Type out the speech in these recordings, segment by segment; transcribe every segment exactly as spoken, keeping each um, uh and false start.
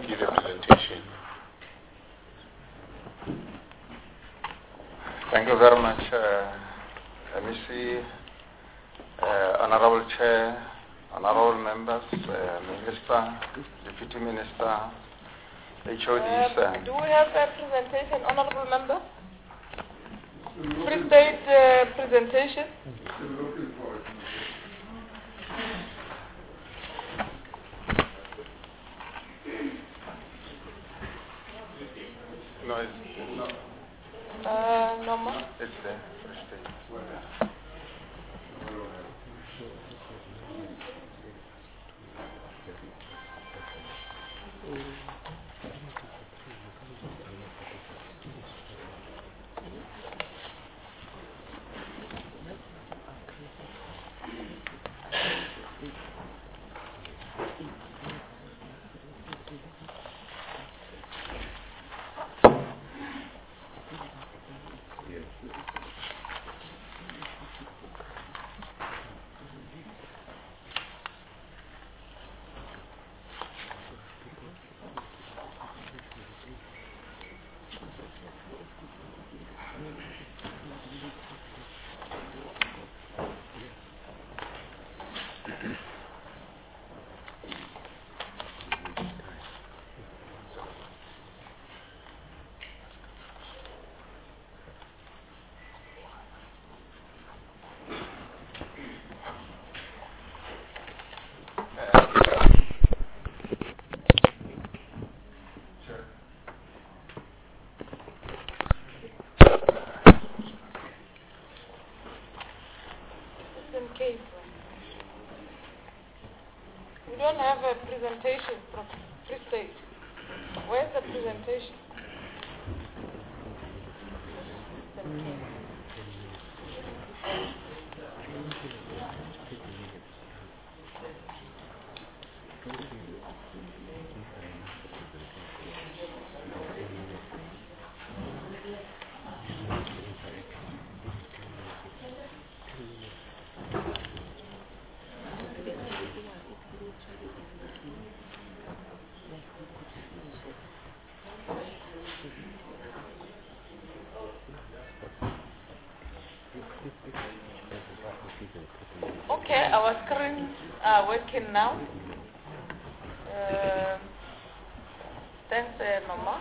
see the presentation. Thank you very much, uh, M E C, uh, Honorable Chair, Honorable Members, uh, Minister, Deputy Minister, H O Ds. Uh, do we have a presentation, Honorable Member? Free State uh, presentation? No, it's no. Uh, no more. It's there. Free State. We don't have a presentation from Free State. Where's the presentation? Okay, our screens are working now. Uh, thanks, uh, Mama.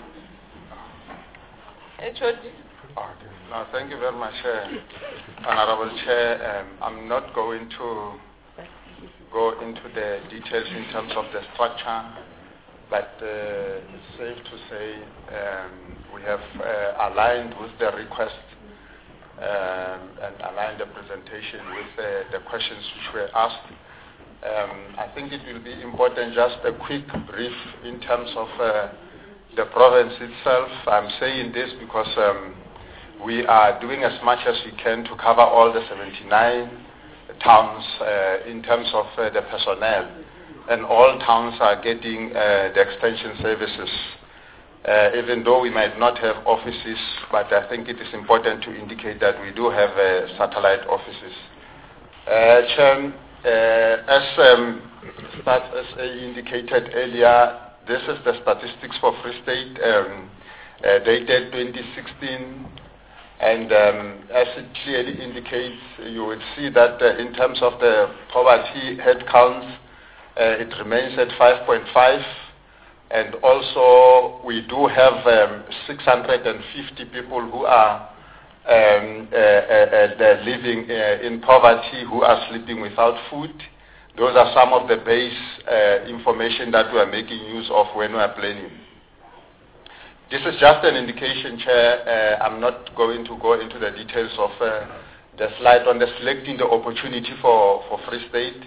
H O D. Okay. No, thank you very much, uh, Honorable Chair. Um, I'm not going to go into the details in terms of the structure, but uh, it's safe to say um, we have uh, aligned with the request um, and aligned the presentation with uh, the questions which were asked. Um, I think it will be important, just a quick brief in terms of uh, the province itself. I'm saying this because um, we are doing as much as we can to cover all the seventy-nine towns uh, in terms of uh, the personnel, and all towns are getting uh, the extension services, uh, even though we might not have offices, but I think it is important to indicate that we do have uh, satellite offices. Uh, Chair, uh, as um, Stat S A indicated earlier, this is the statistics for Free State um, uh, dated twenty sixteen. And um, as it clearly indicates, you will see that uh, in terms of the poverty headcounts, uh, it remains at five point five. And also, we do have um, six hundred fifty people who are um, uh, uh, uh, living uh, in poverty, who are sleeping without food. Those are some of the base uh, information that we are making use of when we are planning. This is just an indication, Chair. Uh, I'm not going to go into the details of uh, the slide on the selecting the opportunity for, for Free State.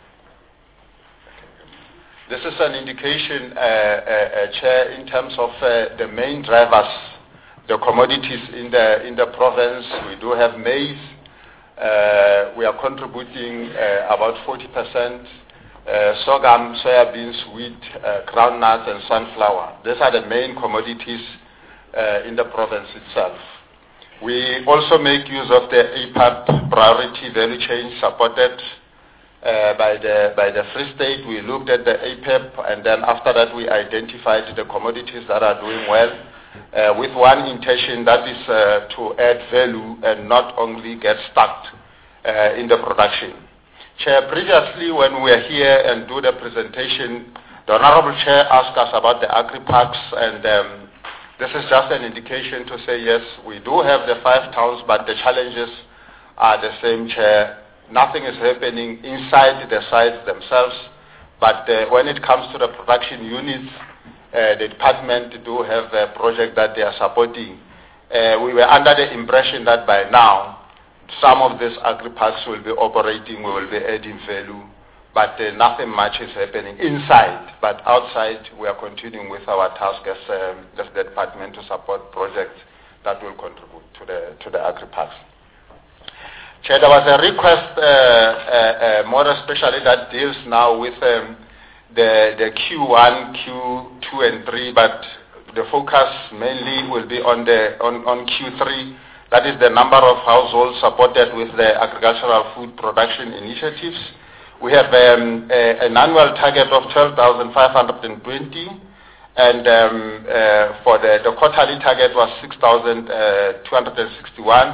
This is an indication, uh, uh, uh, Chair, in terms of uh, the main drivers, the commodities in the in the province. We do have maize. Uh, we are contributing uh, about forty percent. Uh, sorghum, soybeans, wheat, uh, groundnuts, and sunflower. These are the main commodities uh, in the province itself. We also make use of the A P A P priority value chain supported uh, by the by the Free State. We looked at the A P E P, and then after that we identified the commodities that are doing well, uh, with one intention, that is uh, to add value and not only get stuck uh, in the production. Chair, previously when we were here and do the presentation, the Honorable Chair asked us about the agri-parks, and um, this is just an indication to say, yes, we do have the five towns, but the challenges are the same, Chair. Nothing is happening inside the sites themselves, but uh, when it comes to the production units, uh, the department do have a project that they are supporting. Uh, we were under the impression that by now, some of these agri-parks will be operating, we will be adding value, but uh, nothing much is happening inside. But outside, we are continuing with our task as, um, as the department to support projects that will contribute to the to the agri-parks. Chair, there was a request, uh, uh, uh, more especially that deals now with um, the the Q one, Q two, and three, but the focus mainly will be on the on, on Q three. That is the number of households supported with the agricultural food production initiatives. We have um, a, an annual target of twelve thousand five hundred twenty, and um, uh, for the, the quarterly target was six thousand two hundred sixty-one.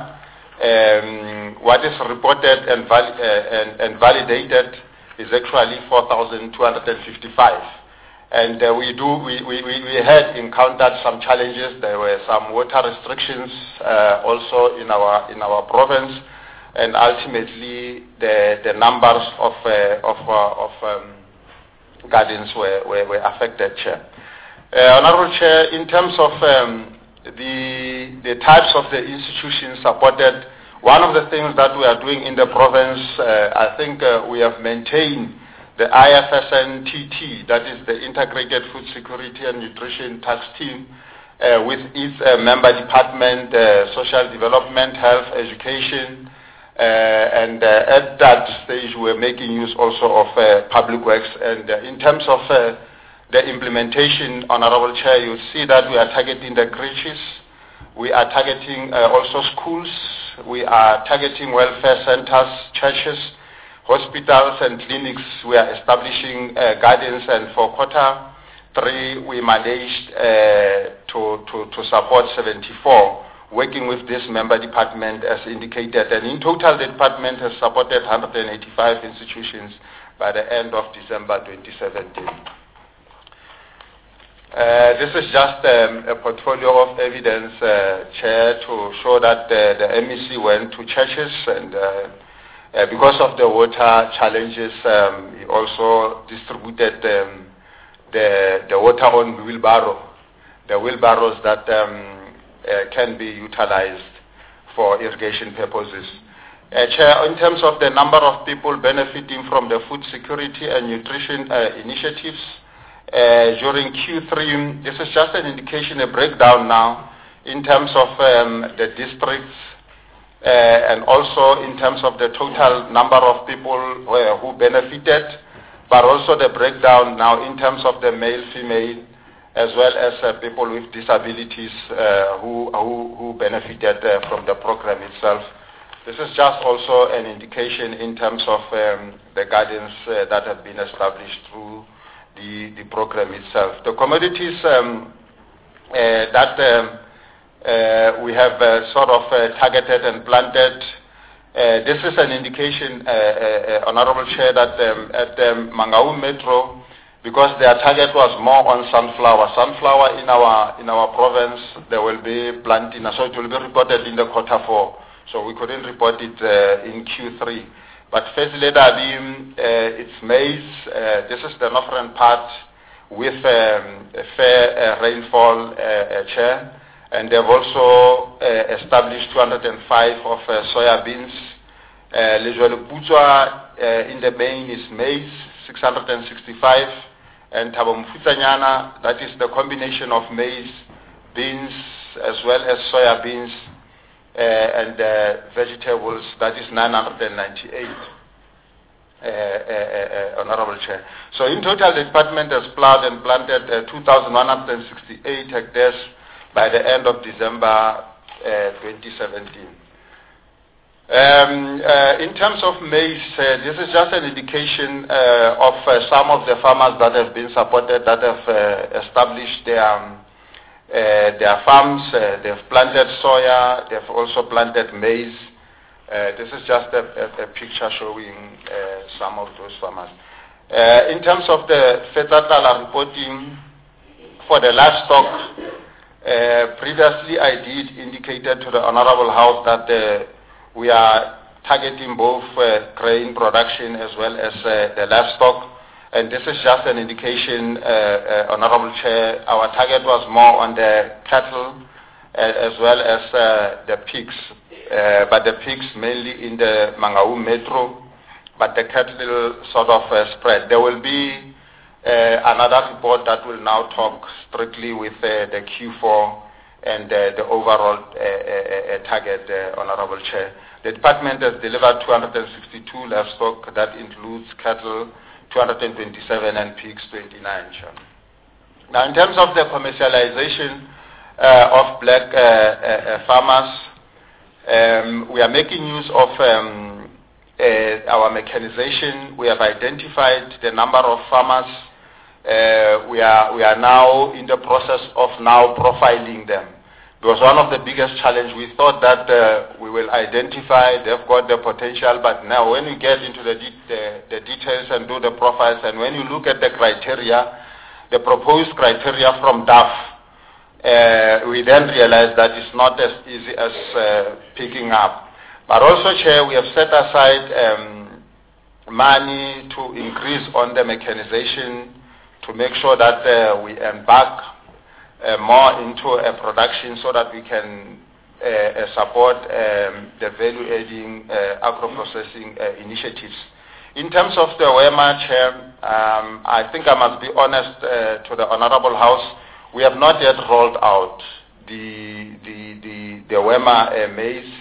Um, what is reported and, val- uh, and, and validated is actually four thousand two hundred fifty-five. And uh, we do we, we, we had encountered some challenges. There were some water restrictions uh, also in our in our province, and ultimately the the numbers of uh, of uh, of um, gardens were, were, were affected, Chair. Uh, Honourable Chair, in terms of um, the the types of the institutions supported, one of the things that we are doing in the province, uh, I think uh, we have maintained the I F S N T T, that is the Integrated Food Security and Nutrition Task Team, uh, with its uh, member department, uh, social development, health, education, uh, and uh, at that stage we're making use also of uh, public works. And uh, in terms of uh, the implementation, Honorable Chair, you see that we are targeting the creches, we are targeting uh, also schools, we are targeting welfare centers, churches, hospitals and clinics. We are establishing uh, gardens, and for quarter three we managed uh, to, to, to support seventy-four, working with this member department as indicated, and in total the department has supported one hundred eighty-five institutions by the end of December twenty seventeen. Uh, this is just um, a portfolio of evidence, uh, Chair, to show that uh, the M E C went to churches, and uh, Uh, because of the water challenges, um, he also distributed um, the, the water on wheelbarrow, the wheelbarrows that um, uh, can be utilized for irrigation purposes. Uh, Chair, in terms of the number of people benefiting from the food security and nutrition uh, initiatives, uh, during Q three, this is just an indication, a breakdown now, in terms of um, the districts, Uh, and also in terms of the total number of people uh, who benefited, but also the breakdown now in terms of the male, female, as well as uh, people with disabilities uh, who, who, who benefited uh, from the program itself. This is just also an indication in terms of um, the gardens uh, that have been established through the, the program itself. The commodities um, uh, that um, Uh, we have uh, sort of uh, targeted and planted. Uh, this is an indication, uh, uh, Honorable Chair, that um, at um, Mangaung Metro, because their target was more on sunflower. Sunflower in our in our province, there will be planting, so it will be reported in the quarter four. So we couldn't report it uh, in Q three. But firstly, uh, it's maize. Uh, this is the northern part with um, a fair uh, rainfall, uh, uh, Chair. And they've also uh, established two hundred five of uh, soya beans. Uh, uh, in the main is maize, six hundred sixty-five, and Tabamfutsanyana, that is the combination of maize, beans, as well as soya beans, uh, and uh, vegetables, that is nine hundred ninety-eight. Uh, uh, uh, Honorable Chair. So in total, the department has plowed and planted uh, two thousand one hundred sixty-eight hectares by the end of December uh, twenty seventeen. Um, uh, in terms of maize, uh, this is just an indication uh, of uh, some of the farmers that have been supported, that have uh, established their, um, uh, their farms. Uh, they've planted soya, they've also planted maize. Uh, this is just a, a, a picture showing uh, some of those farmers. Uh, in terms of the FETSA reporting for the livestock, uh, previously I did indicated to the Honorable House that uh, we are targeting both uh, grain production as well as uh, the livestock, and this is just an indication, uh, uh, Honorable Chair. Our target was more on the cattle uh, as well as uh, the pigs, uh, but the pigs mainly in the Mangaung Metro, but the cattle sort of uh, spread. There will be uh, another report that will now talk strictly with uh, the Q four and uh, the overall uh, uh, uh, target, uh, Honorable Chair. The department has delivered two hundred sixty-two livestock, that includes cattle, two hundred twenty-seven, and pigs, twenty-nine. Now, in terms of the commercialization uh, of black uh, uh, farmers, um, we are making use of um, uh, our mechanization. We have identified the number of farmers. Uh, we are we are now in the process of now profiling them. It was one of the biggest challenges. We thought that uh, we will identify, they've got the potential, but now when we get into the, de the, the details and do the profiles, and when you look at the criteria, the proposed criteria from D A F, uh, we then realize that it's not as easy as uh, picking up. But also, Chair, we have set aside um, money to increase on the mechanization to make sure that uh, we embark uh, more into a production so that we can uh, uh, support um, the value-adding uh, agro-processing uh, initiatives. In terms of the WEMA, Chair, um, I think I must be honest uh, to the Honorable House, we have not yet rolled out the, the, the, the WEMA uh, maize.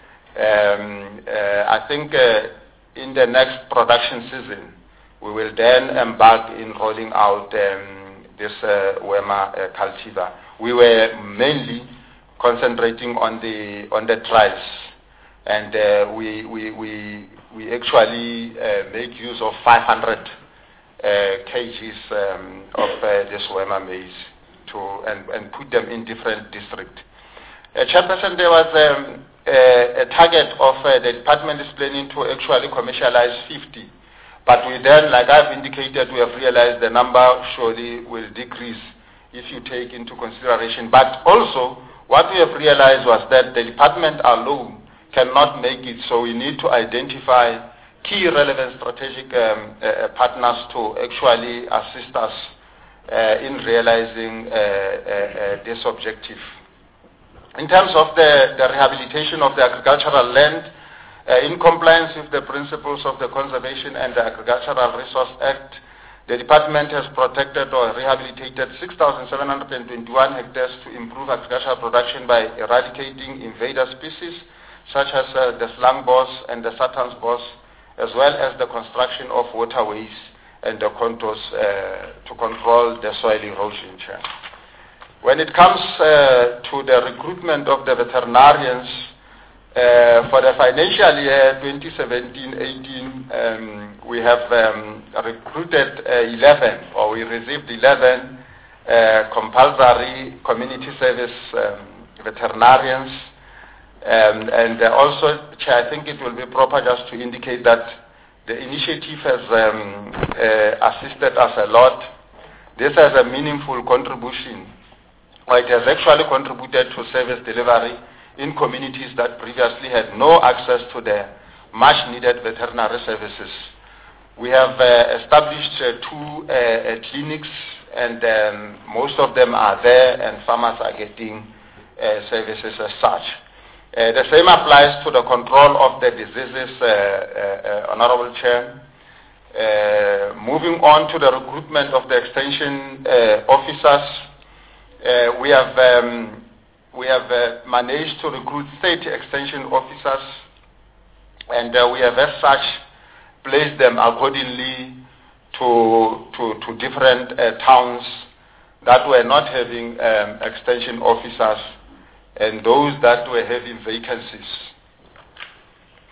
Um, uh, I think uh, in the next production season, we will then embark in rolling out um, this uh, WEMA uh, cultivar. We were mainly concentrating on the on the trials, and uh, we, we we we actually uh, make use of five hundred uh, kgs um, of uh, this WEMA maize to and, and put them in different districts. Uh, Chairperson, there was um, a, a target of uh, the department is planning to actually commercialize fifty. But we then, like I've indicated, we have realized the number surely will decrease if you take into consideration. But also, what we have realized was that the department alone cannot make it, so we need to identify key relevant strategic um, uh, partners to actually assist us uh, in realizing uh, uh, uh, this objective. In terms of the, the rehabilitation of the agricultural land, Uh, in compliance with the principles of the Conservation and the Agricultural Resource Act, the department has protected or rehabilitated six thousand seven hundred twenty-one hectares to improve agricultural production by eradicating invader species such as uh, the slangboss and the Saturn's boss, as well as the construction of waterways and the contours uh, to control the soil erosion. When it comes uh, to the recruitment of the veterinarians, Uh, for the financial year twenty seventeen eighteen, um, we have um, recruited uh, eleven, or we received eleven uh, compulsory community service um, veterinarians. Um, and uh, also, Chair, I think it will be proper just to indicate that the initiative has um, uh, assisted us a lot. This has a meaningful contribution, or it has actually contributed to service delivery in communities that previously had no access to the much-needed veterinary services. We have uh, established uh, two uh, uh, clinics, and um, most of them are there, and farmers are getting uh, services as such. Uh, the same applies to the control of the diseases, uh, uh, uh, Honorable Chair. Uh, moving on to the recruitment of the extension uh, officers, uh, we have um, We have uh, managed to recruit thirty extension officers, and uh, we have as such placed them accordingly to, to, to different uh, towns that were not having um, extension officers and those that were having vacancies.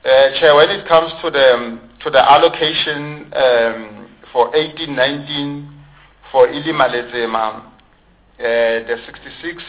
Uh, Chair, when it comes to the um, to the allocation um, for eighteen nineteen for Ilimalezema, uh, the sixty-six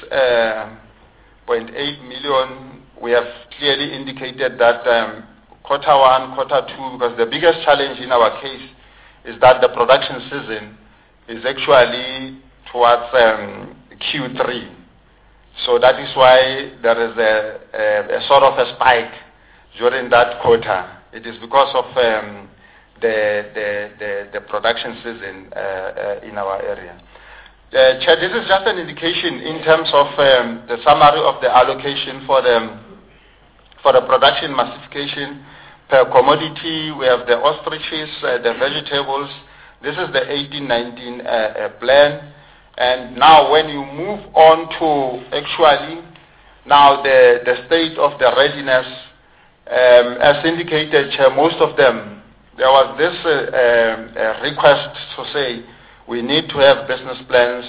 point eight million, we have clearly indicated that um, quarter one, quarter two, because the biggest challenge in our case is that the production season is actually towards um, Q three. So that is why there is a, a, a sort of a spike during that quarter. It is because of um, the, the, the, the production season uh, uh, in our area. Uh, Chair, this is just an indication in terms of um, the summary of the allocation for the, for the production massification per commodity. We have the ostriches, uh, the vegetables. This is the eighteen nineteen uh, uh, plan. And now when you move on to actually now the, the state of the readiness, um, as indicated, Chair, most of them, there was this uh, uh, request to say we need to have business plans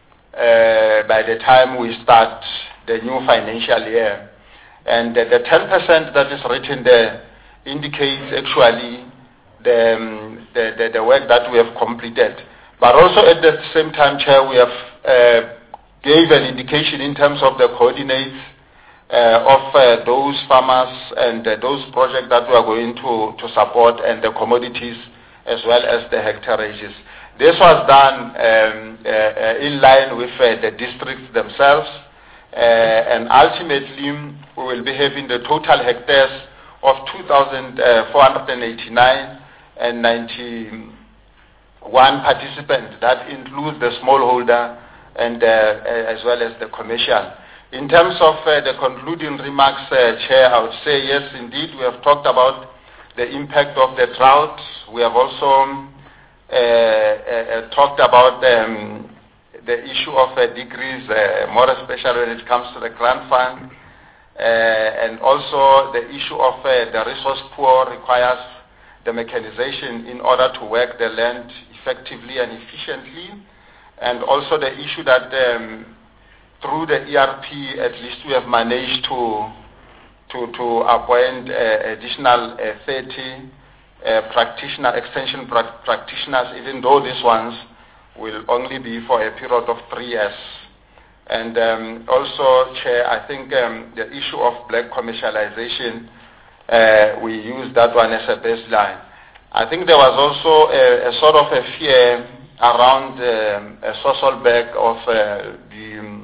uh, by the time we start the new financial year. And uh, the ten percent that is written there indicates actually the, um, the, the, the work that we have completed. But also at the same time, Chair, we have uh, gave an indication in terms of the coordinates uh, of uh, those farmers and uh, those projects that we are going to, to support and the commodities as well as the hectareages. This was done um, uh, uh, in line with uh, the districts themselves, uh, and ultimately we will be having the total hectares of two thousand four hundred eighty-nine and ninety-one participants. That includes the smallholder and uh, uh, as well as the commercial. In terms of uh, the concluding remarks, uh, Chair, I would say yes, indeed, we have talked about the impact of the drought. We have also uh, uh, talked about um, the issue of uh, degrees, uh, more especially when it comes to the grant fund, uh, and also the issue of uh, the resource poor requires the mechanization in order to work the land effectively and efficiently, and also the issue that um, through the E R P, at least we have managed to to, to appoint uh, additional uh, thirty uh, practitioner, extension pra practitioners, even though these ones will only be for a period of three years. And um, also, Chair, I think um, the issue of black commercialization, uh, we use that one as a baseline. I think there was also a, a sort of a fear around um, a social bag of uh, the um,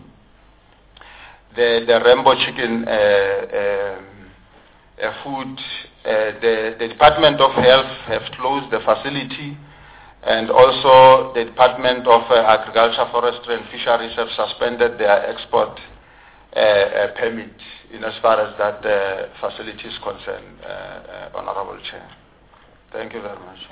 The, the Rainbow Chicken uh, uh, uh, food. Uh, the, the Department of Health have closed the facility, and also the Department of uh, Agriculture, Forestry and Fisheries have suspended their export uh, uh, permit in as far as that uh, facility is concerned, uh, uh, Honorable Chair. Thank you very much.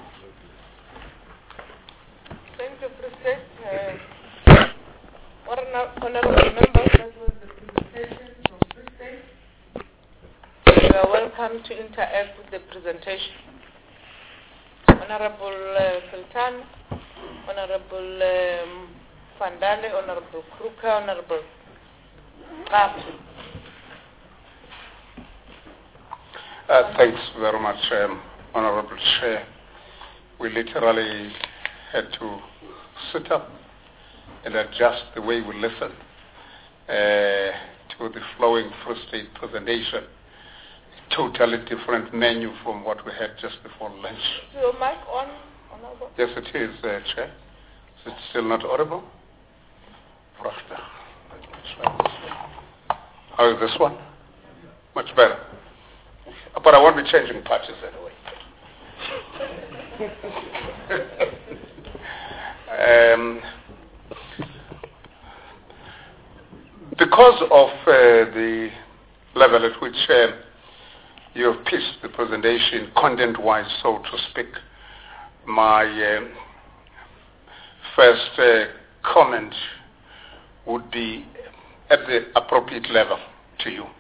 Thank you, President. Uh, Honorable members, that was the presentation from President. You are welcome to interact with the presentation. Honorable uh, Sultan, Honorable um, Fandale, Honorable Kruka, Honorable Kapi. Uh, thanks very much, um, Honorable Chair. We literally had to sit up and adjust the way we listen uh, to the flowing Free State presentation. Totally different menu from what we had just before lunch. Is your mic on? Honorable? Yes, it is, uh, Chair. Is it still not audible? How is this one? Much better. But I won't be changing patches anyway. um, Because of uh, the level at which uh, you have pieced the presentation content-wise, so to speak, my uh, first uh, comment would be at the appropriate level to you.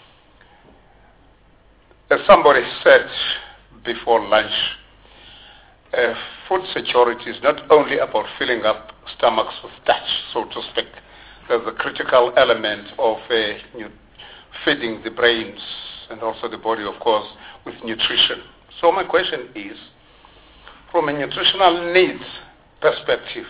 As somebody said before lunch, uh, food security is not only about filling up stomachs with starch, so to speak. There's a critical element of uh, you know, feeding the brains and also the body, of course, with nutrition. So my question is, from a nutritional needs perspective,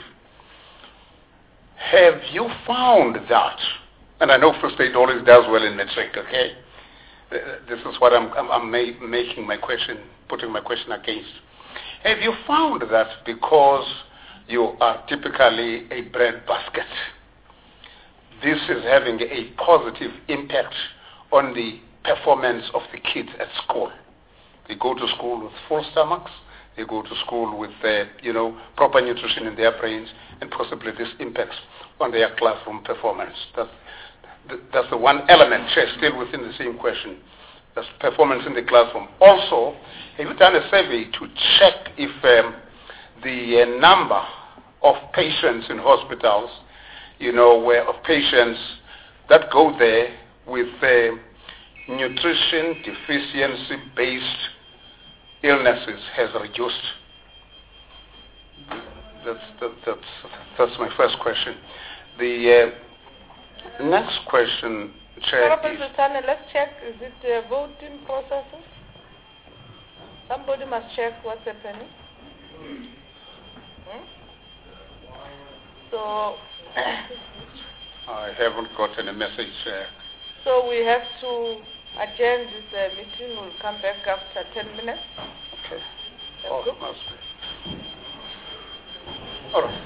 have you found that, and I know Free State always does well in matric, okay? This is what I'm, I'm, I'm ma making my question, putting my question against. Have you found that because you are typically a bread basket, this is having a positive impact on the performance of the kids at school? They go to school with full stomachs, they go to school with, uh, you know, proper nutrition in their brains, and possibly this impacts on their classroom performance. That's, that's the one element, still within the same question. That's performance in the classroom. Also, have you done a survey to check if um, the uh, number of patients in hospitals, you know, where of patients that go there with uh, nutrition deficiency-based illnesses has reduced? That's, that, that's, that's my first question. The uh, next question, Chair, is... Let's check, is it the voting processes? Somebody must check what's happening. Hmm? So... I haven't gotten a message. Uh, so we have to adjourn this uh, meeting. We'll come back after ten minutes. Okay. That's Oh, good. must be. All right.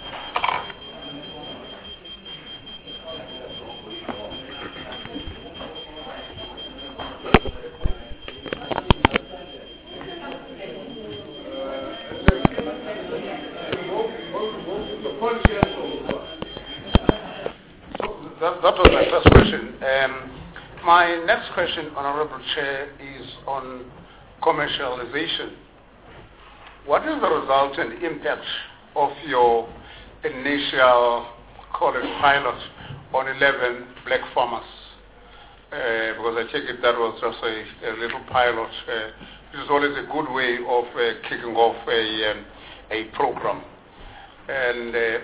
That, that was my first question. Um, my next question, Honorable Chair, is on commercialization. What is the resultant impact of your initial, call it pilot, on eleven black farmers? Uh, because I take it that was just a, a little pilot, uh, which is always a good way of uh, kicking off a, um, a program. And uh,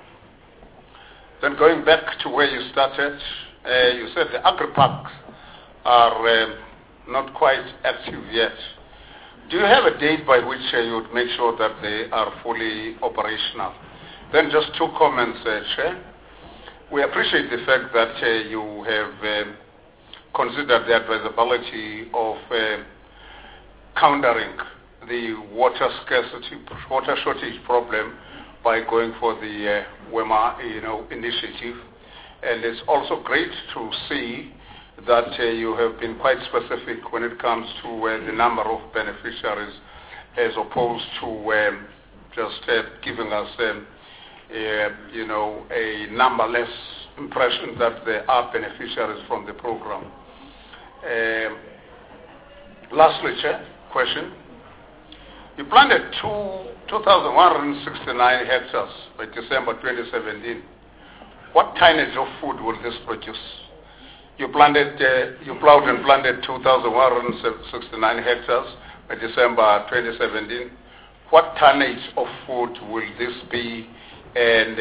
then going back to where you started, uh, you said the agri-parks are uh, not quite active yet. Do you have a date by which uh, you would make sure that they are fully operational? Then just two comments, uh, Chair. We appreciate the fact that uh, you have uh, considered the advisability of uh, countering the water scarcity, water shortage problem by going for the uh, WEMA, you know, initiative. And it's also great to see that uh, you have been quite specific when it comes to uh, the number of beneficiaries, as opposed to um, just uh, giving us, um, uh, you know, a numberless impression that there are beneficiaries from the program. Uh, lastly, Chair, question. You planted two, two thousand one hundred sixty-nine hectares by December twenty seventeen. What tonnage of food will this produce? You planted, uh, you plowed and planted two thousand one hundred sixty-nine hectares by December twenty seventeen. What tonnage of food will this be? And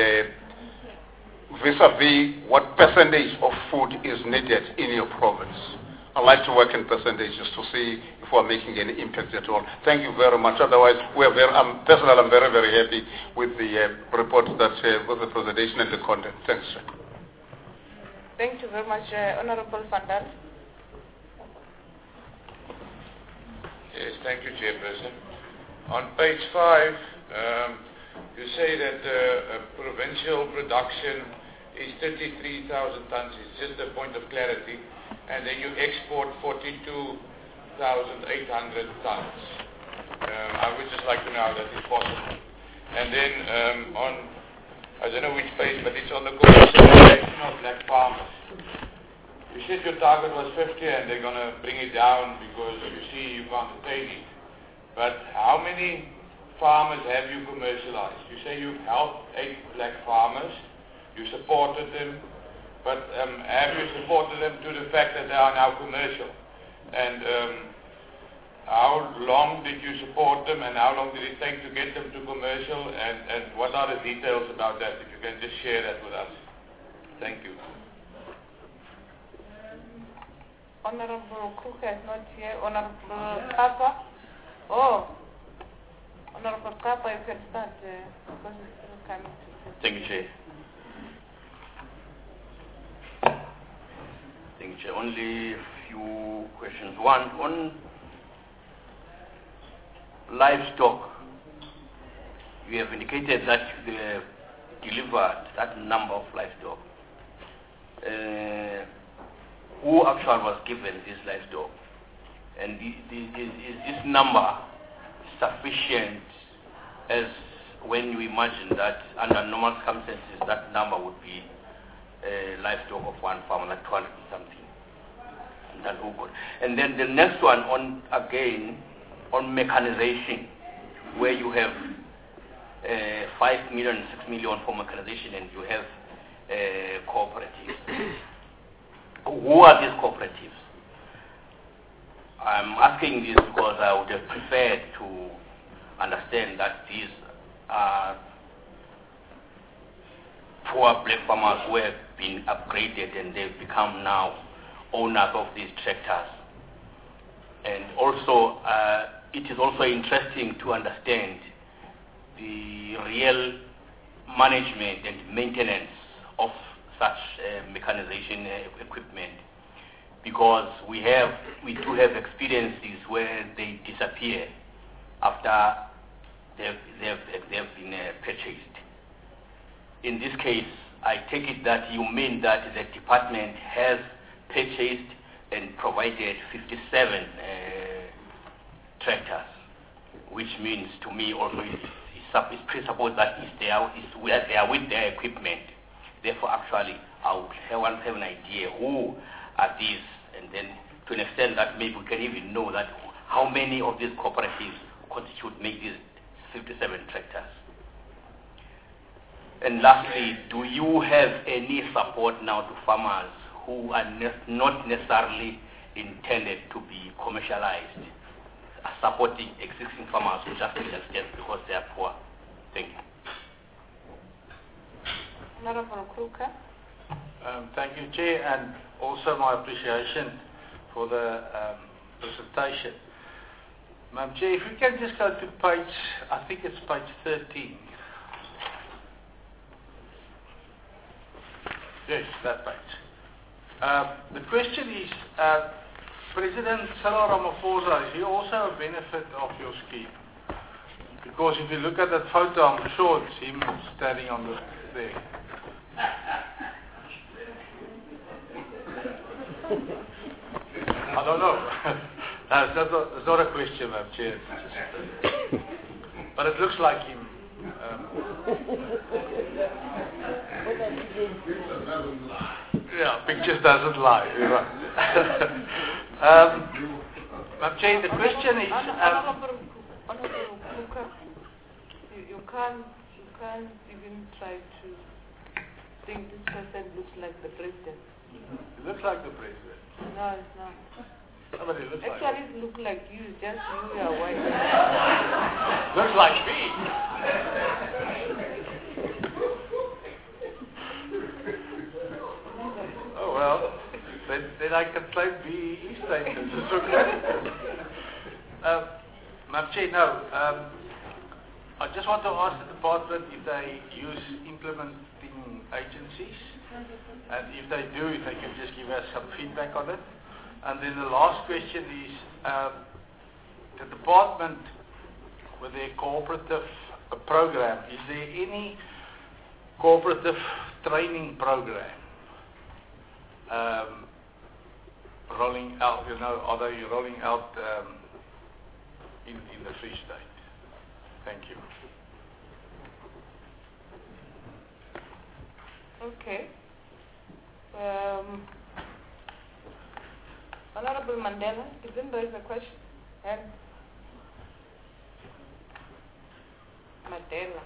uh, vis-a-vis, what percentage of food is needed in your province? I'd like to work in percentages to see if we're making any impact at all. Thank you very much. Otherwise, we're very, I'm personally, I'm very, very happy with the uh, report that uh, with the presentation and the content. Thanks, sir. Thank you very much, uh, Honorable Van Dalen. Yes, thank you, Chairperson. On page five, um, you say that uh, uh, provincial production is thirty-three thousand tons. It's just a point of clarity. And then you export forty-two thousand eight hundred tons. Um, I would just like to know how that is possible. And then um, on, I don't know which page, but it's on the commercialization of black farmers. You said your target was fifty and they're going to bring it down because you see you can't attain it. But how many farmers have you commercialized? You say you've helped eight black farmers, you supported them, but um, have you supported them to the fact that they are now commercial? And um, how long did you support them and how long did it take to get them to commercial? And, and what are the details about that, if you can just share that with us? Thank you. Honorable Kruger is not here. Honorable Kappa. Oh, Honorable Kappa, you can start uh, because it's still coming to you. Thank you, Chair. Thank you, Chair. Only a few questions. One, on livestock, you have indicated that you have delivered that number of livestock. Uh, who actually was given this livestock? And the, the, is, is this number sufficient as when you imagine that under normal circumstances that number would be uh, livestock of one farm, like two hundred and something? And then, who could? And then the next one on, again, on mechanization, where you have uh, five million, six million for mechanization, and you have uh, cooperatives. Who are these cooperatives? I'm asking this because I would have preferred to understand that these are poor black farmers who have been upgraded and they've become now owners of these tractors. And also, uh, it is also interesting to understand the real management and maintenance of such uh, mechanization uh, equipment, because we have we do have experiences where they disappear after they've they've, they've been uh, purchased. In this case, I take it that you mean that the department has purchased and provided fifty-seven uh, tractors, which means to me also it's, it's, it's presupposed that it's there, it's where they are with their equipment. Therefore, actually, I would have, want to have an idea who are these, and then to an extent that maybe we can even know that how many of these cooperatives constitute make these fifty-seven tractors. And lastly, do you have any support now to farmers who are ne not necessarily intended to be commercialized, supporting existing farmers who just need assistance because they are poor? Thank you. Honorable Kruger. Um, thank you, Chair, and also my appreciation for the um, presentation. Madam Chair, if we can just go to page, I think it's page thirteen. Yes, that page. Uh, the question is, uh, President Cyril Ramaphosa, is he also a benefit of your scheme? Because if you look at that photo, I'm sure it's him standing on the there. I don't know. No, it's, not a, it's not a question, Madam Chair. But it looks like him. Um, yeah, pictures doesn't lie. You're right. um, Madam Chair, the question is. Honorable Kruger, you, you can't you can't even try to think this person looks like the president. It looks like the president. No, it's not. Somebody looks Actually, like it looks like you, just you are white. looks like me. Oh well, then, then I can claim B E E status. It's okay. um, Madam Chair, no. Um, I just want to ask the department if they use implementing agencies, and if they do, if they can just give us some feedback on it. And then the last question is, um, the department with their cooperative uh, program, is there any cooperative training program um, rolling out, you know, are they rolling out um, in, in the Free State? Thank you. Okay. Um, Honorable Mandela, didn't raise a question? And Mandela.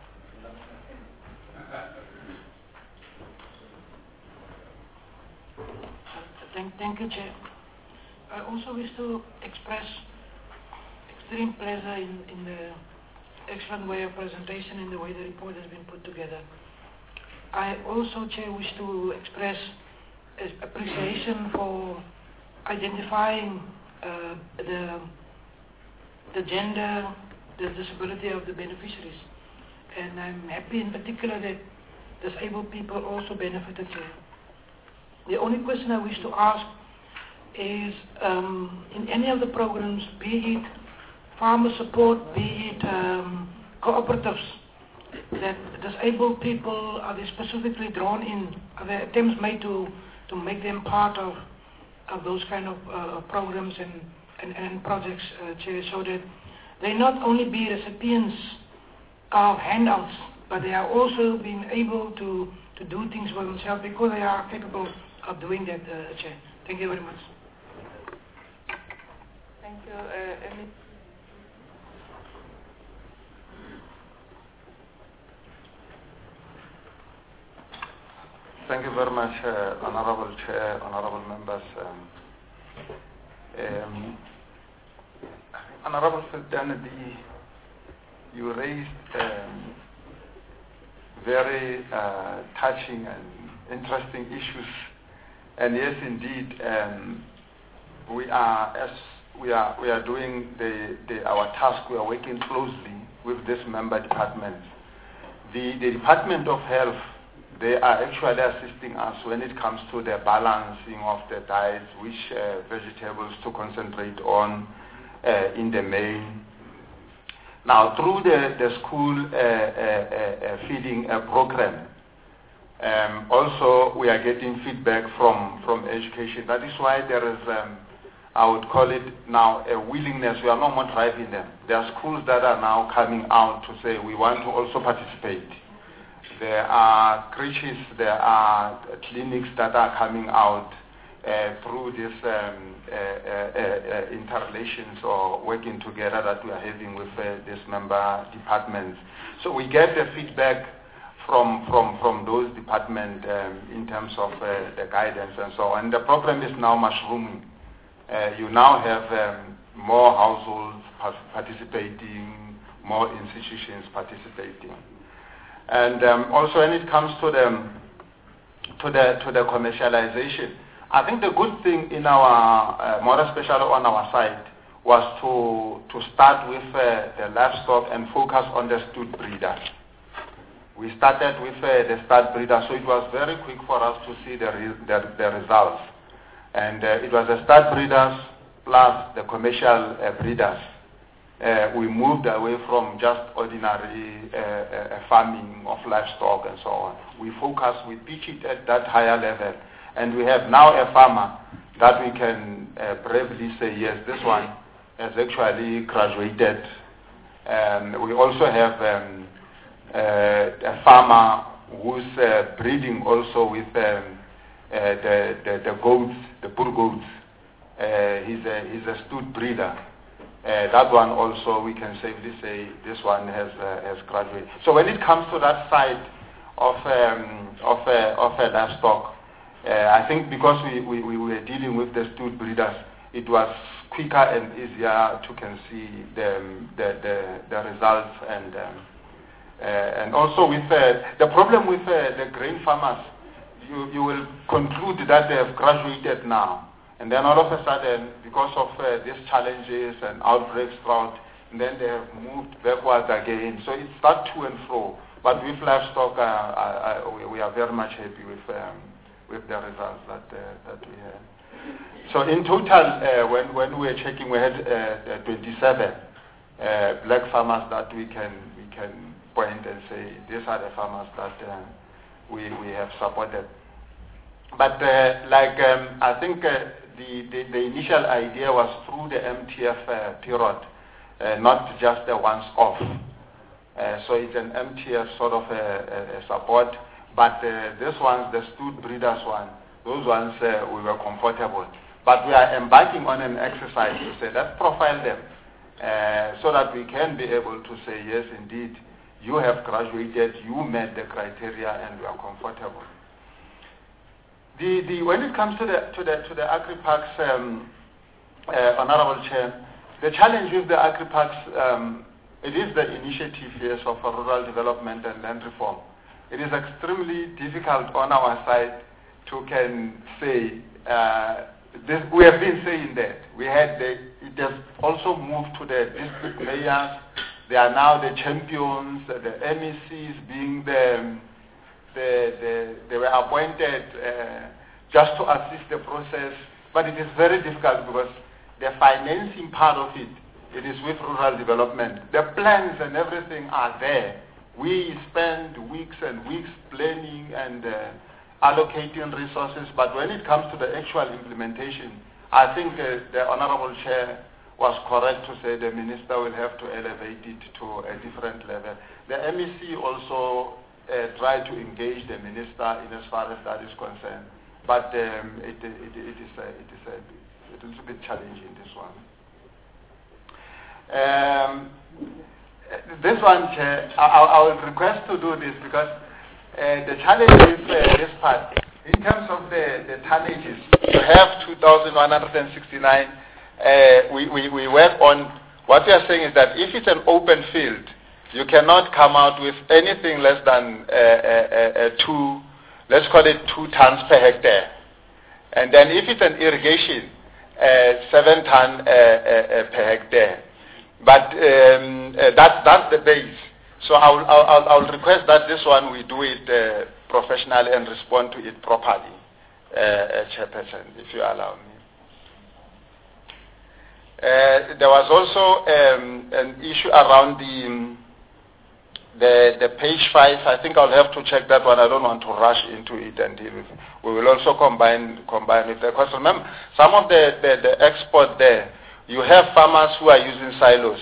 Thank, thank you, Chair. I also wish to express extreme pleasure in, in the excellent way of presentation and the way the report has been put together. I also, Chair, wish to express appreciation for identifying uh, the the gender, the disability of the beneficiaries. And I'm happy in particular that disabled people also benefited here. The only question I wish to ask is, um, in any of the programs, be it farmer support, be it um, cooperatives, that disabled people, are they specifically drawn in? Are there attempts made to, to make them part of, of those kind of uh, programs and, and, and projects, uh, Chair, so that they not only be recipients of handouts, but they are also being able to, to do things for themselves because they are capable of doing that, uh, Chair. Thank you very much. Thank you. Uh, Amy. Thank you very much, uh, Honorable Chair, Honorable members. Um, um, Honorable Fidelity, you raised um, very uh, touching and interesting issues. And yes, indeed, um, we are as we are we are doing the, the our task. We are working closely with this member departments. The the Department of Health, they are actually assisting us when it comes to the balancing of the diets, which uh, vegetables to concentrate on uh, in the main. Now, through the, the school uh, uh, uh, feeding uh, program, um, also we are getting feedback from, from education. That is why there is, um, I would call it now, a willingness. We are no more driving them. There are schools that are now coming out to say we want to also participate. There are creches, there are clinics that are coming out uh, through these um, uh, uh, uh, interrelations or working together that we are having with uh, these member departments. So we get the feedback from from, from those departments um, in terms of uh, the guidance and so on. And the program is now mushrooming. Uh, you now have um, more households participating, more institutions participating. And um, also when it comes to the, to the to the commercialization, I think the good thing in our, uh, more especially on our side, was to to start with uh, the livestock and focus on the stud breeders. We started with uh, the stud breeders, so it was very quick for us to see the re the, the results. And uh, it was the stud breeders plus the commercial uh, breeders. Uh, we moved away from just ordinary uh, uh, farming of livestock and so on. We focus, we pitch it at that higher level. And we have now a farmer that we can uh, bravely say, yes, this one has actually graduated. Um, we also have um, uh, a farmer who's uh, breeding also with um, uh, the, the, the goats, the bull goats. Uh, he's, a, he's a stud breeder. Uh, that one also we can safely say this one has uh, has graduated. So when it comes to that side of um, of uh, of uh, livestock, uh, I think because we, we, we were dealing with the stud breeders, it was quicker and easier to can see the the the, the results and um, uh, and also with uh, the problem with uh, the grain farmers, you you will conclude that they have graduated now. And then all of a sudden, because of uh, these challenges and outbreaks throughout, and then they have moved backwards again. So it's that to and fro. But with livestock, uh, I, I, we, we are very much happy with um, with the results that uh, that we had. So in total, uh, when when we were checking, we had uh, twenty-seven uh, black farmers that we can we can point and say these are the farmers that uh, we we have supported. But uh, like um, I think. Uh, The, the, the initial idea was through the M T F uh, period, uh, not just a once-off. Uh, so it's an M T F sort of a, a, a support, but uh, this one's the stud breeders one, those ones uh, we were comfortable. But we are embarking on an exercise to say, let's profile them, uh, so that we can be able to say, yes, indeed, you have graduated, you met the criteria, and we are comfortable. The, the, when it comes to the to the to the agri-parks, um, uh, Honorable Chair, the challenge with the agri-parks, um, it is the initiative yes, of rural development and land reform. It is extremely difficult on our side to can say uh, this, we have been saying that. We had the, it has also moved to the district mayors. They are now the champions, the M E Cs being the, the, the they were appointed uh, just to assist the process. But it is very difficult because the financing part of it, it is with rural development. The plans and everything are there. We spend weeks and weeks planning and uh, allocating resources, but when it comes to the actual implementation, I think uh, the Honorable Chair was correct to say the Minister will have to elevate it to a different level. The M E C also uh, tried to engage the Minister in as far as that is concerned, but um, it, it, it is, a, it is a, a little bit challenging, this one. Um, this one, Chair, I, I will request to do this because uh, the challenge is uh, this part. In terms of the, the tonnages, you have two thousand one hundred sixty-nine. Uh, we, we, we work on, what we are saying is that if it's an open field, you cannot come out with anything less than uh, uh, uh, two, let's call it two tons per hectare. And then if it's an irrigation, uh, seven ton uh, uh, uh, per hectare. But um, uh, that, that's the base. So I'll, I'll, I'll request that this one we do it uh, professionally and respond to it properly, uh, uh, Chairperson, if you allow me. Uh, there was also um, an issue around the, um, the the page five. I think I'll have to check that one. I don't want to rush into it and deal with it. We will also combine combine with the because remember some of the, the, the export there. You have farmers who are using silos,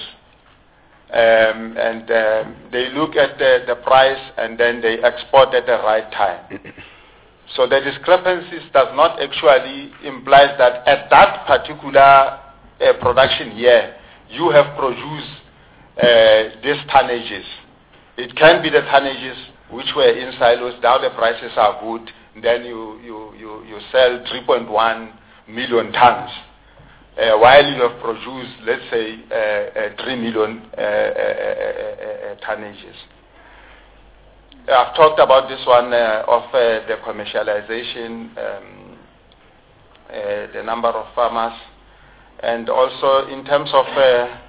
um, and um, they look at the, the price and then they export at the right time. So the discrepancies does not actually imply that at that particular uh, production year you have produced uh, these tonnages. It can be the tonnages which were in silos. Now the prices are good. Then you you you, you sell three point one million tons. Uh, while you have produced, let's say, uh, uh, three million uh, uh, uh, uh, tonnages. I've talked about this one uh, of uh, the commercialization, um, uh, the number of farmers, and also in terms of uh,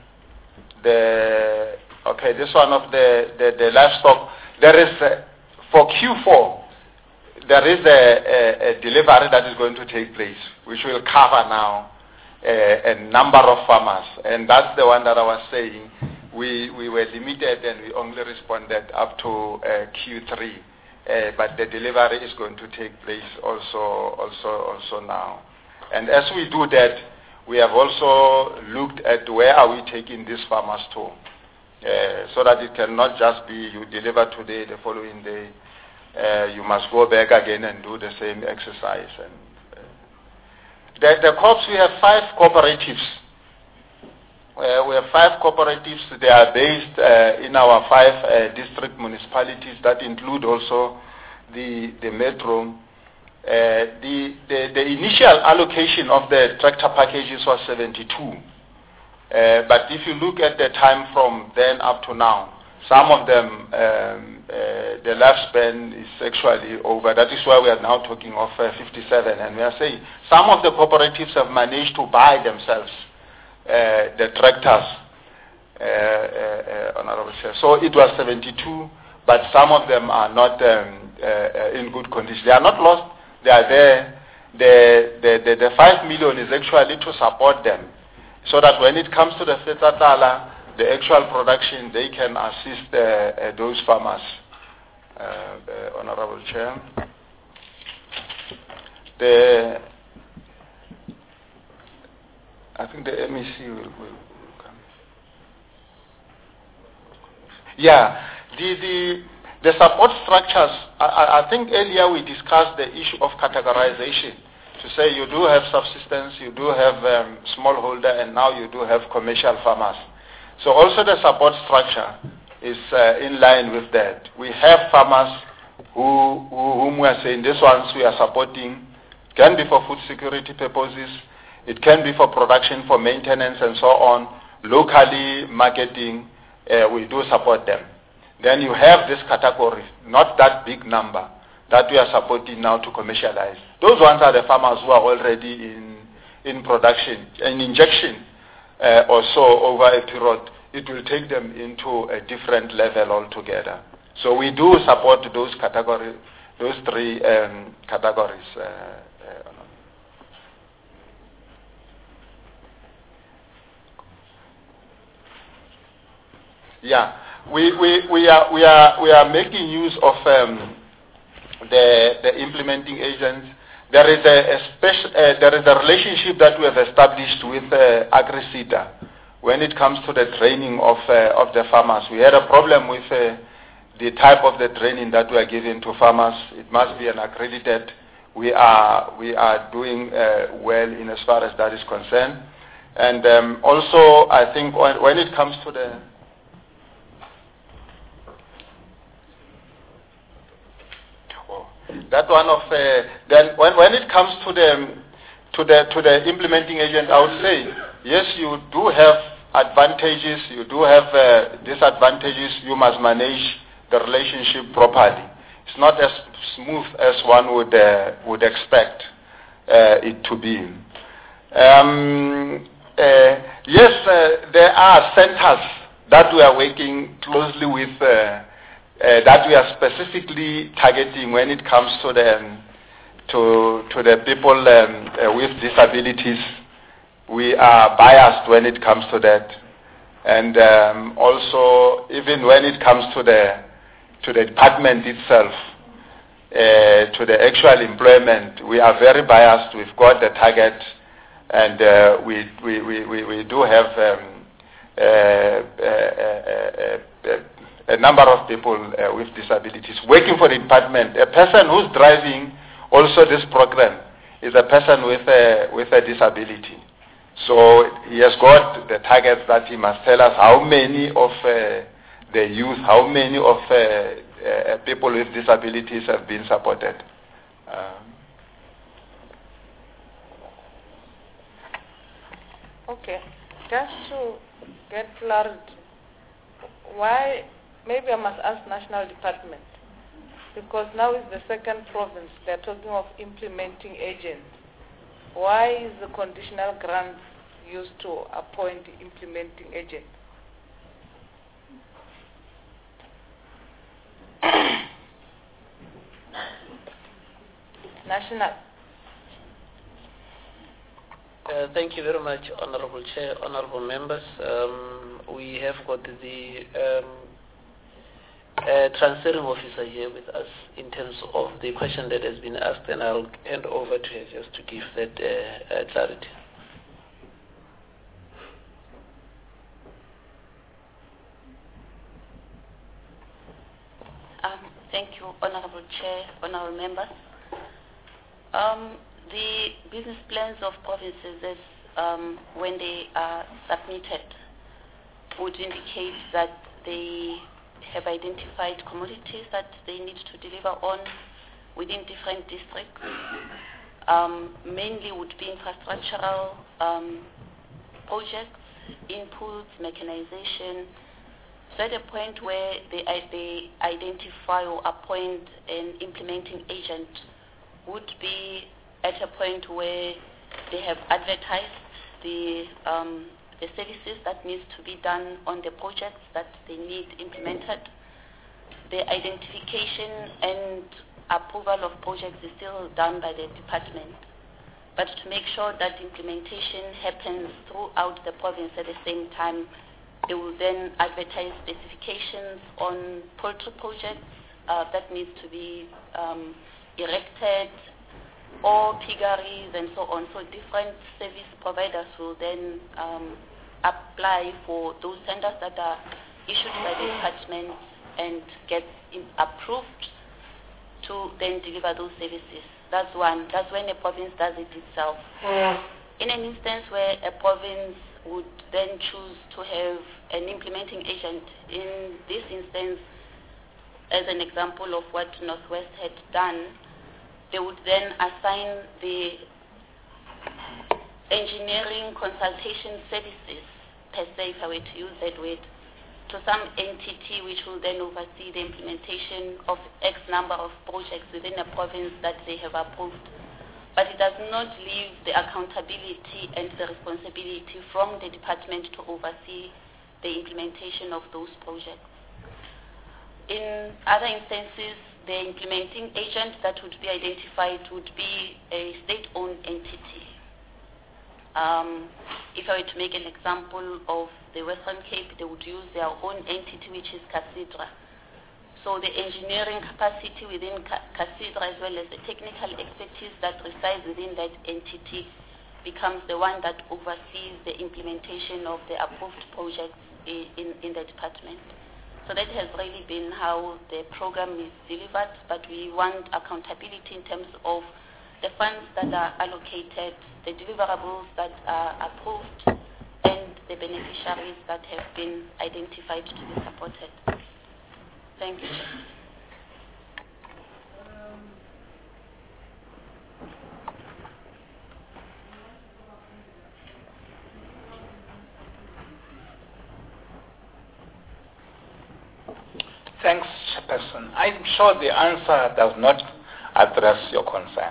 the, okay, this one of the, the, the livestock, there is, uh, for Q four, there is a, a, a delivery that is going to take place, which will cover now Uh, a number of farmers, and that's the one that I was saying. We we were limited and we only responded up to uh, Q three, uh, but the delivery is going to take place also also also now. And as we do that, we have also looked at where are we taking these farmers to, uh, so that it cannot just be you deliver today, the following day uh, you must go back again and do the same exercise. And The, the co-ops, we have five cooperatives. Uh, we have five cooperatives. They are based uh, in our five uh, district municipalities that include also the, the metro. Uh, the, the, the initial allocation of the tractor packages was seventy-two. Uh, but if you look at the time from then up to now, some of them, um, uh, the lifespan is actually over. That is why we are now talking of uh, fifty-seven. And we are saying some of the cooperatives have managed to buy themselves uh, the tractors, uh, uh, uh, Honorable Chair. So it was seventy-two, but some of them are not um, uh, in good condition. They are not lost. They are there. The, the, the, the five million is actually to support them, so that when it comes to the Fetatala, the actual production, they can assist uh, uh, those farmers, uh, uh, Honorable Chair. The, I think the M E C will, will come. Yeah, the, the, the support structures, I, I think earlier we discussed the issue of categorization, to say you do have subsistence, you do have um, smallholder, and now you do have commercial farmers. So also the support structure is uh, in line with that. We have farmers who, who, whom we are saying, these ones we are supporting, can be for food security purposes, it can be for production, for maintenance and so on, locally marketing, uh, we do support them. Then you have this category, not that big number, that we are supporting now to commercialize. Those ones are the farmers who are already in in production, an injection uh, or so over a period, it will take them into a different level altogether. So we do support those categories, those three um, categories. Uh, uh, yeah, we, we, we, are, we, are, we are making use of um, the, the implementing agents. There is a, a special, uh, there is a relationship that we have established with uh, AgriSETA when it comes to the training of, uh, of the farmers. We had a problem with uh, the type of the training that we are giving to farmers. It must be an accredited. We are, we are doing uh, well in as far as that is concerned. And um, also, I think when, when it comes to the that one of uh, then when, when it comes to the to the to the implementing agent, I would say yes, you do have advantages, you do have uh, disadvantages. You must manage the relationship properly. It's not as smooth as one would uh, would expect uh, it to be. Um, uh, yes, uh, there are centers that we are working closely with. Uh, Uh, that we are specifically targeting when it comes to the um, to to the people um, uh, with disabilities. We are biased when it comes to that, and um, also even when it comes to the to the department itself, uh, to the actual employment, we are very biased. We've got the target, and uh, we, we we we we do have um, uh, uh, uh, uh, uh, a number of people uh, with disabilities working for the department. A person who's driving also this program is a person with a, with a disability. So he has got the targets that he must tell us how many of uh, the youth, how many of uh, uh, people with disabilities have been supported. Um, okay, just to get clarity, why? Maybe I must ask National Department, because now is the second province. They're talking of implementing agents. Why is the conditional grant used to appoint the implementing agent? National. Uh, thank you very much, Honorable Chair, Honorable Members. Um, we have got the um, Uh, transferring officer here with us in terms of the question that has been asked, and I'll hand over to her just to give that uh, uh, clarity. Um, thank you, Honorable Chair, Honorable Members. Um, the business plans of provinces, as, um, when they are submitted, would indicate that they have identified commodities that they need to deliver on within different districts. Um, mainly would be infrastructural um, projects, inputs, mechanization. So at a point where they, they identify or appoint an implementing agent would be at a point where they have advertised the um, the services that needs to be done on the projects that they need implemented. The identification and approval of projects is still done by the department. But to make sure that implementation happens throughout the province at the same time, they will then advertise specifications on poultry projects uh, that needs to be um, erected, or piggeries and so on. So different service providers will then um, apply for those tenders that are issued by the department and get in approved to then deliver those services. That's one. That's when a province does it itself. In an instance where a province would then choose to have an implementing agent, in this instance, as an example of what Northwest had done, they would then assign the engineering consultation services, per se, if I were to use that word, to some entity which will then oversee the implementation of X number of projects within a province that they have approved. but it does not leave the accountability and the responsibility from the department to oversee the implementation of those projects. In other instances, the implementing agent that would be identified would be a state-owned entity. Um, if I were to make an example of the Western Cape, they would use their own entity, which is CASIDRA. So the engineering capacity within CASIDRA, as well as the technical expertise that resides within that entity, becomes the one that oversees the implementation of the approved projects in, in, in the department. So that has really been how the program is delivered, but we want accountability in terms of the funds that are allocated, the deliverables that are approved, and the beneficiaries that have been identified to be supported. Thank you. Thanks, Chairperson. I'm sure the answer does not address your concern.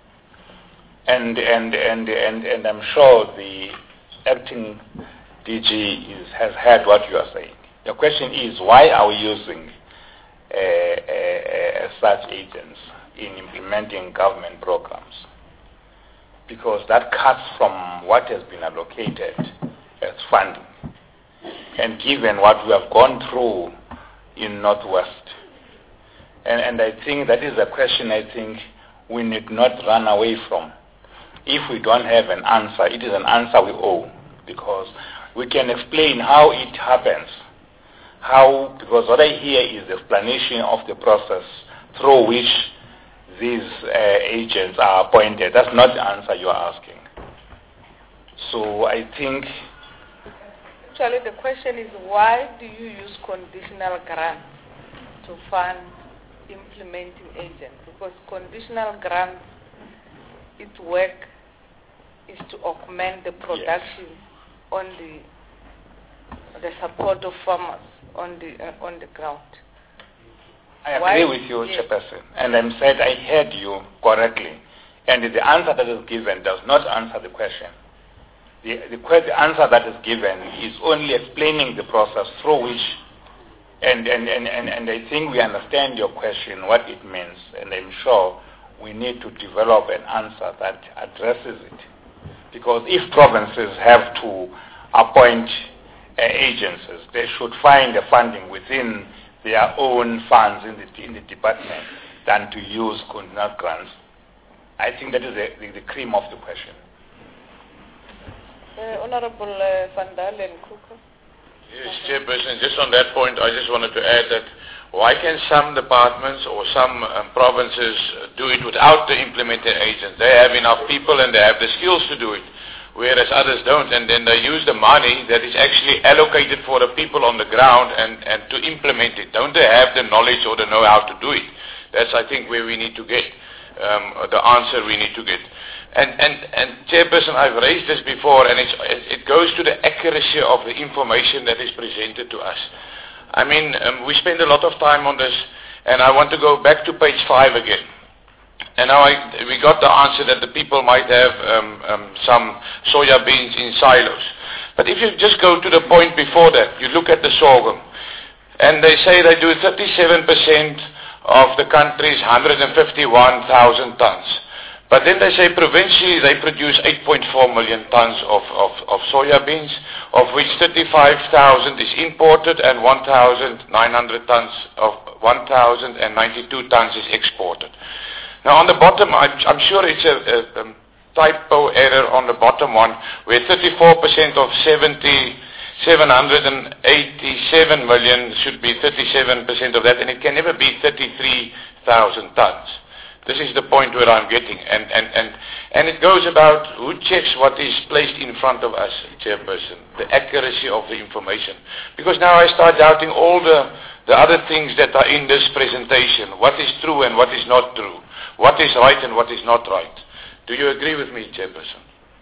And, and, and, and, and I'm sure the acting D G is, has heard what you are saying. The question is, why are we using uh, uh, uh, such agents in implementing government programs? Because that cuts from what has been allocated as funding. And given what we have gone through in Northwest, and, and I think that is a question I think we need not run away from. If we don't have an answer, it is an answer we owe, because we can explain how it happens. How, because what I hear is the explanation of the process through which these uh, agents are appointed. That's not the answer you are asking. So I think... Actually, the question is, why do you use conditional grants to fund implementing agents? Because conditional grants, its work is to augment the production yes. on the the support of farmers on the uh, on the ground. I agree Why? with you, yes. Chairperson, and I'm said I heard you correctly, and the answer that is given does not answer the question. The, the, the answer that is given is only explaining the process through which, and, and, and, and, and I think we understand your question, what it means, and I'm sure we need to develop an answer that addresses it. Because if provinces have to appoint uh, agencies, they should find the funding within their own funds in the, in the department than to use conditional grants. I think that is the, the, the cream of the question. Uh, Honorable uh, Van Dalen Kruger. Yes, Chairperson, just on that point, I just wanted to add that why can some departments or some um, provinces do it without the implementing agents? They have enough people and they have the skills to do it, whereas others don't, and then they use the money that is actually allocated for the people on the ground and, and to implement it. Don't they have the knowledge or the know-how to do it? That's, I think, where we need to get, um, the answer we need to get. And, and, and Chairperson, I've raised this before, and it's, it goes to the accuracy of the information that is presented to us. I mean, um, we spend a lot of time on this, and I want to go back to page five again. And now I, we got the answer that the people might have um, um, some soya beans in silos. But if you just go to the point before that, you look at the sorghum, and they say they do thirty-seven percent of the country's one hundred fifty-one thousand tons. But then they say provincially they produce eight point four million tons of, of, of soya beans, of which thirty-five thousand is imported and one thousand nine hundred tons of one thousand ninety-two tons is exported. Now on the bottom, I'm, I'm sure it's a, a, a typo error on the bottom one, where thirty-four percent of seven hundred eighty-seven million should be thirty-seven percent of that, and it can never be thirty-three thousand tons. This is the point where I'm getting, and, and, and, and it goes about who checks what is placed in front of us, Chairperson, the accuracy of the information. Because now I start doubting all the, the other things that are in this presentation, what is true and what is not true, what is right and what is not right. Do you agree with me, Chairperson?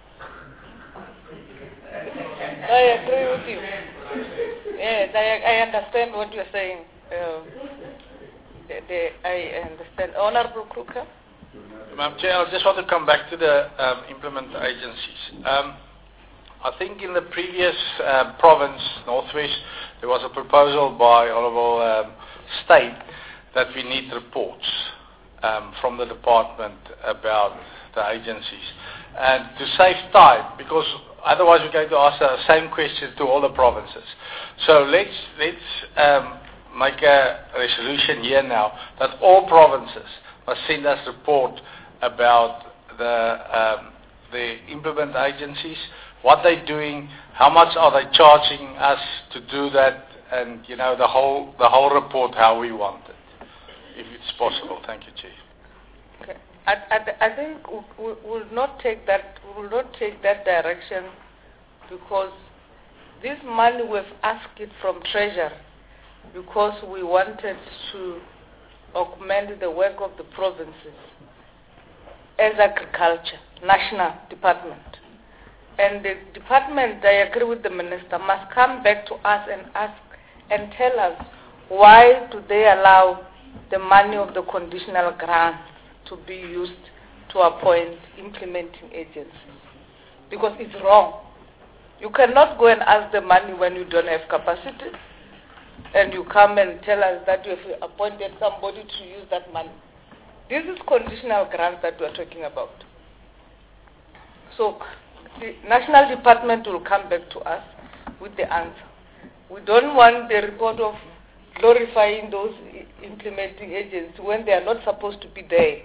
I agree with you. Yes, I, I understand what you're saying. Uh, The, the, I understand. Honorable Kruger? Madam Chair, I just want to come back to the um, implement agencies. Um, I think in the previous uh, province, Northwest, there was a proposal by Honourable um, State that we need reports um, from the department about the agencies. And to save time, because otherwise we're going to ask the same question to all the provinces. So let's, let's um, make a resolution here now that all provinces must send us report about the, um, the implement agencies, what they're doing, how much are they charging us to do that, and you know the whole the whole report how we want it, if it's possible. Thank you, Chief. Okay. I, I, I think we will not take that we will not take that direction, because this money we've asked it from Treasury because we wanted to augment the work of the provinces as agriculture, national department. And the department, I agree with the minister, must come back to us and ask and tell us why do they allow the money of the conditional grant to be used to appoint implementing agencies. Because it's wrong. You cannot go and ask the money when you don't have capacity, and you come and tell us that you have appointed somebody to use that money. This is conditional grant that we are talking about. So the national department will come back to us with the answer. We don't want the report of glorifying those implementing agents when they are not supposed to be there.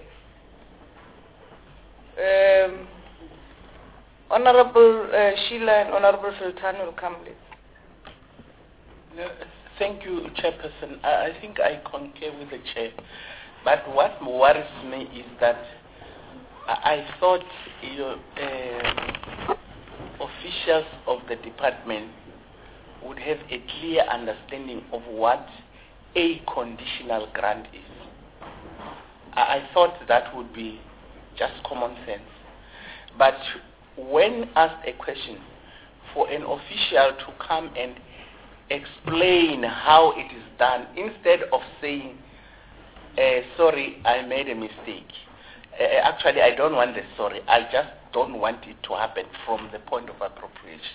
Um, Honorable uh, Sheila and Honorable Sultan will come later. No, thank you, Chairperson. I, I think I concur with the Chair. But what worries me is that I thought you know, uh, officials of the department would have a clear understanding of what a conditional grant is. I, I thought that would be just common sense. But when asked a question, for an official to come and explain how it is done, instead of saying, uh, sorry, I made a mistake. Uh, actually, I don't want the sorry. I just don't want it to happen from the point of appropriation.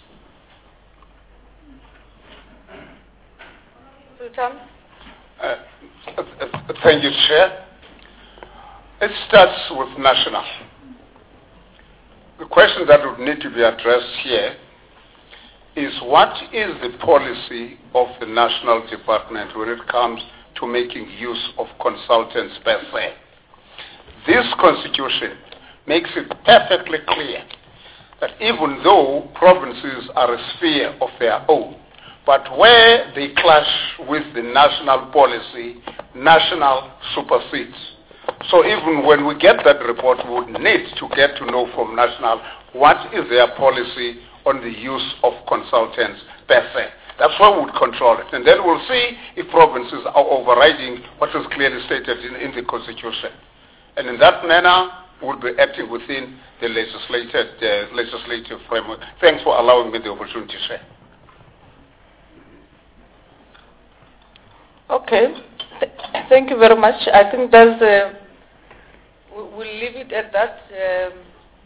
Sultan? Uh, uh, thank you, Chair. It starts with national. The question that would need to be addressed here is what is the policy of the national department when it comes to making use of consultants per se. This constitution makes it perfectly clear that even though provinces are a sphere of their own, but where they clash with the national policy, national supersedes. So even when we get that report, we would need to get to know from national what is their policy on the use of consultants per se. That's why we would control it. And then we'll see if provinces are overriding what is clearly stated in, in the Constitution. And in that manner, we'll be acting within the legislated, uh, legislative framework. Thanks for allowing me the opportunity to share. Okay. Th thank you very much. I think that's, uh, we'll leave it at that. Um,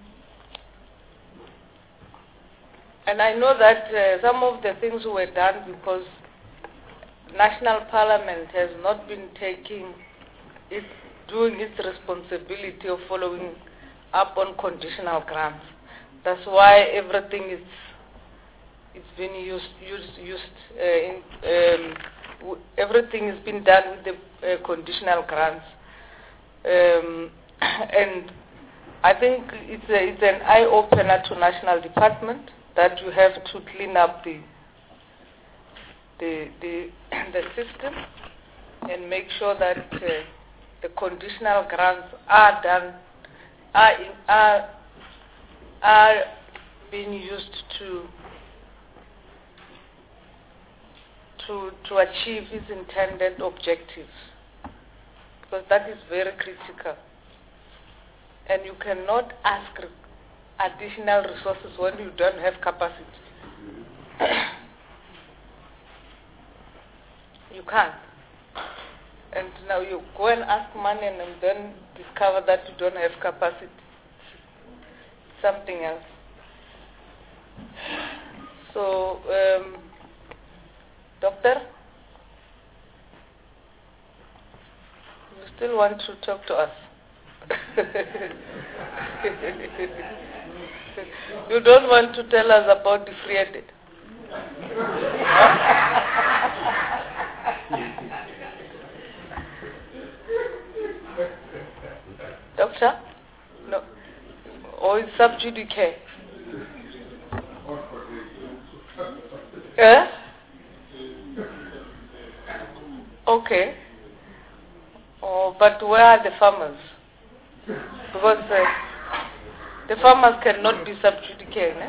and I know that uh, some of the things were done because National Parliament has not been taking it, doing its responsibility of following up on conditional grants. That's why everything is it's been used used used uh, in um, w everything has been done with the uh, conditional grants, um, and I think it's a, it's an eye opener to national department that you have to clean up the the the, the system and make sure that uh, the conditional grants are done are in, are are being used to to to achieve its intended objectives, because that is very critical. And you cannot ask additional resources when you don't have capacity. You can't. and now you go and ask money and then discover that you don't have capacity. Something else. So, um, doctor, you still want to talk to us? You don't want to tell us about the free edit? Doctor? No. Or is sub judice? Eh? Okay. Oh, but where are the farmers? Because uh, the farmers cannot be sub judice. Eh?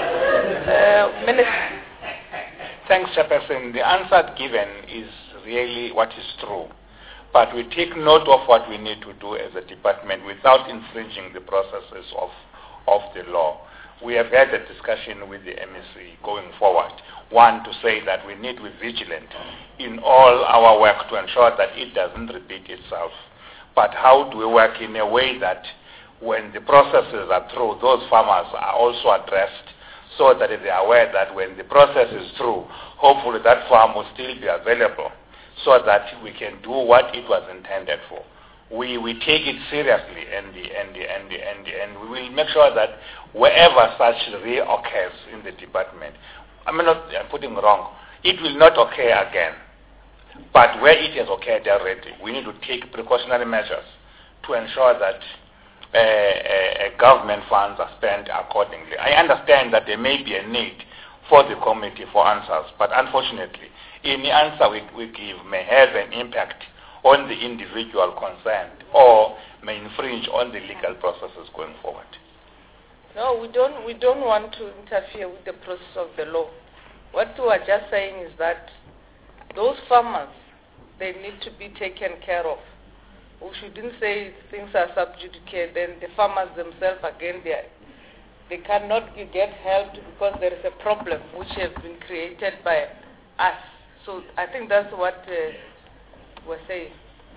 Uh, Minister. Thanks, Chairperson. The answer given is really what is true. But we take note of what we need to do as a department without infringing the processes of, of the law. We have had a discussion with the M E C going forward. One, to say that we need to be vigilant in all our work to ensure that it doesn't repeat itself. But how do we work in a way that when the processes are through, those farmers are also addressed so that they are aware that when the process is through, hopefully that farm will still be available so that we can do what it was intended for. We, we take it seriously and, the, and, the, and, the, and, the, and we will make sure that wherever such reoccurs in the department, I'm not I'm putting wrong, it will not occur again. But where it has occurred already, we need to take precautionary measures to ensure that uh, uh, government funds are spent accordingly. I understand that there may be a need for the committee for answers, but unfortunately, any answer we, we give may have an impact on the individual concerned or may infringe on the legal processes going forward. No, we don't, we don't want to interfere with the process of the law. What we are just saying is that those farmers, they need to be taken care of. We shouldn't say things are sub judice, then the farmers themselves, again, they, are, they cannot get help because there is a problem which has been created by us. So I think that's what uh, we're saying.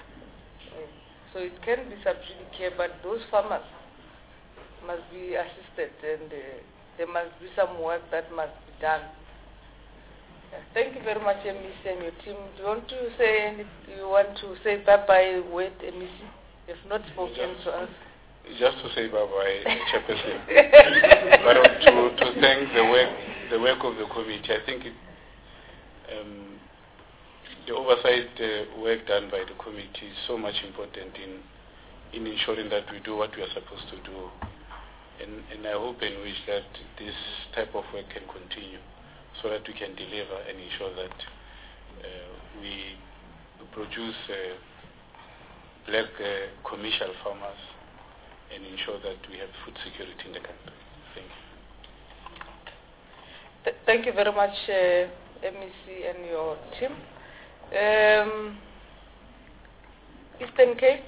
So it can be sub judice, but those farmers must be assisted, and uh, there must be some work that must be done. Yeah, thank you very much, M E C and your team. Do you want to say any, you want to say bye-bye with M E C? If not spoken just, to us. Just to say bye-bye, Chairperson. But to, to thank the work, the work of the committee. I think it, um, the oversight uh, work done by the committee is so much important in in ensuring that we do what we are supposed to do. And, and I hope and wish that this type of work can continue so that we can deliver and ensure that uh, we produce uh, black uh, commercial farmers and ensure that we have food security in the country. Thank you. Th thank you very much, uh, M E C and your team. Um, Eastern Cape.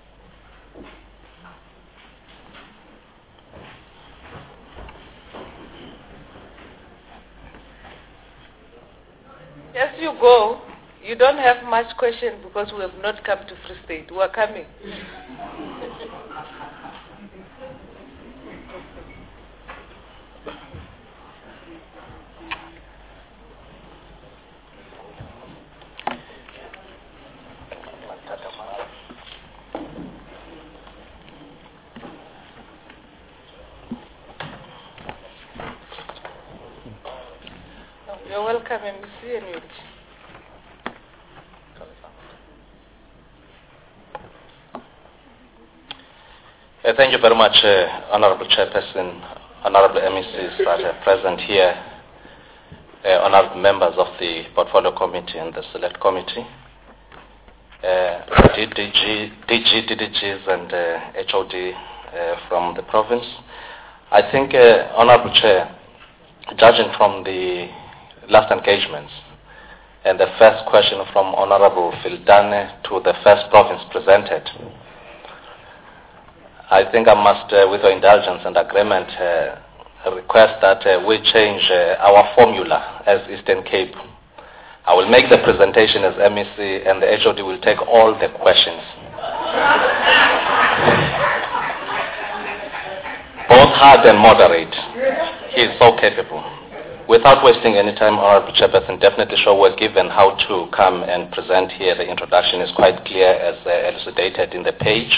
As you go, you don't have much question because we have not come to Free State. We are coming. You're welcome, M E C and you. Uh, thank you very much, uh, Honorable Chairperson, Honorable M E Cs that are present here, uh, Honorable members of the Portfolio Committee and the Select Committee, uh, D D G, D G, D D Gs and uh, H O D uh, from the province. I think, uh, Honorable Chair, judging from the last engagements and the first question from Honorable Fildane to the first province presented, I think I must, uh, with your indulgence and agreement, uh, request that uh, we change uh, our formula as Eastern Cape I will make the presentation as M E C, and the H O D will take all the questions. Both hard and moderate. He is so capable. Without wasting any time, Honorable Chairperson, definitely sure we're given how to come and present here. The introduction is quite clear as uh, elucidated in the page.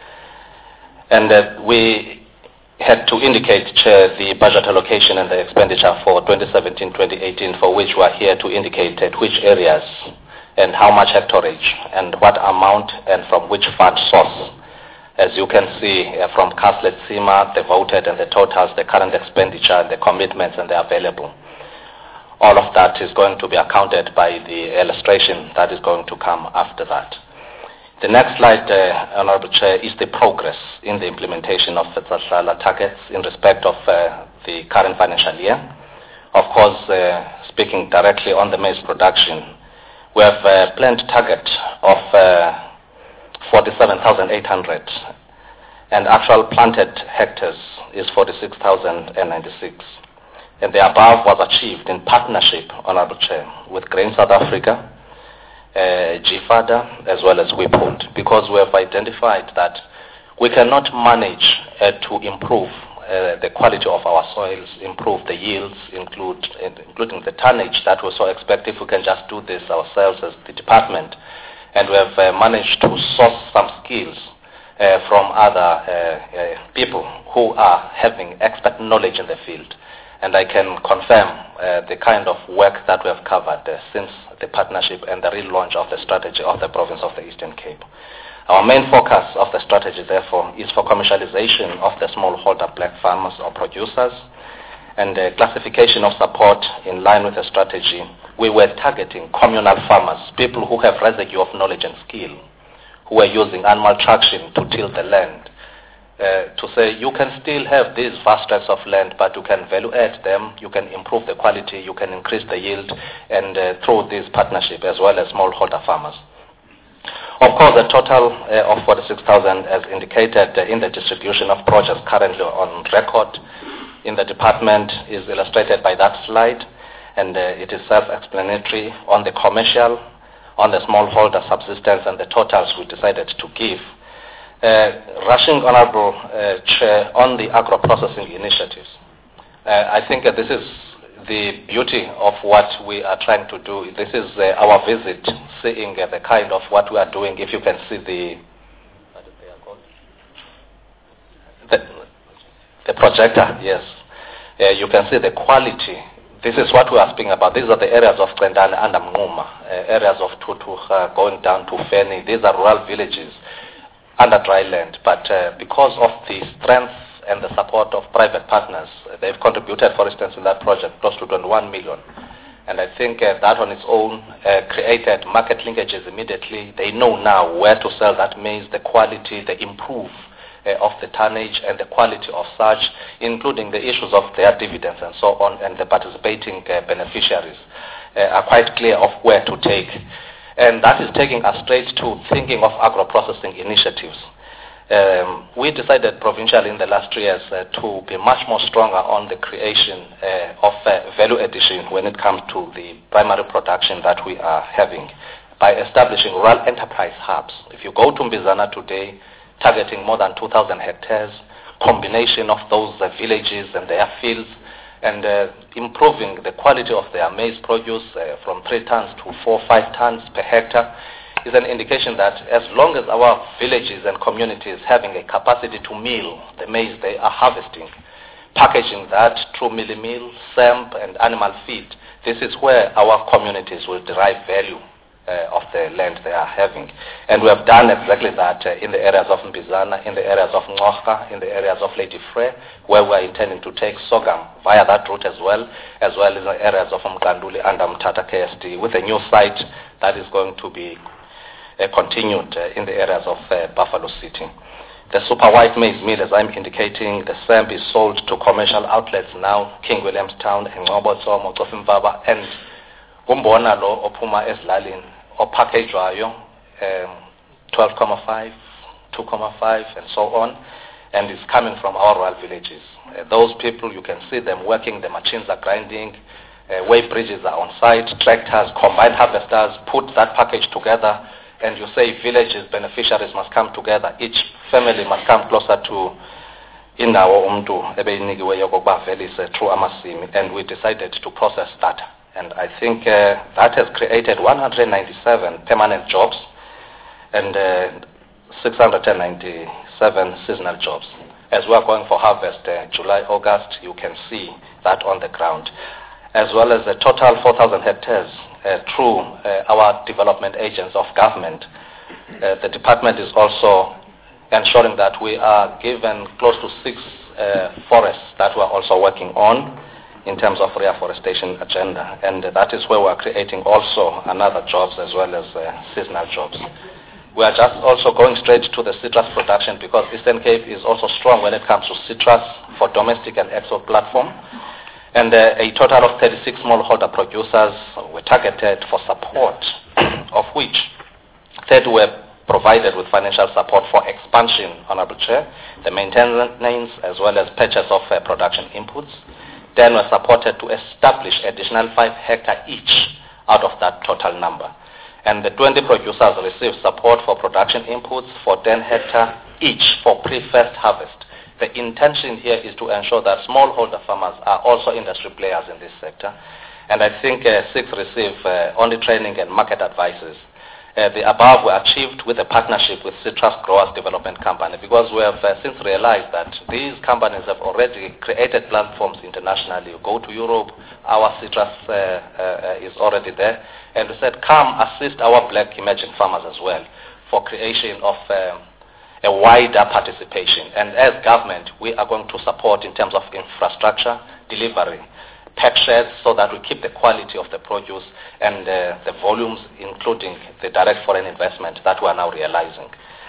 And uh, we had to indicate, Chair, the budget allocation and the expenditure for twenty seventeen twenty eighteen, for which we are here to indicate at which areas and how much hectarage and what amount and from which fund source. As you can see uh, from Caslet CIMA, the voted and the totals, the current expenditure, the commitments, and the available. All of that is going to be accounted by the illustration that is going to come after that. The next slide, uh, Honorable Chair, is the progress in the implementation of the Tsatlala targets in respect of uh, the current financial year. Of course, uh, speaking directly on the maize production, we have a planned target of uh, forty-seven thousand eight hundred, and actual planted hectares is forty-six thousand ninety-six. And the above was achieved in partnership, Honorable Chair, with Grain South Africa, uh, G FADA, as well as WIPOD, because we have identified that we cannot manage uh, to improve uh, the quality of our soils, improve the yields, include, including the tonnage that we so expect if we can just do this ourselves as the department. And we have uh, managed to source some skills uh, from other uh, uh, people who are having expert knowledge in the field. And I can confirm uh, the kind of work that we have covered uh, since the partnership and the relaunch of the strategy of the province of the Eastern Cape. Our main focus of the strategy, therefore, is for commercialization of the smallholder black farmers or producers, and the classification of support in line with the strategy. We were targeting communal farmers, people who have residue of knowledge and skill, who are using animal traction to till the land. Uh, to say you can still have these vast tracts of land, but you can value add them, you can improve the quality, you can increase the yield, and uh, through this partnership as well as smallholder farmers. Of course, the total uh, of forty-six thousand, as indicated uh, in the distribution of projects currently on record in the department, is illustrated by that slide, and uh, it is self-explanatory on the commercial, on the smallholder subsistence, and the totals we decided to give. Uh, rushing, Honorable uh, Chair, on the agro-processing initiatives. Uh, I think uh, this is the beauty of what we are trying to do. This is uh, our visit, seeing uh, the kind of what we are doing. If you can see the, the, the projector, yes. Uh, you can see the quality. This is what we are speaking about. These are the areas of Qendane and Mnguma, uh, areas of Tutuha, going down to Feni. These are rural villages under dry land. But uh, because of the strength and the support of private partners, uh, they've contributed, for instance, in that project, close to twenty-one million. And I think uh, that on its own uh, created market linkages immediately. They know now where to sell that maize, the quality, the improve uh, of the tonnage and the quality of such, including the issues of their dividends and so on, and the participating uh, beneficiaries uh, are quite clear of where to take. And that is taking us straight to thinking of agro-processing initiatives. Um, we decided provincially in the last three years uh, to be much more stronger on the creation uh, of uh, value addition when it comes to the primary production that we are having by establishing rural enterprise hubs. If you go to Mbizana today, targeting more than two thousand hectares, combination of those uh, villages and their fields, and uh, improving the quality of their maize produce uh, from three tons to four, five tons per hectare, is an indication that as long as our villages and communities having a capacity to mill the maize they are harvesting, packaging that through milli meal, S A M P, and animal feed, this is where our communities will derive value uh, of the land they are having. And we have done exactly that uh, in the areas of Mbizana, in the areas of Ngoka, in the areas of Lady Frey, where we are intending to take sorghum via that route as well, as well as in the areas of Mkanduli and Mthatha K S D, with a new site that is going to be Uh, continued uh, in the areas of uh, Buffalo City. The super white maize meal, as I'm indicating, the S A M P is sold to commercial outlets now, King Williamstown, Ngqobotso, Motofimvaba, and umbona lo ophuma ezilalini opackagwayo um, twelve comma five, two comma five, and so on, and it's coming from our rural villages. Uh, those people, you can see them working, the machines are grinding, uh, weigh bridges are on site, tractors, combined harvesters, put that package together, and you say villages, beneficiaries must come together. Each family must come closer to indawo umuntu ebeyinikiwe yokuba velise through amasimi, and we decided to process that. And I think uh, that has created one hundred ninety-seven permanent jobs and uh, six hundred ninety-seven seasonal jobs. As we are going for harvest uh, July, August, you can see that on the ground. As well as a total four thousand hectares uh, through uh, our development agents of government. Uh, the department is also ensuring that we are given close to six uh, forests that we are also working on in terms of reforestation agenda. And uh, that is where we are creating also another jobs as well as uh, seasonal jobs. We are just also going straight to the citrus production because Eastern Cape is also strong when it comes to citrus for domestic and export platform. And uh, a total of thirty-six smallholder producers were targeted for support, of which thirty were provided with financial support for expansion, Honorable Chair, the maintenance as well as purchase of uh, production inputs. Then were supported to establish additional five hectare each out of that total number. And the twenty producers received support for production inputs for ten hectare each for pre-first harvest. The intention here is to ensure that smallholder farmers are also industry players in this sector. And I think uh, six receive uh, only training and market advices. Uh, the above were achieved with a partnership with Citrus Growers Development Company because we have uh, since realized that these companies have already created platforms internationally. You go to Europe, our citrus uh, uh, is already there. And we said, come assist our black emerging farmers as well for creation of uh, a wider participation. And as government, we are going to support in terms of infrastructure, delivery, pack sheds so that we keep the quality of the produce and uh, the volumes, including the direct foreign investment that we are now realizing.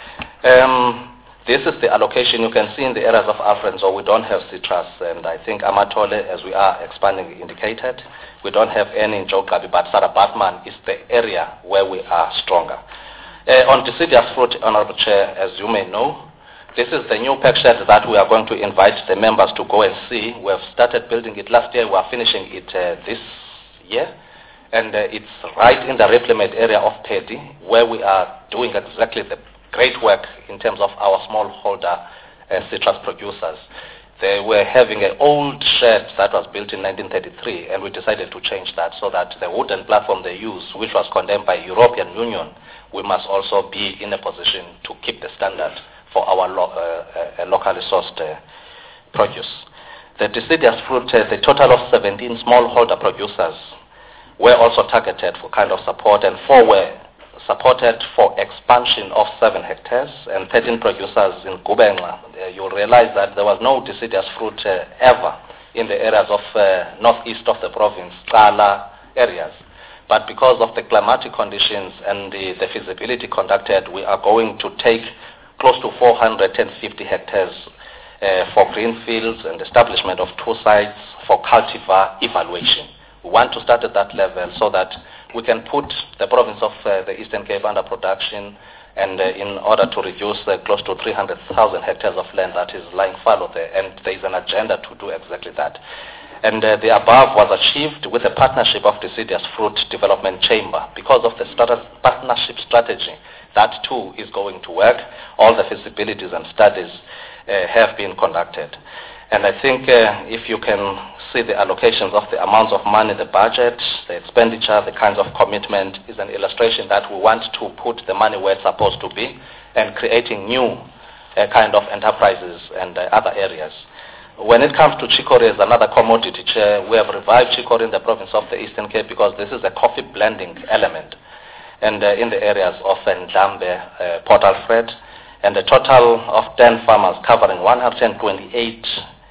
Um, this is the allocation you can see in the areas of Afrenzo. We don't have citrus, and I think Amatole, as we are expanding, indicated. We don't have any in Jogabi, but Sarah Batman is the area where we are stronger. Uh, on deciduous fruit, Honorable Chair, as you may know, this is the new pack shed that we are going to invite the members to go and see. We have started building it last year. We are finishing it uh, this year. And uh, it's right in the Replimate area of Pedi, where we are doing exactly the great work in terms of our smallholder uh, citrus producers. They were having an old shed that was built in nineteen thirty-three, and we decided to change that so that the wooden platform they use, which was condemned by European Union, we must also be in a position to keep the standard for our lo uh, uh, locally sourced uh, produce. The deciduous fruit, uh, the total of seventeen smallholder producers were also targeted for kind of support, and four were supported for expansion of seven hectares, and thirteen producers in Gubenga. Uh, you'll realize that there was no deciduous fruit uh, ever in the areas of uh, northeast of the province, Kala areas. But because of the climatic conditions and the, the feasibility conducted, we are going to take close to four hundred fifty hectares uh, for greenfields and establishment of two sites for cultivar evaluation. We want to start at that level so that we can put the province of uh, the Eastern Cape under production, and uh, in order to reduce uh, close to three hundred thousand hectares of land that is lying fallow there, and there is an agenda to do exactly that. And uh, the above was achieved with a partnership of Deciduous Fruit Development Chamber. Because of the strat partnership strategy, that too is going to work. All the feasibilities and studies uh, have been conducted. And I think uh, if you can see the allocations of the amounts of money, the budget, the expenditure, the kinds of commitment is an illustration that we want to put the money where it's supposed to be and creating new uh, kind of enterprises and uh, other areas. When it comes to chicory as another commodity, Chair, we have revived chicory in the province of the Eastern Cape because this is a coffee blending element. And uh, in the areas of Ndlambe, uh, Port Alfred, and a total of ten farmers covering one hundred twenty-eight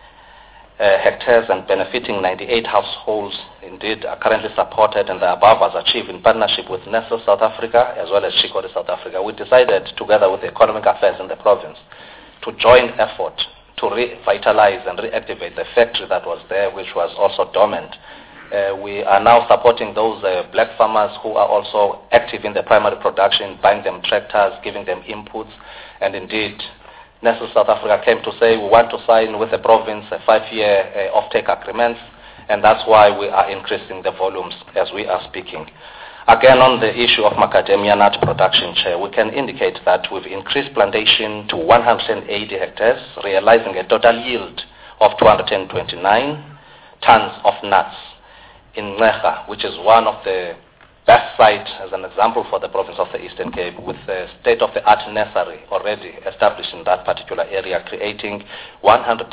uh, hectares and benefiting ninety-eight households, indeed, are currently supported, and the above was achieved in partnership with Nestle South Africa as well as Chicory South Africa. We decided, together with the Economic Affairs in the province, to join effort to revitalize and reactivate the factory that was there, which was also dormant. Uh, we are now supporting those uh, black farmers who are also active in the primary production, buying them tractors, giving them inputs, and indeed, Nestle South Africa came to say we want to sign with the province a five-year uh, off-take agreement, and that's why we are increasing the volumes as we are speaking. Again, on the issue of macadamia nut production, Chair, we can indicate that we've increased plantation to one hundred eighty hectares, realizing a total yield of two hundred twenty-nine tons of nuts in Ngqegha, which is one of the best sites, as an example, for the province of the Eastern Cape, with a state-of-the-art nursery already established in that particular area, creating one hundred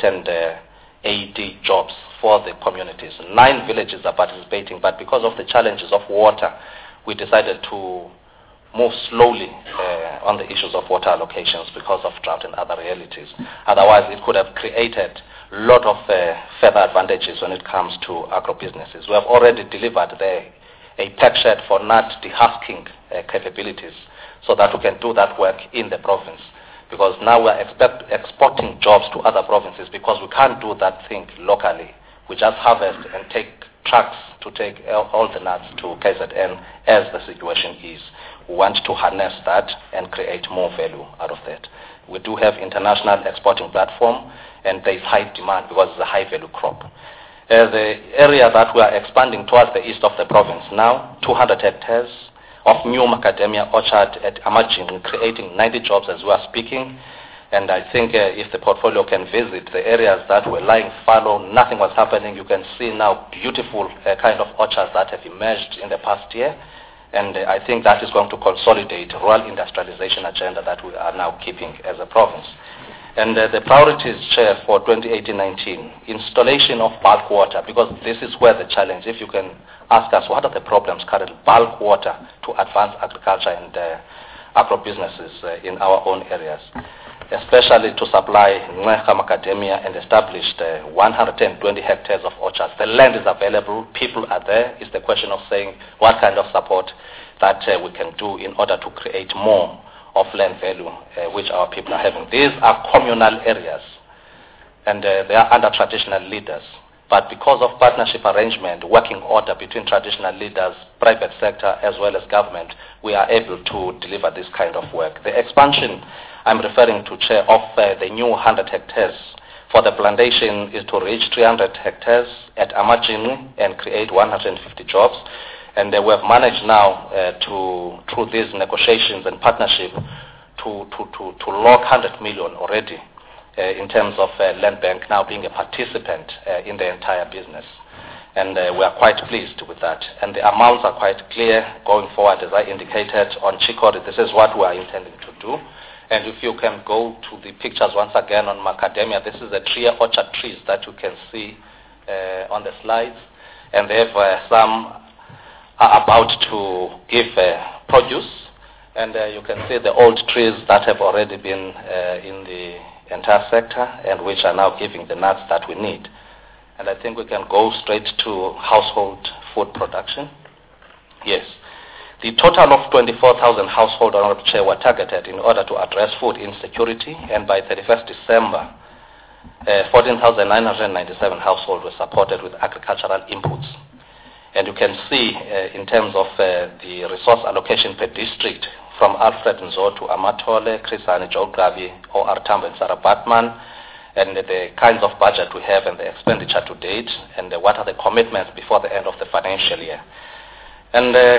eighty jobs for the communities. Nine villages are participating, but because of the challenges of water, we decided to move slowly uh, on the issues of water allocations because of drought and other realities. Otherwise, it could have created a lot of uh, further advantages when it comes to agro-businesses. We have already delivered there a pack shed for nut dehusking uh, capabilities so that we can do that work in the province. Because now we are expect, exporting jobs to other provinces because we can't do that thing locally. We just harvest and take trucks to take all the nuts to K Z N as the situation is. We want to harness that and create more value out of that. We do have international exporting platform, and there is high demand because it's a high value crop. Uh, the area that we are expanding towards the east of the province now, two hundred hectares of new macadamia orchard at Amajing, creating ninety jobs as we are speaking. And I think uh, if the portfolio can visit the areas that were lying fallow, nothing was happening. You can see now beautiful uh, kind of orchards that have emerged in the past year. And uh, I think that is going to consolidate rural industrialization agenda that we are now keeping as a province. And uh, the priorities, Chair, for twenty eighteen nineteen, installation of bulk water, because this is where the challenge, if you can ask us, what are the problems currently? Bulk water to advance agriculture and uh, agro-businesses uh, in our own areas, especially to supply Ngqegha macadamia and established uh, one hundred twenty hectares of orchards. The land is available, people are there. It's the question of saying what kind of support that uh, we can do in order to create more of land value, uh, which our people are having. These are communal areas, and uh, they are under traditional leaders. But because of partnership arrangement, working order between traditional leaders, private sector, as well as government, we are able to deliver this kind of work. The expansion I'm referring to, Chair, of uh, the new one hundred hectares for the plantation is to reach three hundred hectares at Amajing and create one hundred fifty jobs. And uh, we have managed now uh, to, through these negotiations and partnership, to, to, to, to lock one hundred million already uh, in terms of uh, Land Bank now being a participant uh, in the entire business. And uh, we are quite pleased with that. And the amounts are quite clear going forward, as I indicated on Chikori. This is what we are intending to do. And if you can go to the pictures once again on macadamia, this is the tree orchard trees that you can see uh, on the slides. And they have uh, some are about to give uh, produce, and uh, you can see the old trees that have already been uh, in the entire sector and which are now giving the nuts that we need. And I think we can go straight to household food production. Yes. The total of twenty-four thousand household Honorable Chair were targeted in order to address food insecurity, and by thirty-first December, uh, fourteen thousand nine hundred ninety-seven households were supported with agricultural inputs. And you can see uh, in terms of uh, the resource allocation per district from Alfred Nzo to Amatole, Chris Hani, Joe Gravi, O R Tambo and Sarah Batman, and uh, the kinds of budget we have and the expenditure to date, and uh, what are the commitments before the end of the financial year. And uh,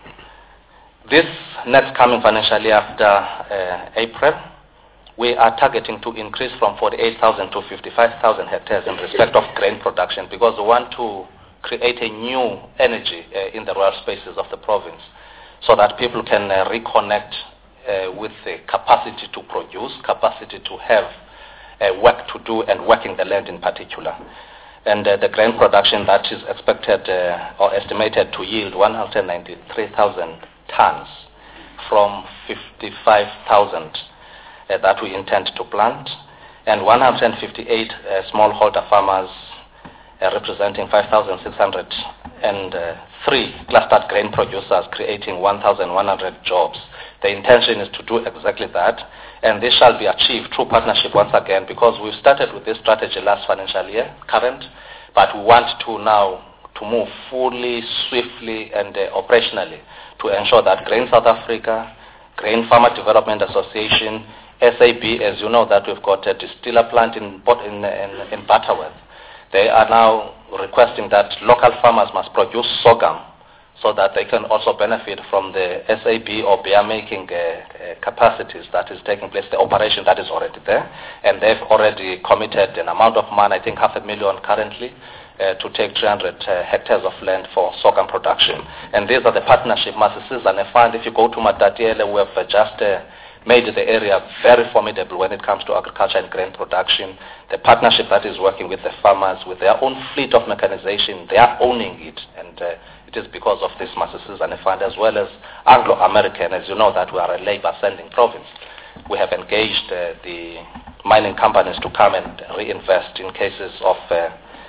this next coming financial year after uh, April, we are targeting to increase from forty-eight thousand to fifty-five thousand hectares in respect of grain production, because we want to create a new energy uh, in the rural spaces of the province so that people can uh, reconnect uh, with the capacity to produce, capacity to have uh, work to do and working the land in particular. And uh, the grain production that is expected uh, or estimated to yield one hundred ninety-three thousand tons from fifty-five thousand uh, that we intend to plant, and one hundred fifty-eight uh, smallholder farmers Uh, representing five thousand six hundred three clustered grain producers, creating one thousand one hundred jobs. The intention is to do exactly that, and this shall be achieved through partnership once again, because we've started with this strategy last financial year, current, but we want to now to move fully, swiftly, and uh, operationally to ensure that Grain South Africa, Grain Farmer Development Association, S A B, as you know, that we've got a distiller plant in, in, in, in Butterworth. they are now requesting that local farmers must produce sorghum so that they can also benefit from the S A B or beer making uh, uh, capacities that is taking place, the operation that is already there. And they've already committed an amount of money, I think half a million currently, uh, to take three hundred uh, hectares of land for sorghum production. And these are the partnership, Masisizane Fund. If you go to Matatiele, we have uh, just uh, made the area very formidable when it comes to agriculture and grain production. The partnership that is working with the farmers, with their own fleet of mechanization, they are owning it. And uh, it is because of this Masisizane Fund, as well as Anglo-American. As you know, that we are a labor-sending province. We have engaged uh, the mining companies to come and reinvest in cases of uh,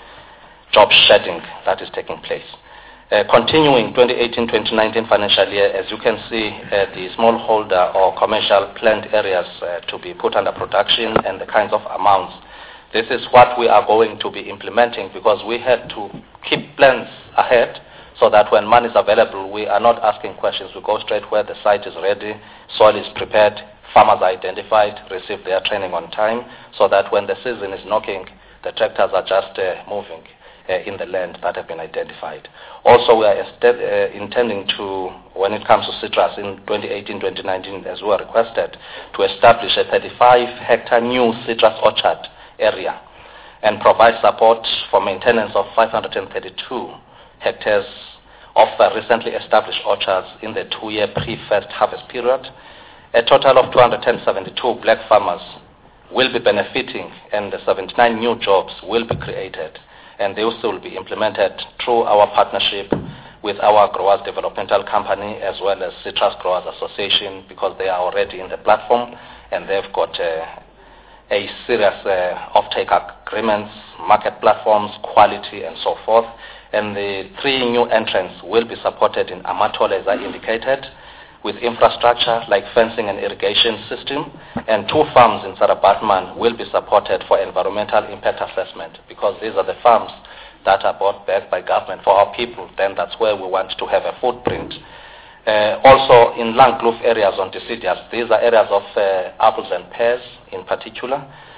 job shedding that is taking place. Uh, continuing twenty eighteen twenty nineteen financial year, as you can see, uh, the smallholder or commercial plant areas uh, to be put under production and the kinds of amounts. This is what we are going to be implementing, because we had to keep plans ahead so that when money is available, we are not asking questions. We go straight where the site is ready, soil is prepared, farmers are identified, receive their training on time, so that when the season is knocking, the tractors are just uh, moving uh, in the land that have been identified. Also, we are instead, uh, intending to, when it comes to citrus in twenty eighteen twenty nineteen, as we were requested, to establish a thirty-five hectare new citrus orchard area and provide support for maintenance of five hundred thirty-two hectares of the recently established orchards in the two-year pre-first harvest period. A total of two hundred seventy-two black farmers will be benefiting, and the seventy-nine new jobs will be created, and they also will be implemented through our partnership with our Growers Developmental Company as well as Citrus Growers Association, because they are already in the platform and they've got uh, a serious uh, off-take agreements, market platforms, quality, and so forth. And the three new entrants will be supported in Amatole, as I indicated, with infrastructure like fencing and irrigation system, and two farms in Sarabatman will be supported for environmental impact assessment, because these are the farms that are bought back by government for our people. Then that's where we want to have a footprint. Uh, also in Langkloof areas on deciduous, these are areas of uh, apples and pears in particular.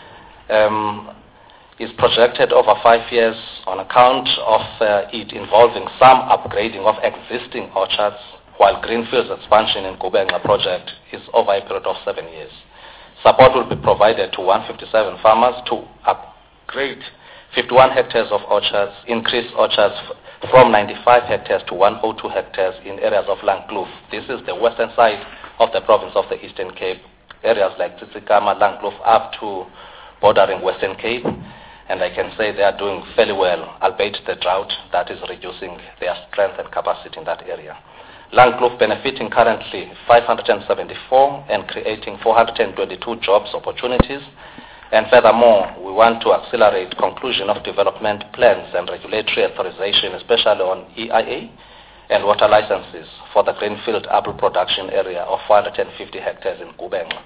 Um, is projected over five years on account of uh, it involving some upgrading of existing orchards, while Greenfields expansion in Kubenga project is over a period of seven years. Support will be provided to one hundred fifty-seven farmers to upgrade fifty-one hectares of orchards, increase orchards f- from ninety-five hectares to one hundred two hectares in areas of Langkloof. This is the western side of the province of the Eastern Cape, areas like Tsitsikama, Langkloof, up to bordering Western Cape. And I can say they are doing fairly well, albeit the drought that is reducing their strength and capacity in that area. Langkloof benefiting currently five hundred seventy-four and creating four hundred twenty-two jobs opportunities. And furthermore, we want to accelerate conclusion of development plans and regulatory authorization, especially on E I A and water licenses for the Greenfield apple production area of four hundred fifty hectares in Kubenga.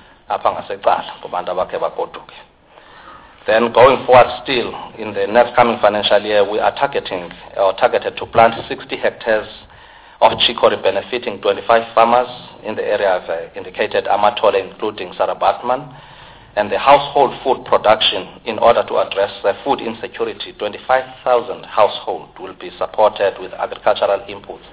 Then going forward still, in the next coming financial year, we are targeting or targeted to plant sixty hectares of chicory, benefiting twenty-five farmers in the area of uh, indicated Amatole, including Sarabatman, and the household food production. In order to address uh, food insecurity, twenty-five thousand households will be supported with agricultural inputs.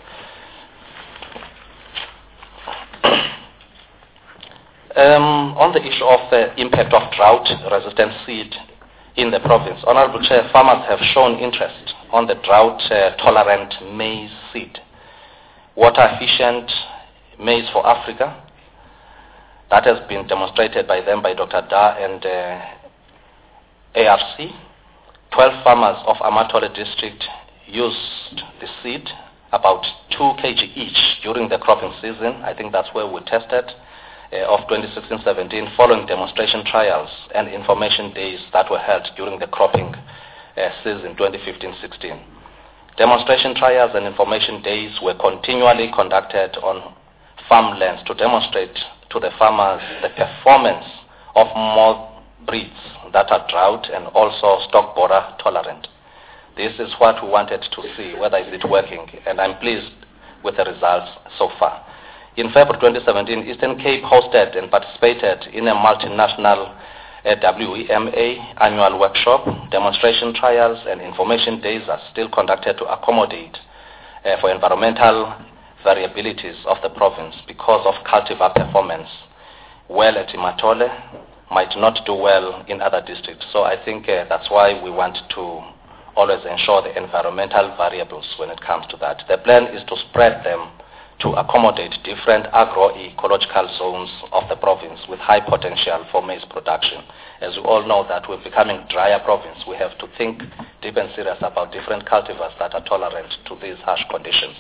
Um, on the issue of the impact of drought-resistant seed in the province, Honorable Chair, farmers have shown interest on the drought-tolerant uh, maize seed, water-efficient maize for Africa. That has been demonstrated by them, by Doctor Da and uh, A R C. Twelve farmers of Amatole district used the seed, about two kilograms each, during the cropping season. I think that's where we tested. Uh, of twenty sixteen seventeen, following demonstration trials and information days that were held during the cropping uh, season twenty fifteen sixteen. Demonstration trials and information days were continually conducted on farmlands to demonstrate to the farmers the performance of more breeds that are drought and also stock border tolerant. This is what we wanted to see, whether is it working, and I'm pleased with the results so far. In February twenty seventeen, Eastern Cape hosted and participated in a multinational A W E M A annual workshop, demonstration trials and information days are still conducted to accommodate uh, for environmental variabilities of the province because of cultivar performance. Well at Imatole might not do well in other districts. So I think uh, that's why we want to always ensure the environmental variables when it comes to that. The plan is to spread them to accommodate different agroecological zones of the province with high potential for maize production. As we all know that we're becoming drier province, we have to think deep and serious about different cultivars that are tolerant to these harsh conditions.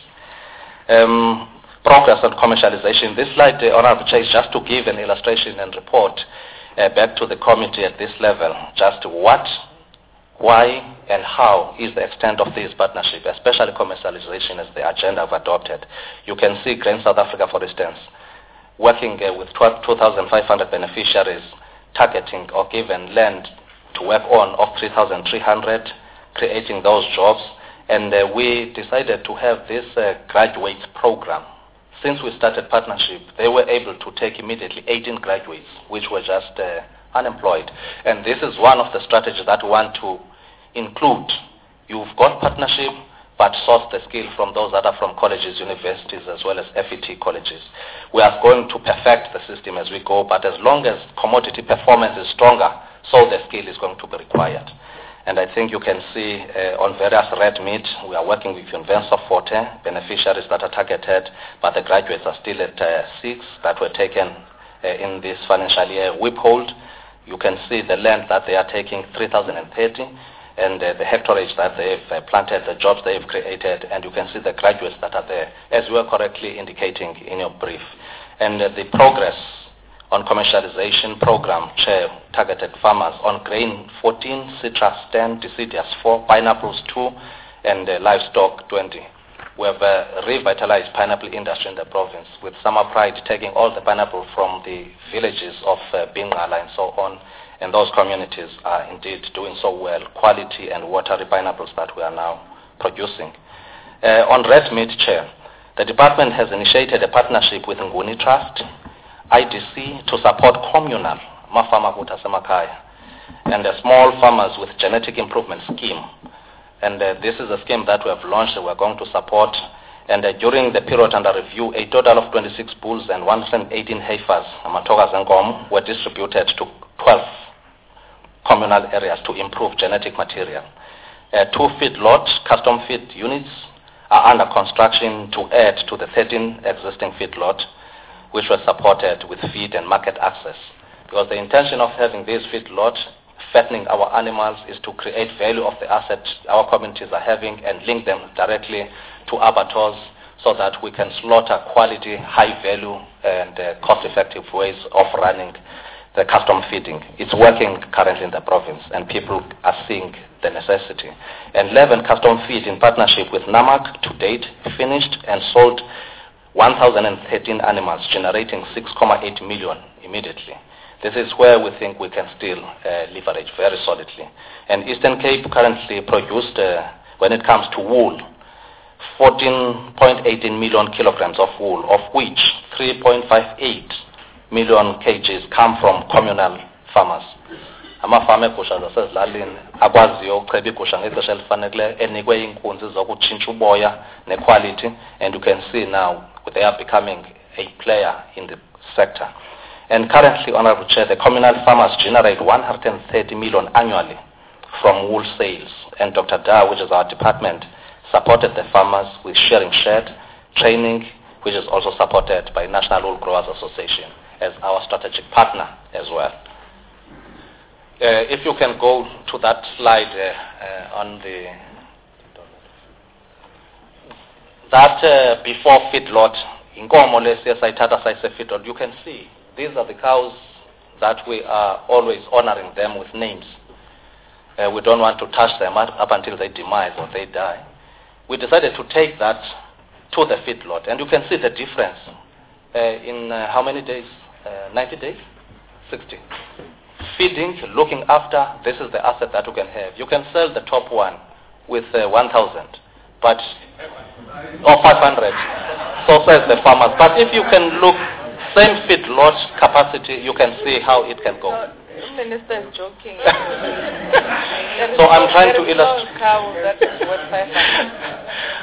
Um, progress on commercialization. This slide, uh, Honorable Chair, is just to give an illustration and report uh, back to the committee at this level, just what, why, and how is the extent of this partnership, especially commercialization as the agenda I've adopted. You can see Grain South Africa, for instance, working uh, with two thousand five hundred beneficiaries, targeting or given land to work on of three thousand three hundred, creating those jobs. And uh, we decided to have this uh, graduates program. Since we started partnership, they were able to take immediately eighteen graduates, which were just uh, unemployed. And this is one of the strategies that we want to include. You've got partnership, but source the skill from those that are from colleges, universities, as well as F E T colleges. We are going to perfect the system as we go, but as long as commodity performance is stronger, so the skill is going to be required. And I think you can see uh, on various red meat, we are working with Universo Forte, beneficiaries that are targeted, but the graduates are still at uh, six that were taken uh, in this financial year. Whiphold, you can see the land that they are taking, three thousand thirty, and uh, the hectareage that they've uh, planted, the jobs they've created, and you can see the graduates that are there, as you were correctly indicating in your brief. And uh, the progress on commercialization program, Chair, targeted farmers on grain fourteen, citrus ten, deciduous four, pineapples two, and uh, livestock twenty. We have uh, revitalized pineapple industry in the province, with Summer Pride taking all the pineapple from the villages of uh, Bingala and so on, and those communities are indeed doing so well, quality and watery pineapples that we are now producing. Uh, on red meat, Chair, the department has initiated a partnership with Nguni Trust, I D C, to support communal mafama kutasemakaya and uh, small farmers with genetic improvement scheme. And uh, this is a scheme that we have launched that we are going to support. And uh, during the period under review, a total of twenty-six bulls and one hundred eighteen heifers, amatogas and gom, were distributed to twelve communal areas to improve genetic material. Uh, two feedlot custom feed units are under construction to add to the thirteen existing feedlot, which was supported with feed and market access. Because the intention of having these feedlot, fattening our animals, is to create value of the assets our communities are having and link them directly to abattoirs so that we can slaughter quality, high value and uh, cost-effective ways of running the custom feeding. It's working currently in the province and people are seeing the necessity. And eleven custom feed in partnership with NAMAC to date finished and sold one thousand thirteen animals, generating six point eight million immediately. This is where we think we can still uh, leverage very solidly. And Eastern Cape currently produced, uh, when it comes to wool, fourteen point one eight million kilograms of wool, of which three point five eight million kgs come from communal farmers. Amafama egusha zasezilalini akwaziyo ukucheba igusha ngexesha elifaneleyo enikwe inkunzi zokutshintsha uboya nequality, and you can see now they are becoming a player in the sector. And currently, Honorable Chair, the communal farmers generate one hundred thirty million annually from wool sales, and Doctor Da, which is our department, supported the farmers with sharing shed, training, which is also supported by National Wool Growers Association as our strategic partner as well. Uh, if you can go to that slide uh, uh, on the that uh, before feedlot, inkomo lesiyasayithatha sayise feedlot, you can see these are the cows that we are always honoring them with names. Uh, we don't want to touch them up, up until they demise or they die. We decided to take that to the feedlot, and you can see the difference uh, in uh, how many days? Uh, ninety days? sixty. Feeding, looking after, this is the asset that you can have. You can sell the top one with uh, one thousand, but or five hundred. So says the farmers. But if you can look, same feedlot capacity, you can see how it can go. The minister is joking. So I'm trying to illustrate. Cow that is worth five hundred.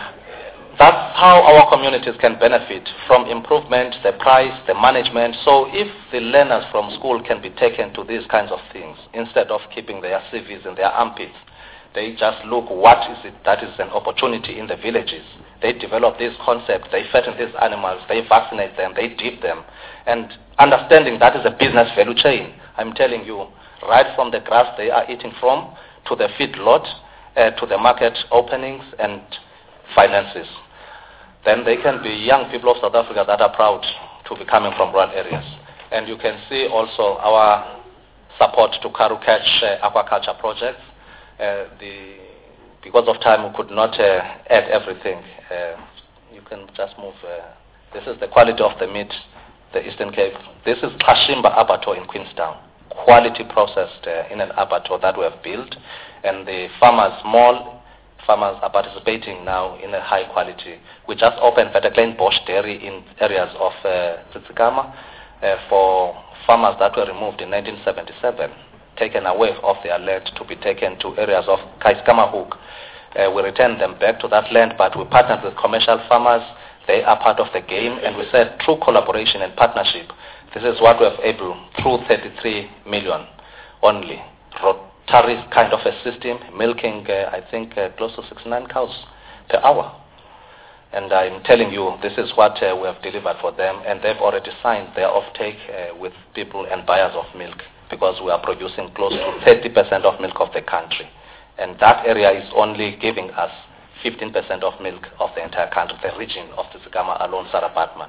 That's how our communities can benefit from improvement, the price, the management. So if the learners from school can be taken to these kinds of things, instead of keeping their C Vs in their armpits, they just look what is it that is an opportunity in the villages. They develop these concepts, they fatten these animals, they vaccinate them, they dip them. And understanding that is a business value chain. I'm telling you, right from the grass they are eating from, to the feedlot, uh, to the market openings and finances. Then they can be young people of South Africa that are proud to be coming from rural areas. And you can see also our support to Karoo Catch uh, aquaculture projects. Uh, the, because of time, we could not uh, add everything. Uh, you can just move. Uh, this is the quality of the meat, the Eastern Cape. This is Kashimba Abattoir in Queenstown. Quality processed uh, in an abattoir that we have built. And the farmers, small farmers are participating now in a high quality. We just opened Veteklein Bosch Dairy in areas of uh, Tsitsikama uh, for farmers that were removed in nineteen seventy-seven, taken away off their land to be taken to areas of Kaiskama Hook. Uh, we returned them back to that land, but we partnered with commercial farmers. They are part of the game, and we said through collaboration and partnership, this is what we have able, through thirty-three million only, Rotary kind of a system, milking, uh, I think, uh, close to sixty-nine cows per hour. And I'm telling you, this is what uh, we have delivered for them, and they've already signed their offtake uh, with people and buyers of milk, because we are producing close to thirty percent of milk of the country. And that area is only giving us fifteen percent of milk of the entire country, the region of Tsitsikama alone, Sarah Batman.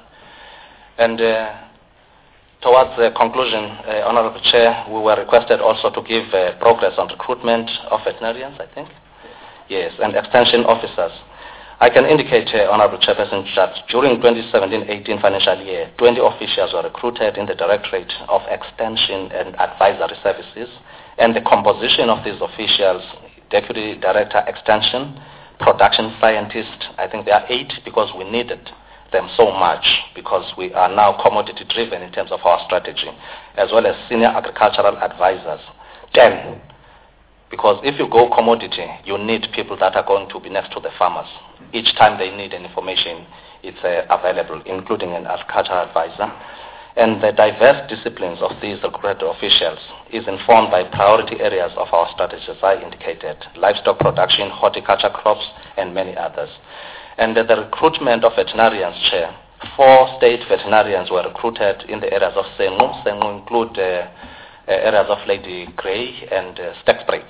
And uh, towards the conclusion, uh, Honorable Chair, we were requested also to give uh, progress on recruitment of veterinarians, I think. Yes, and extension officers. I can indicate, uh, Honorable Chairperson, that during twenty seventeen eighteen financial year, twenty officials were recruited in the Directorate of Extension and Advisory Services, and the composition of these officials, Deputy Director Extension, Production Scientist, I think there are eight because we needed them so much because we are now commodity driven in terms of our strategy, as well as Senior Agricultural Advisors, ten. Because if you go commodity, you need people that are going to be next to the farmers. Each time they need an information, it's uh, available, including an agricultural advisor. And the diverse disciplines of these recruited officials is informed by priority areas of our strategy, as I indicated, livestock production, horticulture crops, and many others. And uh, the recruitment of veterinarians, Chair, four state veterinarians were recruited in the areas of Sengu. Sengu include uh, Uh, areas of Lady Grey and uh, Stekspruit.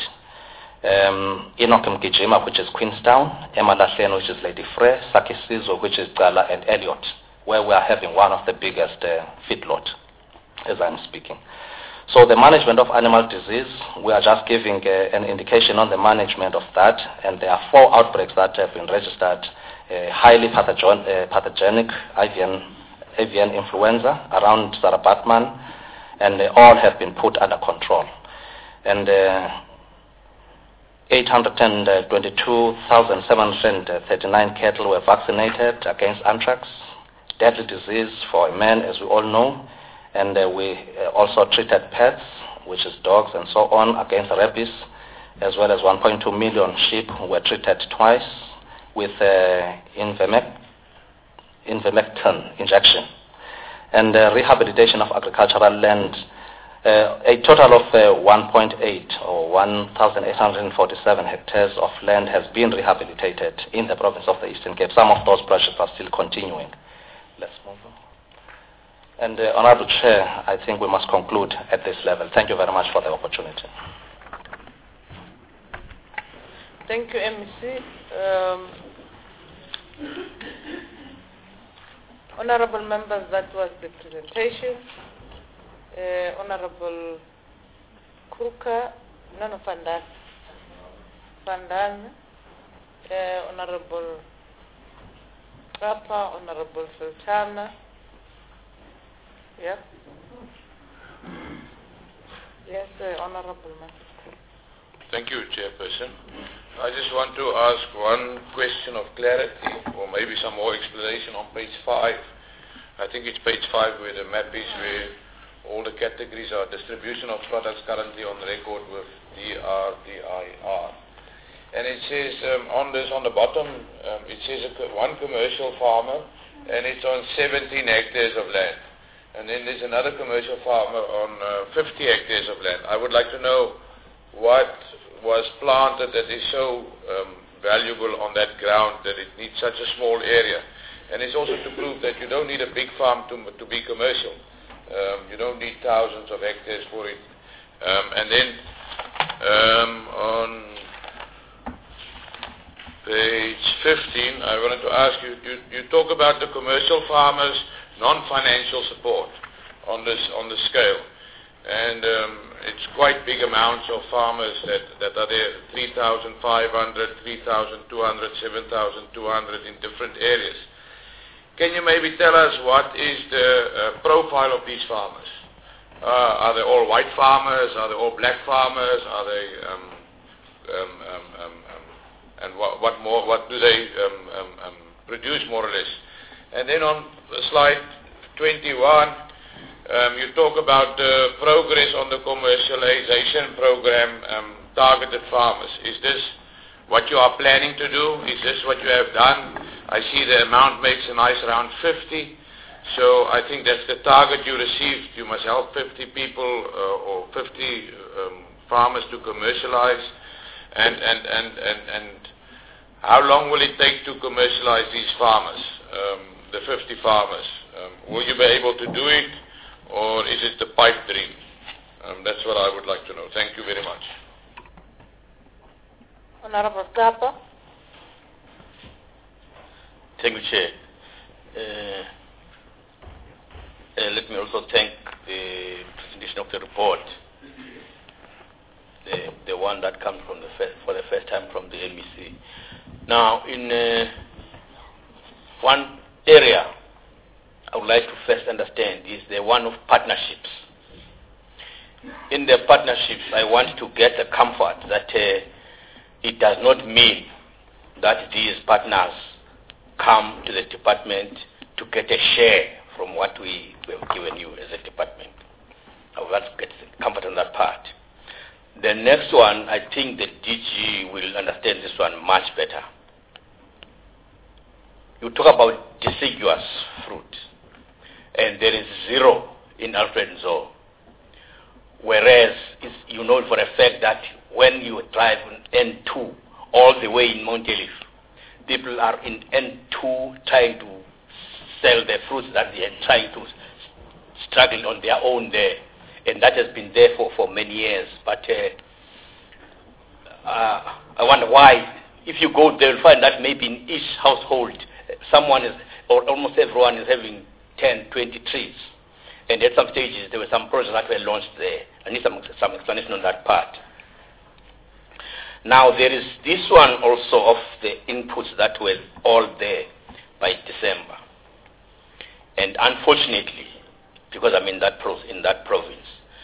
Um, Enoch Mgijima, which is Queenstown, Emalahleni, which is Lady Frey, Sakisizo, which is Gala, and Elliot, where we are having one of the biggest uh, feedlot, as I'm speaking. So the management of animal disease, we are just giving uh, an indication on the management of that, and there are four outbreaks that have been registered, uh, highly pathogen, uh, pathogenic avian, avian influenza around Sarah Batman, and uh, all have been put under control. And uh, eight hundred twenty-two thousand seven hundred thirty-nine cattle were vaccinated against anthrax, deadly disease for a man, as we all know. And uh, we uh, also treated pets, which is dogs and so on, against rabies, as well as one point two million sheep were treated twice with uh, Invermec- Invermectin injection. And uh, rehabilitation of agricultural land, uh, a total of uh, one point eight or one thousand eight hundred forty-seven hectares of land has been rehabilitated in the province of the Eastern Cape. Some of those projects are still continuing. Let's move on. And uh, Honorable Chair, I think we must conclude at this level. Thank you very much for the opportunity. Thank you, M C. Um, Honorable members, that was the presentation. Uh, Honorable Kruka, no, no, Fandan, Fandan, uh, Honorable Papa, Honorable Sultana. Yeah. Yes, uh, Honorable Member. Thank you, Chairperson. I just want to ask one question of clarity, or maybe some more explanation on page five. I think it's page five where the map is, where all the categories are distribution of products currently on record with D R D I R. And it says um, on this, on the bottom, um, it says a co one commercial farmer, and it's on seventeen hectares of land. And then there's another commercial farmer on uh, fifty hectares of land. I would like to know what was planted that is so um, valuable on that ground that it needs such a small area. And it's also to prove that you don't need a big farm to, to be commercial. Um, you don't need thousands of hectares for it. Um, and then um, on page fifteen, I wanted to ask you, you, you talk about the commercial farmers' non-financial support on this on the scale. And um, it's quite big amounts of farmers that, that are there, three thousand five hundred, three thousand two hundred, seven thousand two hundred in different areas. Can you maybe tell us what is the uh, profile of these farmers? Uh, are they all white farmers? Are they all black farmers? Are they, um, um, um, um, um, and what, what more, what do they um, um, um, produce more or less? And then on slide twenty-one, um, you talk about the progress on the commercialization program, um, targeted farmers. Is this what you are planning to do? Is this what you have done? I see the amount makes a nice around fifty. So I think that's the target you received. You must help fifty people uh, or fifty um, farmers to commercialize. And, and, and, and, and how long will it take to commercialize these farmers, um, the fifty farmers? Um, will you be able to do it, or is it the pipe dream? Um, that's what I would like to know. Thank you very much. Honorable Tapa. Thank you, Chair. Uh, uh, let me also thank the presentation of the report, the, the one that comes from the first, for the first time from the M E C. Now, in uh, one area I would like to first understand is the one of partnerships. In the partnerships, I want to get a comfort that uh, it does not mean that these partners come to the department to get a share from what we have given you as a department. I would like to get comfort on that part. The next one, I think the D G will understand this one much better. You talk about deciduous fruit, and there is zero in Alfred Nzo. Whereas, it's, you know for a fact that when you drive on N two all the way in Montevideo, people are in N two trying to sell the fruits that they are trying to struggle on their own there. And that has been there for, for many years. But uh, uh, I wonder why, if you go there, you'll find that maybe in each household, someone is, or almost everyone is having ten, twenty trees. And at some stages, there were some projects that were launched there. I need some, some explanation on that part. Now, there is this one also of the inputs that were all there by December. And unfortunately, because I'm in that, pro in that province,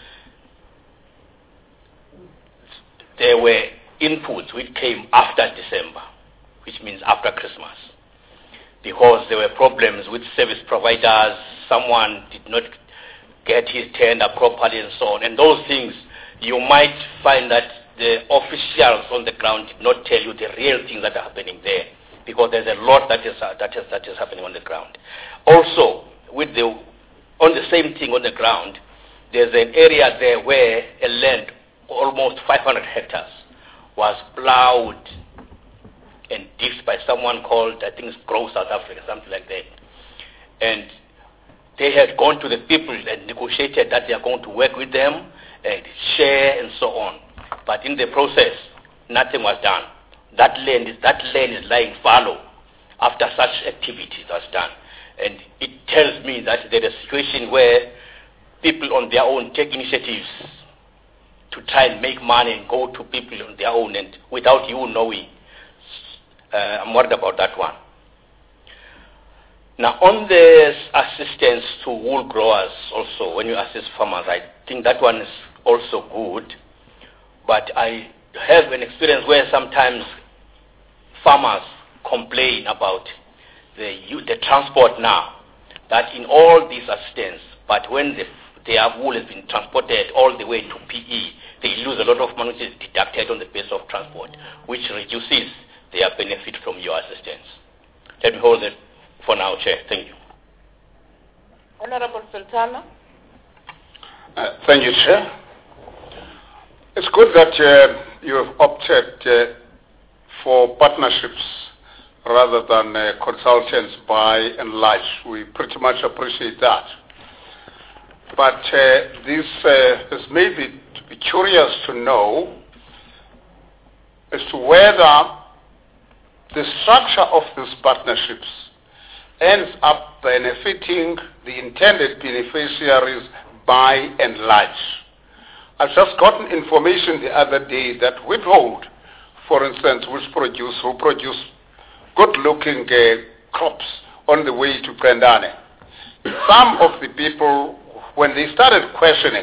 there were inputs which came after December, which means after Christmas, because there were problems with service providers, someone did not get his tender properly and so on. And those things, you might find that the officials on the ground did not tell you the real things that are happening there, because there's a lot that is, uh, that is, that is happening on the ground. Also, with the, on the same thing on the ground, there's an area there where a land, almost five hundred hectares, was plowed and digged by someone called, I think it's Grow South Africa, something like that. And they had gone to the people and negotiated that they are going to work with them and share and so on. But in the process, nothing was done. That land is, that land is lying fallow after such activity was done. And it tells me that there is a situation where people on their own take initiatives to try and make money and go to people on their own and without you knowing. Uh, I'm worried about that one. Now, on the assistance to wool growers also, when you assist farmers, I think that one is also good. But I have an experience where sometimes farmers complain about the, the transport now, that in all these assistance, but when the, their wool has been transported all the way to P E, they lose a lot of money which is deducted on the basis of transport, which reduces their benefit from your assistance. Let me hold it for now, Chair. Thank you. Honorable Sultana. Uh, thank you, Chair. It's good that uh, you have opted uh, for partnerships rather than uh, consultants by and large. We pretty much appreciate that. But uh, this uh, has made me curious to know as to whether the structure of these partnerships ends up benefiting the intended beneficiaries by and large. I've just gotten information the other day that Withhold, for instance, which produce, who produce good-looking uh, crops on the way to Brendane, some of the people, when they started questioning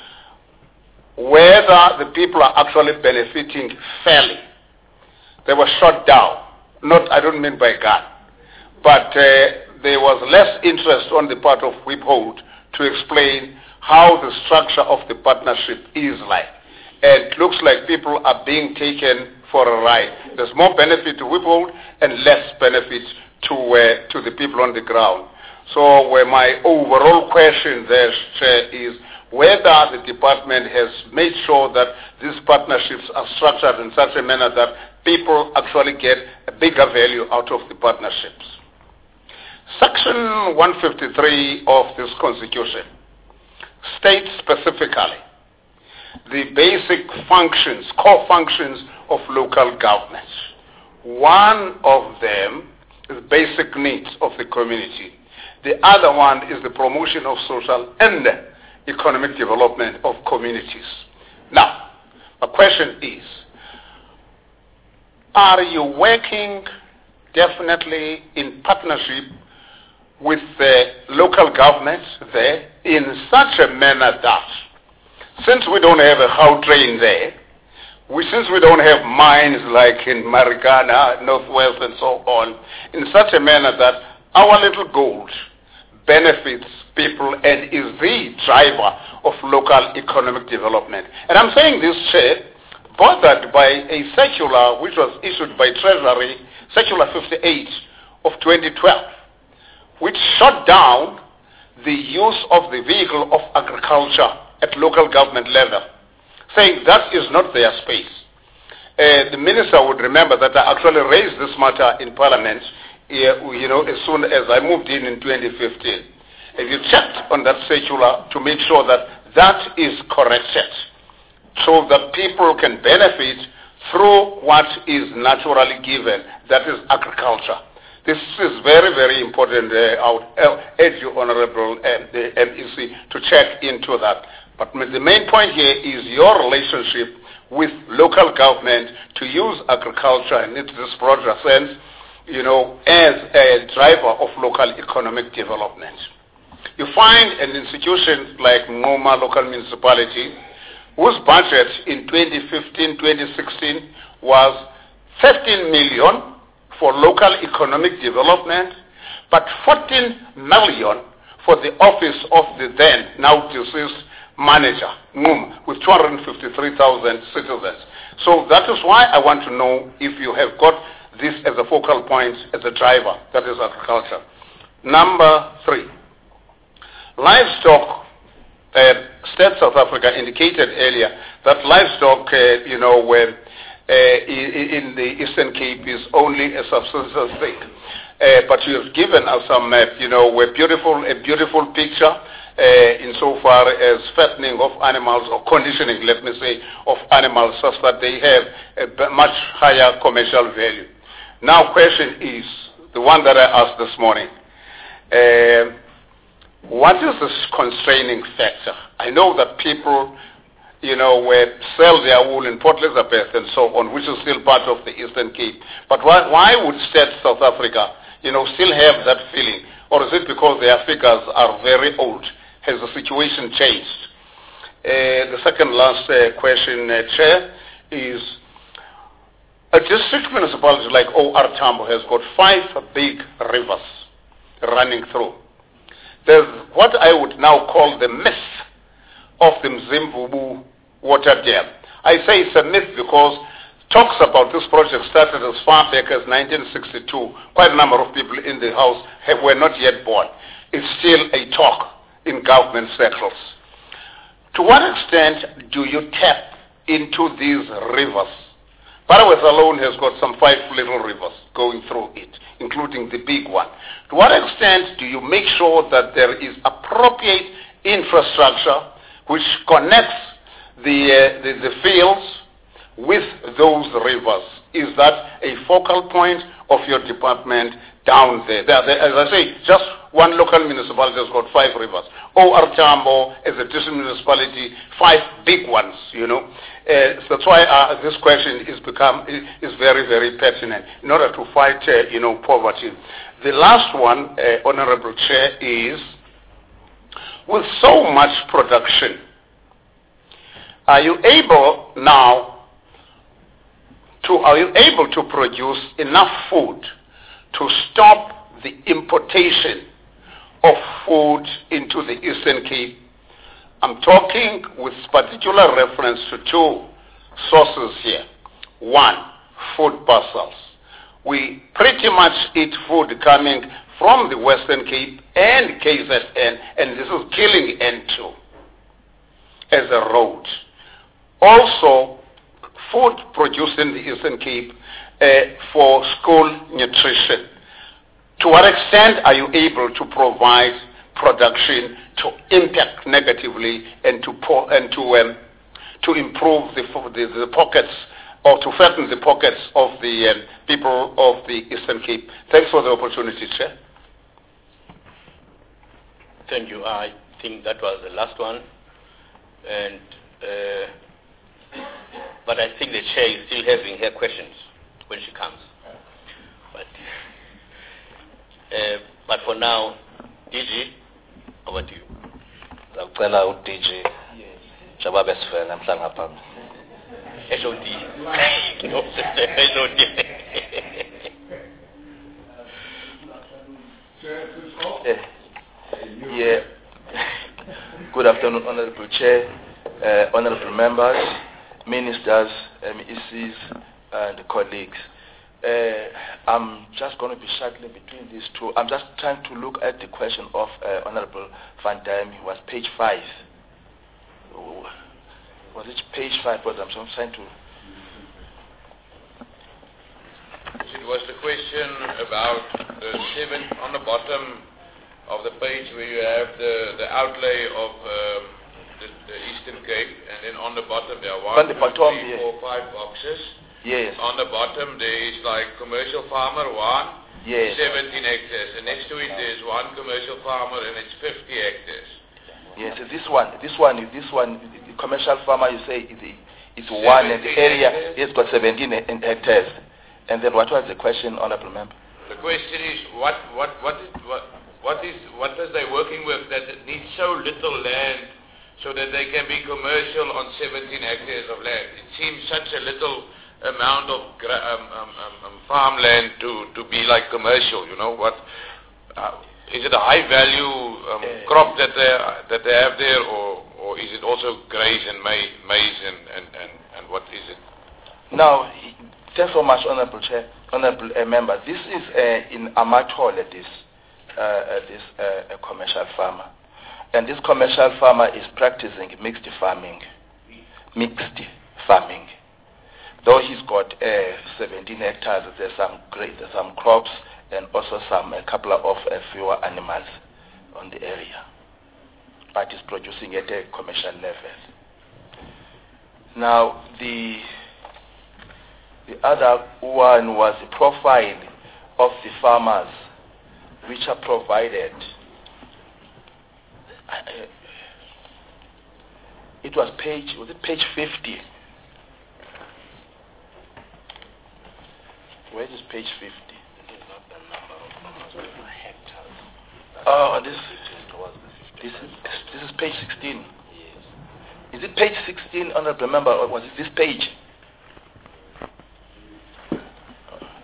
whether the people are actually benefiting fairly, they were shot down. Not, I don't mean by gun, but uh, there was less interest on the part of Withhold to explain how the structure of the partnership is like. And it looks like people are being taken for a ride. There's more benefit to Withhold and less benefit to uh, to the people on the ground. So where my overall question there uh, is whether the department has made sure that these partnerships are structured in such a manner that people actually get a bigger value out of the partnerships. Section one fifty-three of this Constitution states specifically the basic functions, core functions of local government. One of them is basic needs of the community. The other one is the promotion of social and economic development of communities. Now, my question is, are you working definitely in partnership with the local governments there in such a manner that since we don't have a how train there, we, since we don't have mines like in Marikana, Northwest and so on, in such a manner that our little gold benefits people and is the driver of local economic development. And I'm saying this, Chair, bothered by a circular which was issued by Treasury, Circular fifty-eight of twenty twelve, which shut down the use of the vehicle of agriculture at local government level, saying that is not their space. Uh, the minister would remember that I actually raised this matter in Parliament, uh, you know, as soon as I moved in in twenty fifteen. If you checked on that circular to make sure that that is corrected, so that people can benefit through what is naturally given, that is agriculture. This is very, very important. Uh, I would urge you, Honorable uh, the M E C, to check into that. But the main point here is your relationship with local government to use agriculture in this broader sense, you know, as a driver of local economic development. You find an institution like Ngoma Local Municipality, whose budget in twenty fifteen twenty sixteen was fifteen million for local economic development, but fourteen million for the office of the then, now deceased manager, Ngoma, with two hundred fifty-three thousand citizens. So that is why I want to know if you have got this as a focal point, as a driver, that is agriculture. Number three, livestock. Uh, State South Africa indicated earlier that livestock, uh, you know, were, uh, in the Eastern Cape is only a subsistence thing. Uh, but you have given us some, uh, you know, a beautiful, a beautiful picture uh, insofar as fattening of animals or conditioning, let me say, of animals such that they have a much higher commercial value. Now, question is the one that I asked this morning. Uh, What is this constraining factor? I know that people, you know, sell their wool in Port Elizabeth and so on, which is still part of the Eastern Cape. But why, why would State South Africa, you know, still have that feeling? Or is it because their figures are very old? Has the situation changed? Uh, the second last uh, question, uh, Chair, is a district municipality like O R Tambo has got five big rivers running through. There's what I would now call the myth of the Mzimvubu water dam. I say it's a myth because talks about this project started as far back as nineteen sixty-two. Quite a number of people in the house have, were not yet born. It's still a talk in government circles. To what extent do you tap into these rivers? Paraweth alone has got some five little rivers going through it, including the big one. To what extent do you make sure that there is appropriate infrastructure which connects the, uh, the, the fields with those rivers? Is that a focal point of your department down there? there, there as I say, just one local municipality has got five rivers. O R Tambo, as a district municipality, five big ones, you know. Uh, so that's why uh, this question is become is very, very pertinent in order to fight, uh, you know, poverty. The last one, uh, Honorable Chair, is with so much production, are you able now to are you able to produce enough food to stop the importation of food into the Eastern Cape? I'm talking with particular reference to two sources here. One, food parcels. We pretty much eat food coming from the Western Cape and K Z N, and this is killing N two as a road. Also, food produced in the Eastern Cape uh, for school nutrition. To what extent are you able to provide production to impact negatively and to po and to um, to improve the, the the pockets or to fatten the pockets of the um, people of the Eastern Cape? Thanks for the opportunity, Chair. Thank you. I think that was the last one, and uh, but I think the chair is still having her questions when she comes. But uh, but for now, D G, over to you. Ngicela u D G njengoba besifela namhlanje ngaphambi. H O D. No, H O D. Yeah. Yeah. Good afternoon, Honorable Chair, uh, Honorable Members, Ministers, M E Cs, and colleagues. Uh, I'm just going to be shuttling between these two. I'm just trying to look at the question of uh, Honorable Van Dam. It was page five. Was it page five? But I'm trying to... It was the question about the seven on the bottom of the page where you have the, the outlay of um, the, the Eastern Cape, and then on the bottom there are one, two, three, yeah. four, five boxes. Yes. On the bottom there is like commercial farmer one, yes. seventeen hectares, and next to it there is one commercial farmer and it's fifty hectares. Yes, this one, this one, this one, the commercial farmer you say is, is one, and the area has got seventeen hectares. And then what was the question, Honorable Member? The question is what what what is what what is what is they working with that it needs so little land so that they can be commercial on seventeen hectares of land? It seems such a little amount of gra um, um, um, um, farmland to to be like commercial. You know what? Uh, is it a high value um, uh, crop that they that they have there, or or is it also graze and maize, maize and, and and and what is it? Now, thanks so much, Honorable Chair, Honorable uh, Member. This is uh, in Amatol, this uh, this uh, commercial farmer, and this commercial farmer is practicing mixed farming, mixed farming. Though he's got uh, seventeen hectares, there's some great, there's some crops, and also some a couple of uh, fewer animals on the area, but he's producing at a commercial level. Now the the other one was the profile of the farmers which are provided. Uh, it was page, was it page fifty? Where is page fifty? This is not the number of farmers per hectare. Oh, this, this, is, this is page sixteen. Yes. Is it page sixteen, Honorable Member, or was it this page?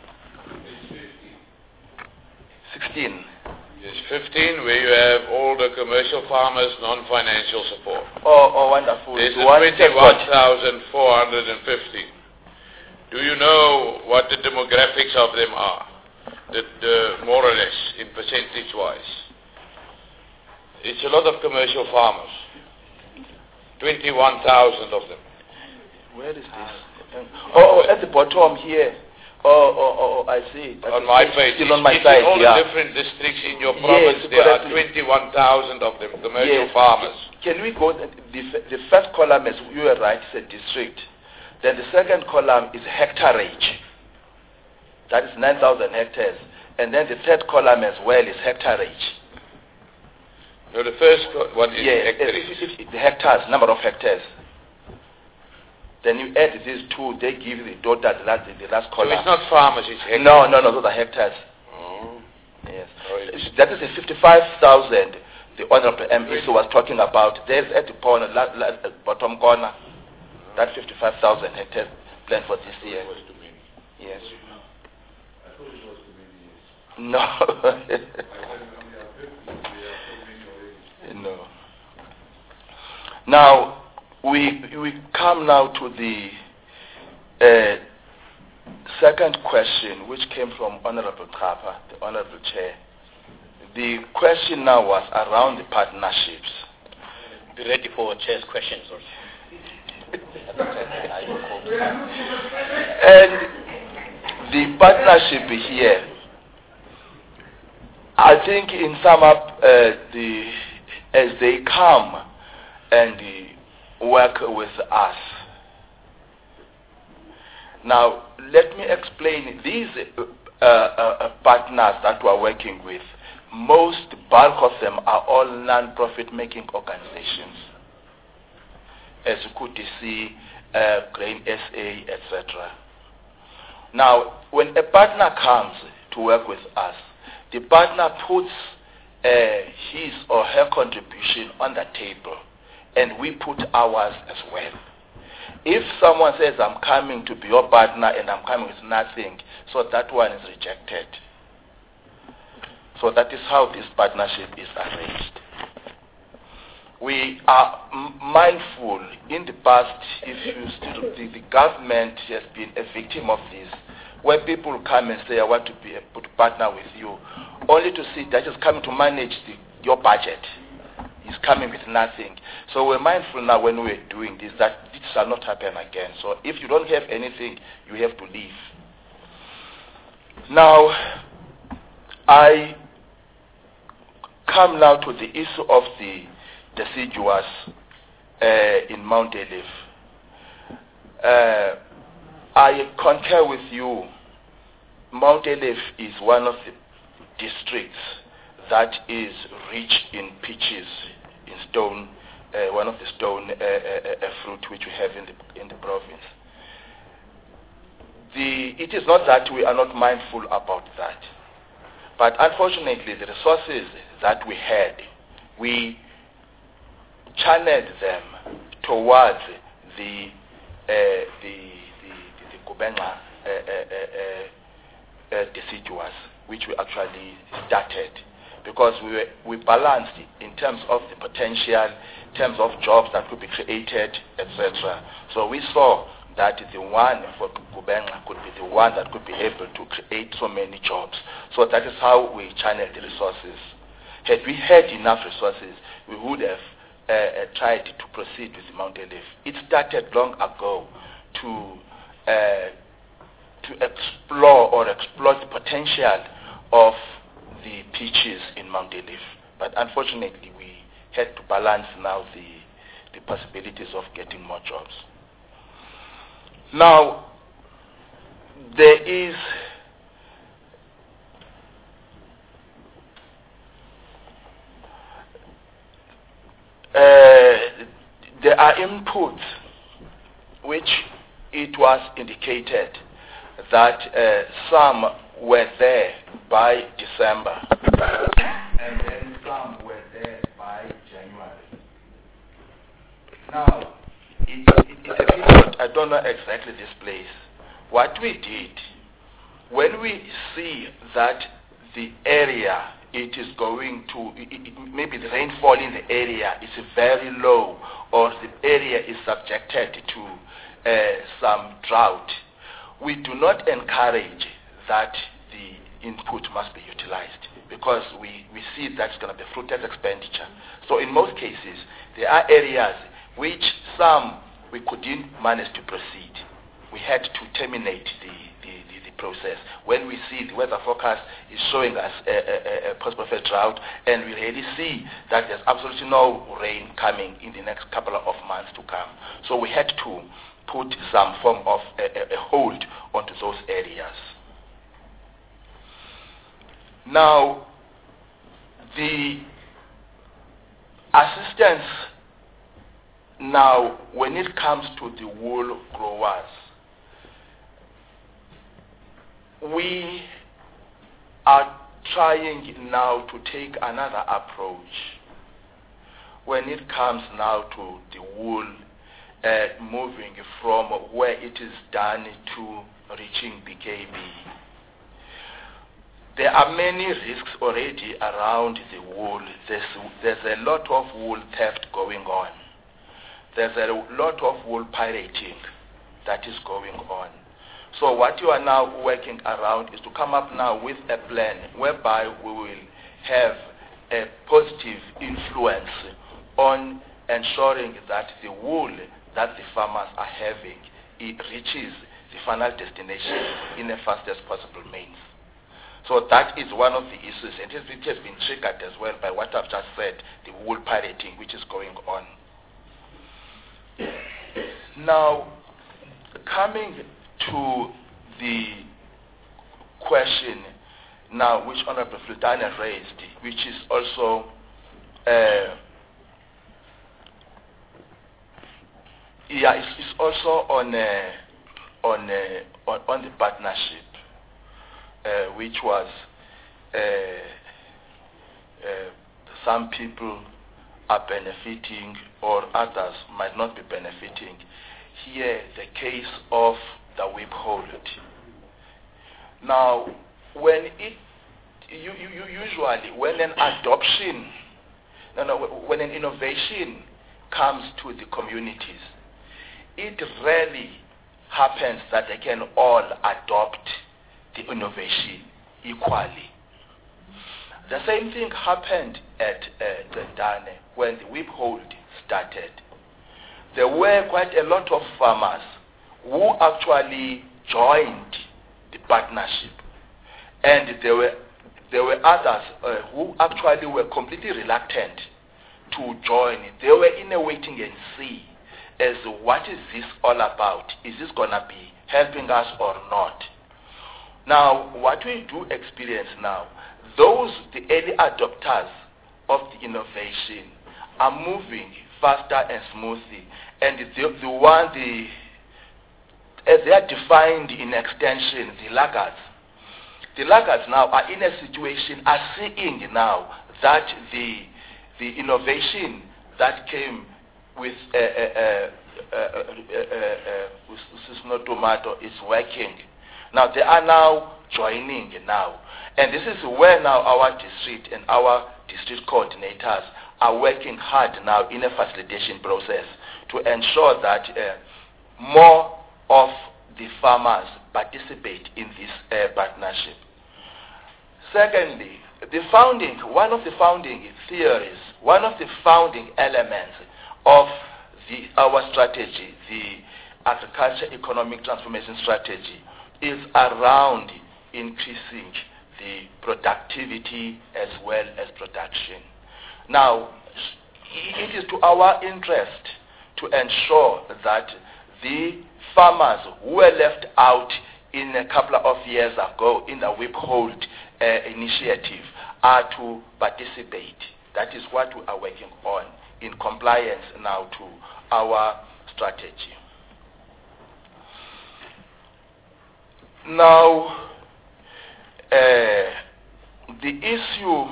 sixteen. Yes, fifteen, where you have all the commercial farmers non-financial support. Oh, oh, wonderful. There's The one twenty-one thousand four hundred fifty. Do you know what the demographics of them are? The, the, more or less, in percentage-wise. It's a lot of commercial farmers. twenty-one thousand of them. Where is this? Oh, oh, at the bottom here. Oh, oh, oh, I see. That's on my page. Still on my it's side, in all yeah. the different districts in your province, yes, there are twenty-one thousand of them, commercial yes. farmers. Can we go, the, the first column is, you are right, it's a district. Then the second column is hectareage. That is nine thousand hectares. And then the third column as well is hectareage. No, the first one is yes, hectareage. It, it, it, the hectares, number of hectares. Then you add these two, they give the total, the last, the last column. So it's not farmers, it's hectares? No, no, no, those are hectares. Oh. Yes. Oh, that is the fifty-five thousand the Honorable M E was talking about. There's at the corner, la, la, bottom corner, that fifty-five thousand hectares planned for this year. Yes. No. No. Now, we we come now to the uh, second question, which came from Honorable Kapa, the Honorable Chair. The question now was around the partnerships. Be ready for Chair's questions also. And the partnership here, I think in sum up, uh, the as they come and uh, work with us. Now, let me explain these uh, uh, partners that we are working with. Most bulk of them are all non-profit making organizations, as you could see, uh, Grain S A, et cetera. Now, when a partner comes to work with us, the partner puts uh, his or her contribution on the table, and we put ours as well. If someone says, I'm coming to be your partner and I'm coming with nothing, so that one is rejected. So that is how this partnership is arranged. We are m- mindful in the past, if you still, the, the government has been a victim of this, where people come and say, I want to be a to partner with you, only to see that is coming to manage the, your budget. He's coming with nothing. So we're mindful now when we're doing this that this shall not happen again. So if you don't have anything, you have to leave. Now, I come now to the issue of the deciduous uh, in Mount Elif. Uh, I concur with you. Mount Elif is one of the districts that is rich in peaches, in stone, uh, one of the stone uh, uh, uh, fruit which we have in the in the province. The, it is not that we are not mindful about that, but unfortunately the resources that we had, we channeled them towards the uh, the the the, the Kubenga uh, uh, uh, uh, deciduous, which we actually started, because we were, we balanced in terms of the potential, in terms of jobs that could be created, et cetera. So we saw that the one for Kubenga could be the one that could be able to create so many jobs. So that is how we channeled the resources. Had we had enough resources, we would have uh, uh, tried to proceed with Mount Elif. It started long ago to uh, to explore or exploit the potential of the peaches in Mount Elif. But unfortunately, we had to balance now the, the possibilities of getting more jobs. Now, there is uh, there are inputs which it was indicated that uh, some were there by December and then some were there by January. Now, it, it, it's a period, I don't know exactly this place. What we did, when we see that the area it is going to, it, it, maybe the rainfall in the area is very low, or the area is subjected to uh, some drought, we do not encourage that the input must be utilized, because we, we see that's going to be fruitless expenditure. So in most cases, there are areas which some we couldn't manage to proceed. We had to terminate the, the, the, the process. When we see the weather forecast is showing us a, a, a possible for drought, and we really see that there's absolutely no rain coming in the next couple of months to come. So we had to put some form of a, a, a hold onto those areas. Now, the assistance now, when it comes to the wool growers, we are trying now to take another approach when it comes now to the wool uh, moving from where it is done to reaching the K B. There are many risks already around the wool. There's, there's a lot of wool theft going on. There's a lot of wool pirating that is going on. So what you are now working around is to come up now with a plan whereby we will have a positive influence on ensuring that the wool that the farmers are having, it reaches the final destination in the fastest possible means. So that is one of the issues, and it has been triggered as well by what I've just said, the wool pirating which is going on. Now, coming to the question now which Honorable Flutana raised, which is also uh, yeah, it's, it's also on uh, on, uh, on on the partnership, uh, which was uh, uh, some people are benefiting or others might not be benefiting. Here, the case of the withhold. Now, when it, you, you, you usually, when an adoption, no, no, when an innovation comes to the communities, it rarely happens that they can all adopt the innovation equally. The same thing happened at uh, Dendane when the withhold started. There were quite a lot of farmers who actually joined the partnership, and there were there were others uh, who actually were completely reluctant to join. They were in a waiting and see as what is this all about? Is this going to be helping us or not? Now, what we do experience now, those, the early adopters of the innovation are moving faster and smoothly, and the, the one, the, as they are defined in extension, the laggards, the laggards now are in a situation, are seeing now that the, the innovation that came with uh, uh, uh, uh, uh, uh, uh, tomato is working. Now they are now joining now, and this is where now our district and our district coordinators are working hard now in a facilitation process to ensure that uh, more of the farmers participate in this uh, partnership. Secondly, the founding, one of the founding theories, one of the founding elements of the, our strategy, the agriculture economic transformation strategy, is around increasing the productivity as well as production. Now, it is to our interest to ensure that the farmers who were left out in a couple of years ago in the withhold uh, initiative are to participate. That is what we are working on in compliance now to our strategy. Now, uh, the issue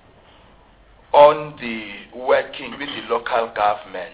on the working with the local government,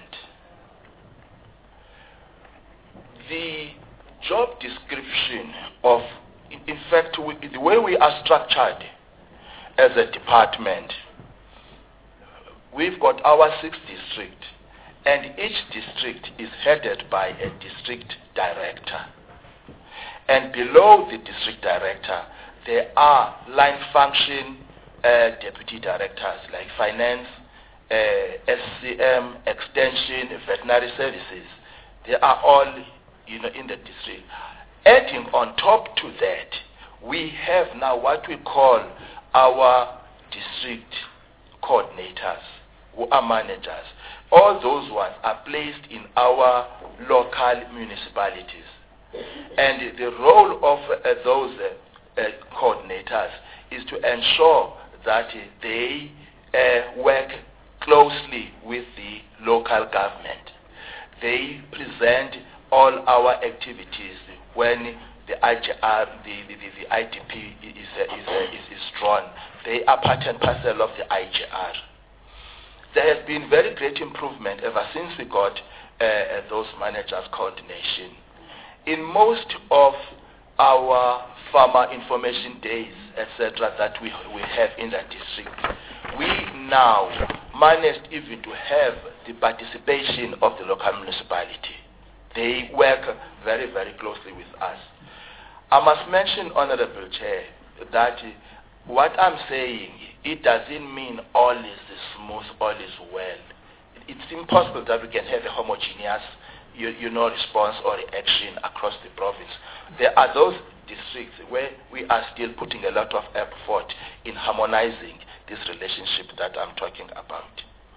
the job description of, in fact, we, the way we are structured as a department, we've got our six districts, and each district is headed by a district director. And below the district director, there are line function uh, deputy directors like finance, uh, S C M, extension, veterinary services. They are all, you know, in the district. Adding on top to that, we have now what we call our district coordinators, who are managers. All those ones are placed in our local municipalities. And the role of uh, those uh, uh, coordinators is to ensure that uh, they uh, work closely with the local government. They present all our activities when the I G R, the, the, the, the I D P is, uh, is, uh, is, is drawn. They are part and parcel of the I G R. There has been very great improvement ever since we got uh, uh, those managers' coordination. In most of our farmer information days, et cetera, that we, we have in the district, we now managed even to have the participation of the local municipality. They work very, very closely with us. I must mention, Honorable Chair, that what I'm saying, it doesn't mean all is smooth, all is well. It's impossible that we can have a homogeneous You, you know, response or reaction across the province. There are those districts where we are still putting a lot of effort in harmonizing this relationship that I'm talking about.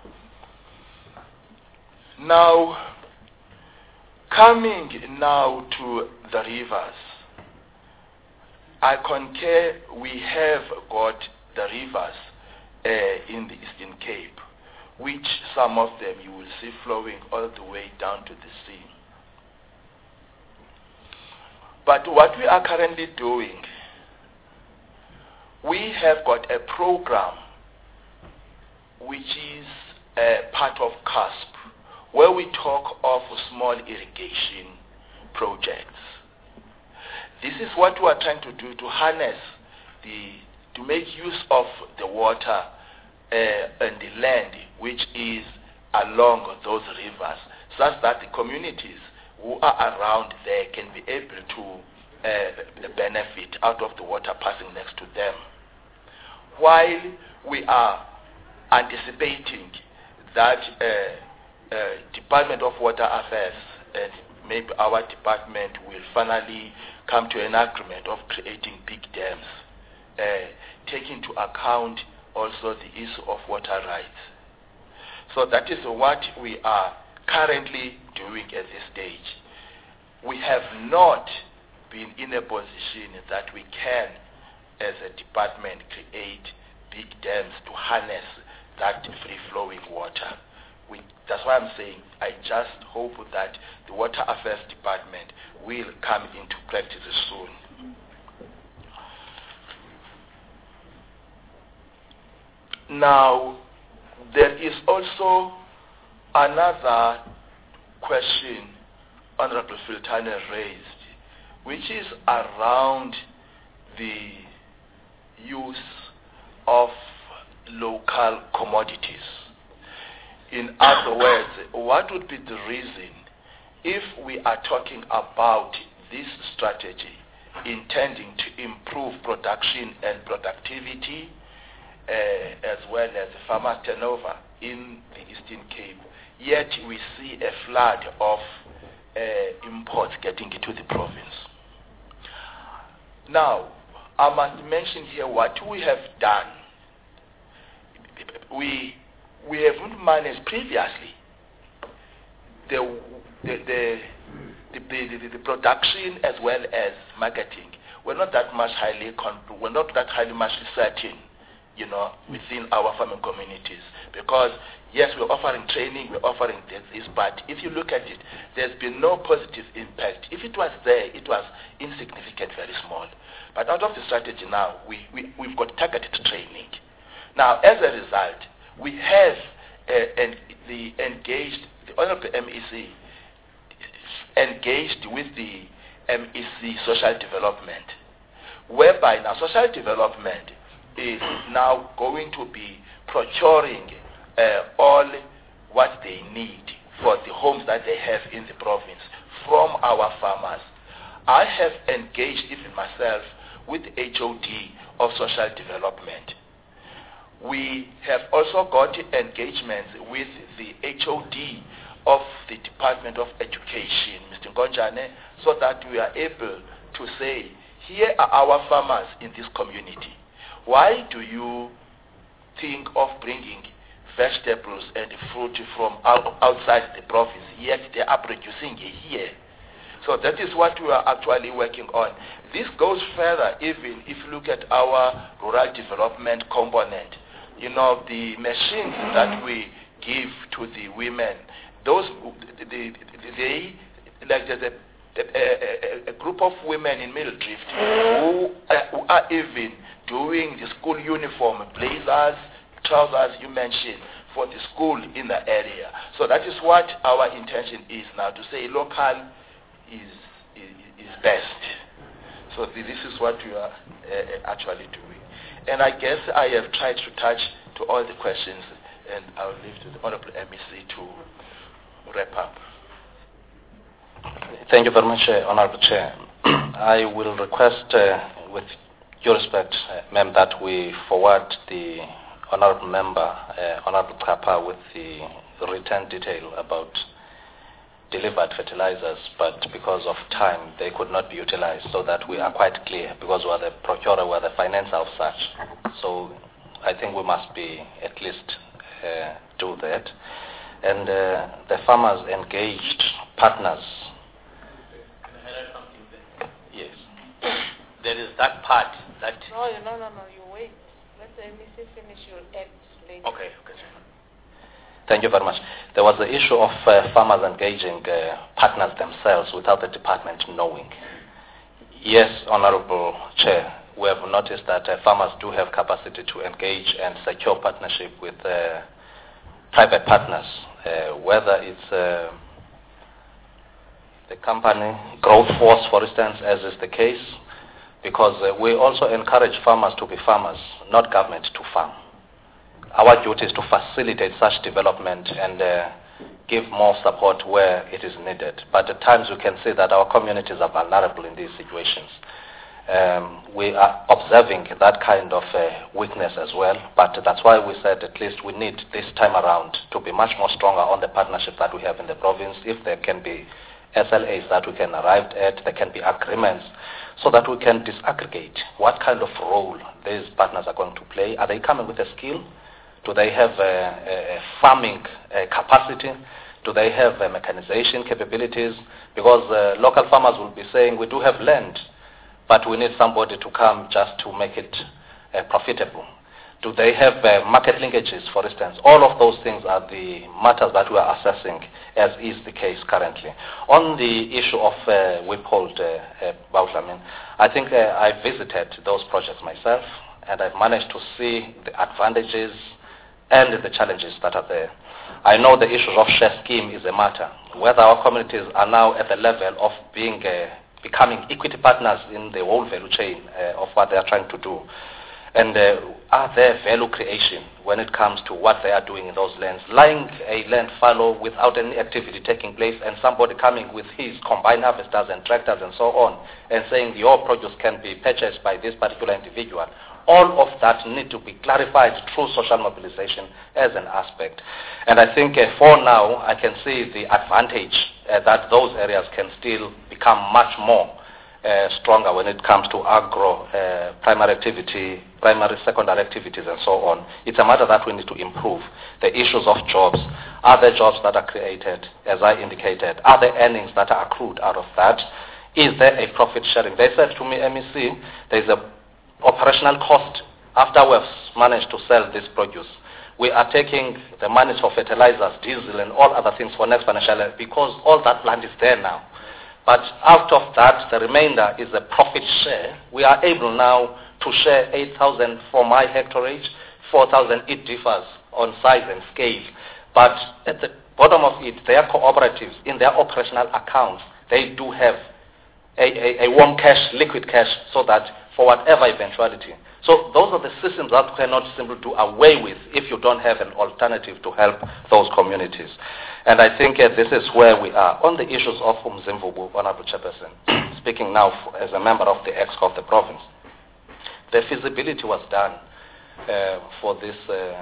Now, coming now to the rivers, I concur we have got the rivers uh, in the Eastern Cape, which some of them you will see flowing all the way down to the sea. But what we are currently doing, we have got a program which is a part of C A S P, where we talk of small irrigation projects. This is what we are trying to do, to harness the, to make use of the water Uh, and the land which is along those rivers, such that the communities who are around there can be able to uh, benefit out of the water passing next to them. While we are anticipating that uh, uh, Department of Water Affairs and maybe our department will finally come to an agreement of creating big dams, uh, taking into account also the issue of water rights. So that is what we are currently doing at this stage. We have not been in a position that we can, as a department, create big dams to harness that free-flowing water. We, that's why I'm saying I just hope that the Water Affairs Department will come into practice soon. Now, there is also another question Honorable Filtane raised, which is around the use of local commodities. In other words, what would be the reason if we are talking about this strategy intending to improve production and productivity, Uh, as well as farmer turnover in the Eastern Cape, yet we see a flood of uh, imports getting into the province. Now, I must mention here what we have done. We we haven't managed previously the the the, the, the, the, the production as well as marketing. We're not that much highly con- we're not that highly much certain, you know, within our farming communities. Because, yes, we're offering training, we're offering this, but if you look at it, there's been no positive impact. If it was there, it was insignificant, very small. But out of the strategy now, we, we, we've got targeted training. Now, as a result, we have uh, en- the engaged, the Honorable M E C, engaged with the M E C social development, whereby now social development is now going to be procuring uh, all what they need for the homes that they have in the province from our farmers. I have engaged even myself with H O D of social development. We have also got engagements with the H O D of the Department of Education, Mister Ngonjane, so that we are able to say, here are our farmers in this community. Why do you think of bringing vegetables and fruit from out, outside the province, yet they are producing it here? So that is what we are actually working on. This goes further even if you look at our rural development component. You know, the machines that we give to the women, those, they, they like there's a, a, a group of women in Mildrift who, uh, who are even doing the school uniform, blazers, trousers you mentioned, for the school in the area. So that is what our intention is now, to say local is, is, is best. So this is what we are uh, actually doing. And I guess I have tried to touch to all the questions, and I'll leave to the Honorable M E C to wrap up. Thank you very much, uh, Honorable Chair. I will request, uh, with your respect, uh, Ma'am, that we forward the Honorable Member, uh, Honorable Kapa, with the written detail about delivered fertilizers, but because of time, they could not be utilized, so that we are quite clear, because we are the procurer, we are the financer of such. So I think we must be, at least, uh, do that. And uh, the farmers engaged partners. Can I highlight something there? Yes. There is that part that... No, no, no, no, you wait. Let the M E C finish your act later. Okay, okay. Thank you very much. There was the issue of uh, farmers engaging uh, partners themselves without the department knowing. Yes, Honorable Chair, we have noticed that uh, farmers do have capacity to engage and secure partnership with uh, private partners, uh, whether it's uh, the company Growth Force, for instance, as is the case, because uh, we also encourage farmers to be farmers, not government to farm. Our duty is to facilitate such development and uh, give more support where it is needed. But at times we can see that our communities are vulnerable in these situations. Um, we are observing that kind of uh, weakness as well, but that's why we said at least we need this time around to be much more stronger on the partnership that we have in the province. If there can be S L As that we can arrive at, there can be agreements, so that we can disaggregate what kind of role these partners are going to play. Are they coming with a skill? Do they have a, a farming a capacity? Do they have a mechanization capabilities? Because uh, local farmers will be saying, we do have land, but we need somebody to come just to make it uh, profitable. Do they have uh, market linkages, for instance? All of those things are the matters that we are assessing, as is the case currently. On the issue of uh, Wiphold, uh, uh, Bautlamin, I think uh, I visited those projects myself, and I've managed to see the advantages and the challenges that are there. I know the issues of share scheme is a matter, whether our communities are now at the level of being uh, becoming equity partners in the whole value chain uh, of what they are trying to do. And uh, are there value creation when it comes to what they are doing in those lands? Lying a land fallow without any activity taking place, and somebody coming with his combine harvesters and tractors and so on, and saying your produce can be purchased by this particular individual. All of that need to be clarified through social mobilization as an aspect. And I think uh, for now, I can see the advantage uh, that those areas can still become much more uh, stronger when it comes to agro, uh, primary activity, primary, secondary activities, and so on. It's a matter that we need to improve. The issues of jobs. Are there jobs that are created, as I indicated? Are there earnings that are accrued out of that? Is there a profit sharing? They said to me, M E C, there's a operational cost after we've managed to sell this produce. We are taking the monies for fertilizers, diesel, and all other things for next financial year, because all that land is there now. But out of that, the remainder is a profit share. We are able now to share eight thousand for my hectareage, four thousand it differs on size and scale. But at the bottom of it, their cooperatives, in their operational accounts, they do have a, a, a warm cash, liquid cash, so that for whatever eventuality, So those are the systems that we cannot simply do away with if you don't have an alternative to help those communities. And I think uh, this is where we are. On the issues of Umzimvubu, Honorable Chairperson, speaking now f- as a member of the EXCO of the province, the feasibility was done uh, for this uh,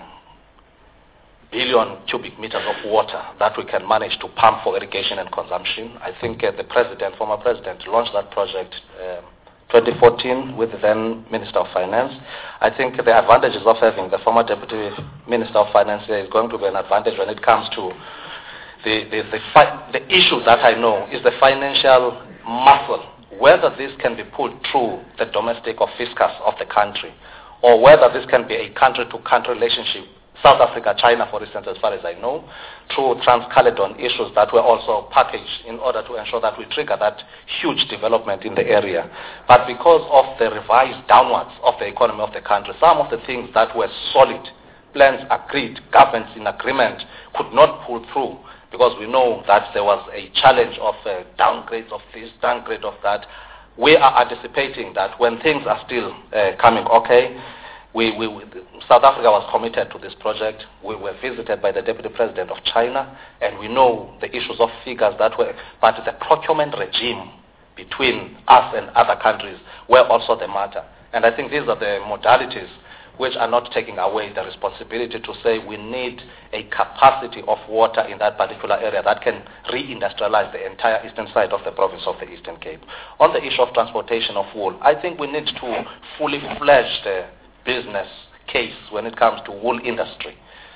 billion cubic meters of water that we can manage to pump for irrigation and consumption. I think uh, the president, former president, launched that project um, twenty fourteen with the then Minister of Finance. I think the advantages of having the former Deputy Minister of Finance here is going to be an advantage when it comes to the, the, the, fi- the issue that I know is the financial muscle, whether this can be pulled through the domestic or fiscus of the country, or whether this can be a country-to-country relationship, South Africa, China, for instance, as far as I know, through Trans-Caledon issues that were also packaged in order to ensure that we trigger that huge development in the area. But because of the revised downwards of the economy of the country, some of the things that were solid, plans agreed, governments in agreement, could not pull through, because we know that there was a challenge of uh, downgrades of this, downgrade of that. We are anticipating that when things are still uh, coming okay, we, we, we, South Africa was committed to this project. We were visited by the Deputy President of China, and we know the issues of figures that were, but the procurement regime between us and other countries were also the matter. And I think these are the modalities which are not taking away the responsibility to say we need a capacity of water in that particular area that can re-industrialize the entire eastern side of the province of the Eastern Cape. On the issue of transportation of wool, I think we need to fully fledged uh, business case when it comes to wool industry.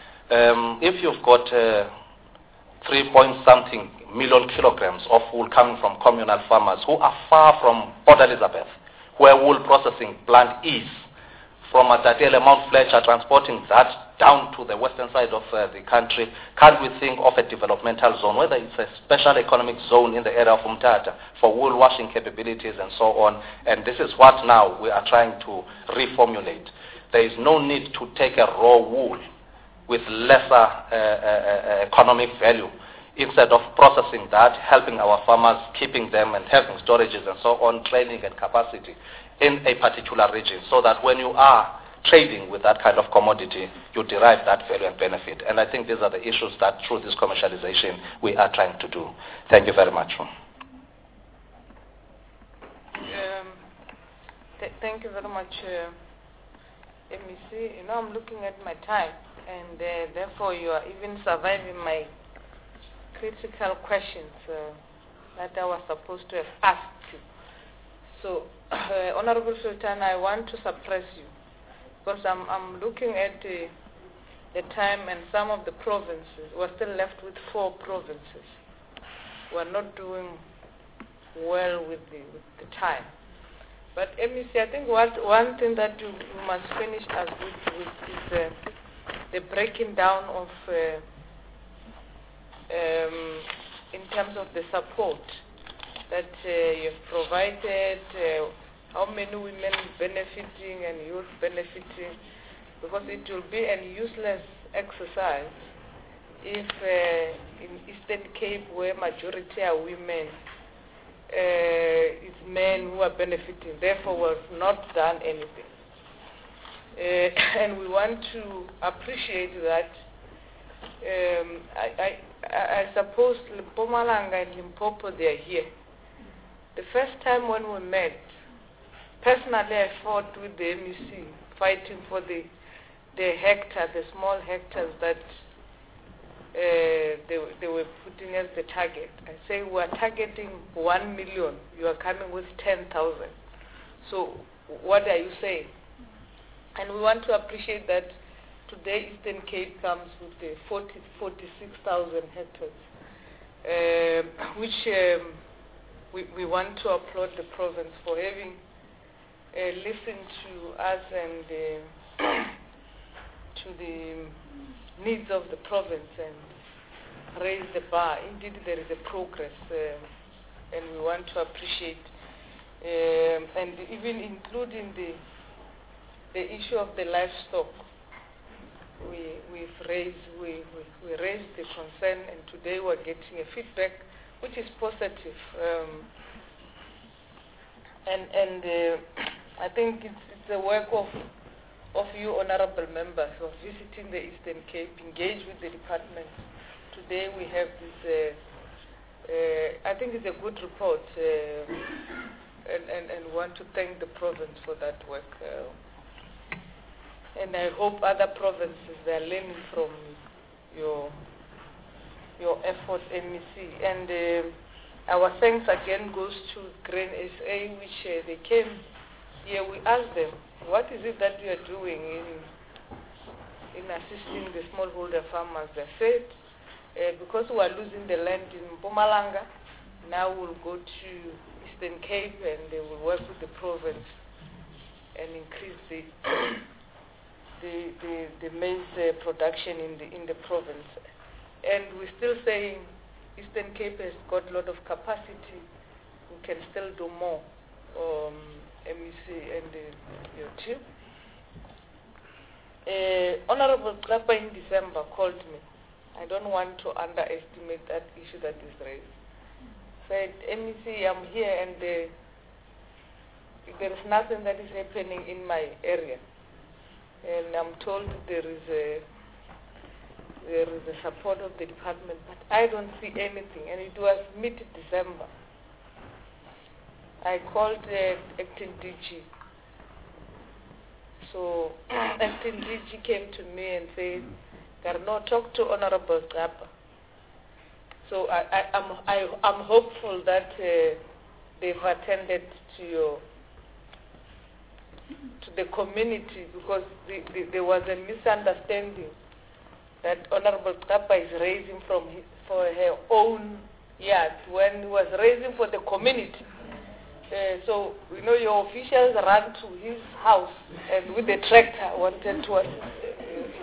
Um, if you've got uh, three point something million kilograms of wool coming from communal farmers who are far from Port Elizabeth, where wool processing plant is, from Matatele, Mount Fletcher, transporting that down to the western side of uh, the country, can't we think of a developmental zone, whether it's a special economic zone in the area of Umtata for wool washing capabilities and so on? And this is what now we are trying to reformulate. There is no need to take a raw wool with lesser uh, uh, economic value. Instead of processing that, helping our farmers, keeping them and having storages and so on, training and capacity in a particular region, so that when you are trading with that kind of commodity, you derive that value and benefit. And I think these are the issues that through this commercialization we are trying to do. Thank you very much. Um, th- thank you very much, uh, M E C. You know, I'm looking at my time, and uh, therefore you are even surviving my critical questions uh, that I was supposed to have asked you. So, uh, Honorable Sultan, I want to suppress you, because I'm, I'm looking at the, the time, and some of the provinces, we're still left with four provinces. We're not doing well with the, with the time. But M E C, I think what, one thing that you, you must finish us with, with is uh, the breaking down of, uh, um, in terms of the support that uh, you've provided, uh, how many women benefiting and youth benefiting, because it will be a useless exercise if uh, in Eastern Cape, where majority are women, uh, it's men who are benefiting. Therefore, we've not done anything. Uh, and we want to appreciate that. Um, I, I, I suppose Mpumalanga and Limpopo, they are here. The first time when we met, personally I fought with the M E C, fighting for the the hectare, the small hectares that uh, they, they were putting as the target. I say we are targeting one million, you are coming with ten thousand. So what are you saying? And we want to appreciate that today Eastern Cape comes with the forty, forty-six thousand hectares, uh, which um, we, we want to applaud the province for having uh, listened to us and uh, to the needs of the province and raise the bar. Indeed, there is a progress, uh, and we want to appreciate, um, and even including the the issue of the livestock. We, we've raised, we, we, we raised the concern, and today we're getting a feedback which is positive. Um, and and uh, I think it's, it's a work of of you honorable members of visiting the Eastern Cape, engage with the department. Today we have this, uh, uh, I think it's a good report, uh, and, and, and want to thank the province for that work. Uh, and I hope other provinces, they are learning from your, your effort, M E C. And uh, our thanks again goes to Grain S A, which uh, they came here, we asked them, what is it that you are doing in in assisting the smallholder farmers? They said, uh, because we are losing the land in Mpumalanga, now we'll go to Eastern Cape and they will work with the province and increase the the, the, the maize uh, production in the in the province. And we're still saying Eastern Cape has got a lot of capacity. We can still do more. Um, M E C and uh, your team. Uh, Honorable Klappa in December called me. I don't want to underestimate that issue that is raised. Said, M E C, I'm here and uh, there is nothing that is happening in my area. And I'm told there is a there is a support of the department, but I don't see anything. And it was mid-December. I called uh, acting D G. So acting D G came to me and said, Garno, talk to Honorable Klappa. So I, I, I'm, I, I'm hopeful that uh, they've attended to your to the community, because the, the, there was a misunderstanding that Honorable Klappa is raising from his, for her own yard when he was raising for the community. Uh, so, you know, your officials ran to his house and with the tractor wanted to assist.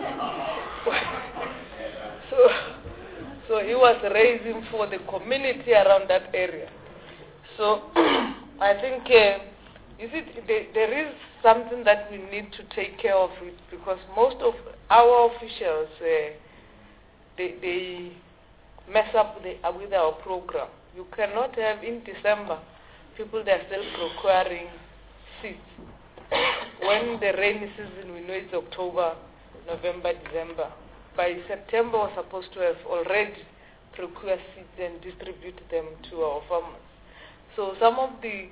so, so he was raising for the community around that area. So, I think, uh, you see, there, there is something that we need to take care of it, because most of our officials, uh, they, they mess up with, the, with our program. You cannot have in December people, they are still procuring seeds. When the rainy season, we know it's October, November, December. By September, we're supposed to have already procured seeds and distribute them to our farmers. So some of the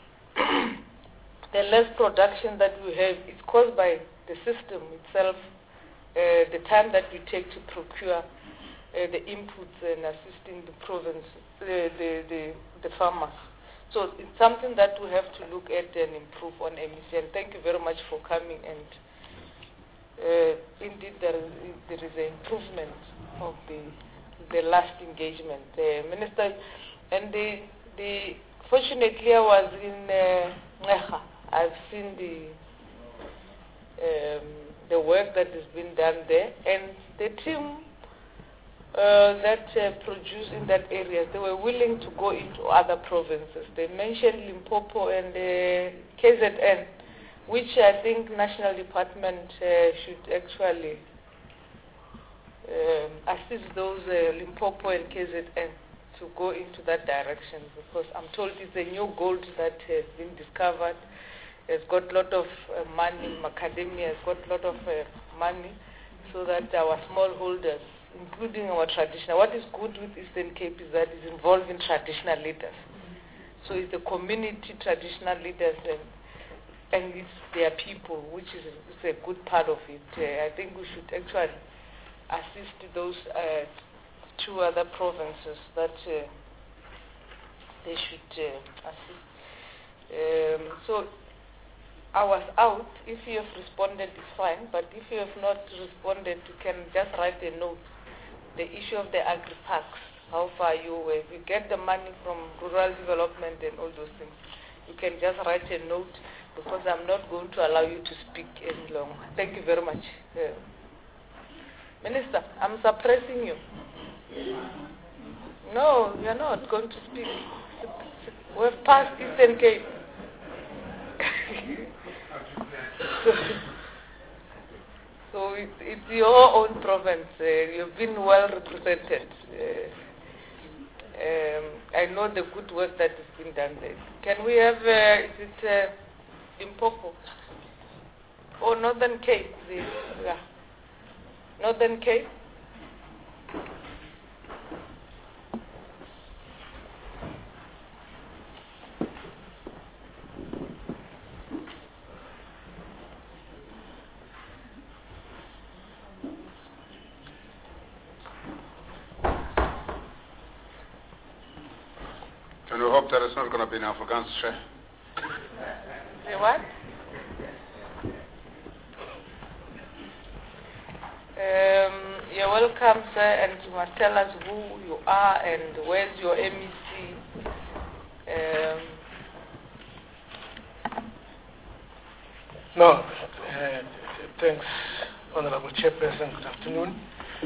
the less production that we have is caused by the system itself, uh, the time that we take to procure uh, the inputs and assisting the province, uh, the, the, the farmers. So it's something that we have to look at and improve on M E C. And thank you very much for coming. And uh, indeed, there is, there is an improvement of the the last engagement, uh, Minister. And the the fortunately, I was in uh, Ngecha. I've seen the um, the work that has been done there, and the team Uh, that uh, produce in that area, they were willing to go into other provinces. They mentioned Limpopo and uh, K Z N, which I think National Department uh, should actually um, assist those uh, Limpopo and K Z N to go into that direction, because I'm told it's a new gold that has been discovered. It's got a lot of uh, money, macadamia has got a lot of uh, money, so that our smallholders, including our traditional. What is good with Eastern Cape is that it's involving traditional leaders. So it's the community traditional leaders and, and it's their people, which is it's a good part of it. Uh, I think we should actually assist those uh, two other provinces that uh, they should uh, assist. Um, so I was out. If you have responded, it's fine. But if you have not responded, you can just write a note. The issue of the agri-parks, how far you were. If you get the money from rural development and all those things, you can just write a note, because I'm not going to allow you to speak any longer. Thank you very much. Uh, Minister, I'm suppressing you. No, you're not going to speak. We've passed Eastern Cape. so, So it, it's your own province. Uh, you've been well represented. Uh, um, I know the good work that has been done there. Can we have, uh, is it uh, Limpopo? or Northern Cape, the, yeah. Northern Cape. And we hope that it's not going to be an Afrikaans chair. Say what? Um, you're welcome, sir, and you must tell us who you are and where's your M E C. Um, no, uh, thanks, Honorable Chairperson. Good afternoon.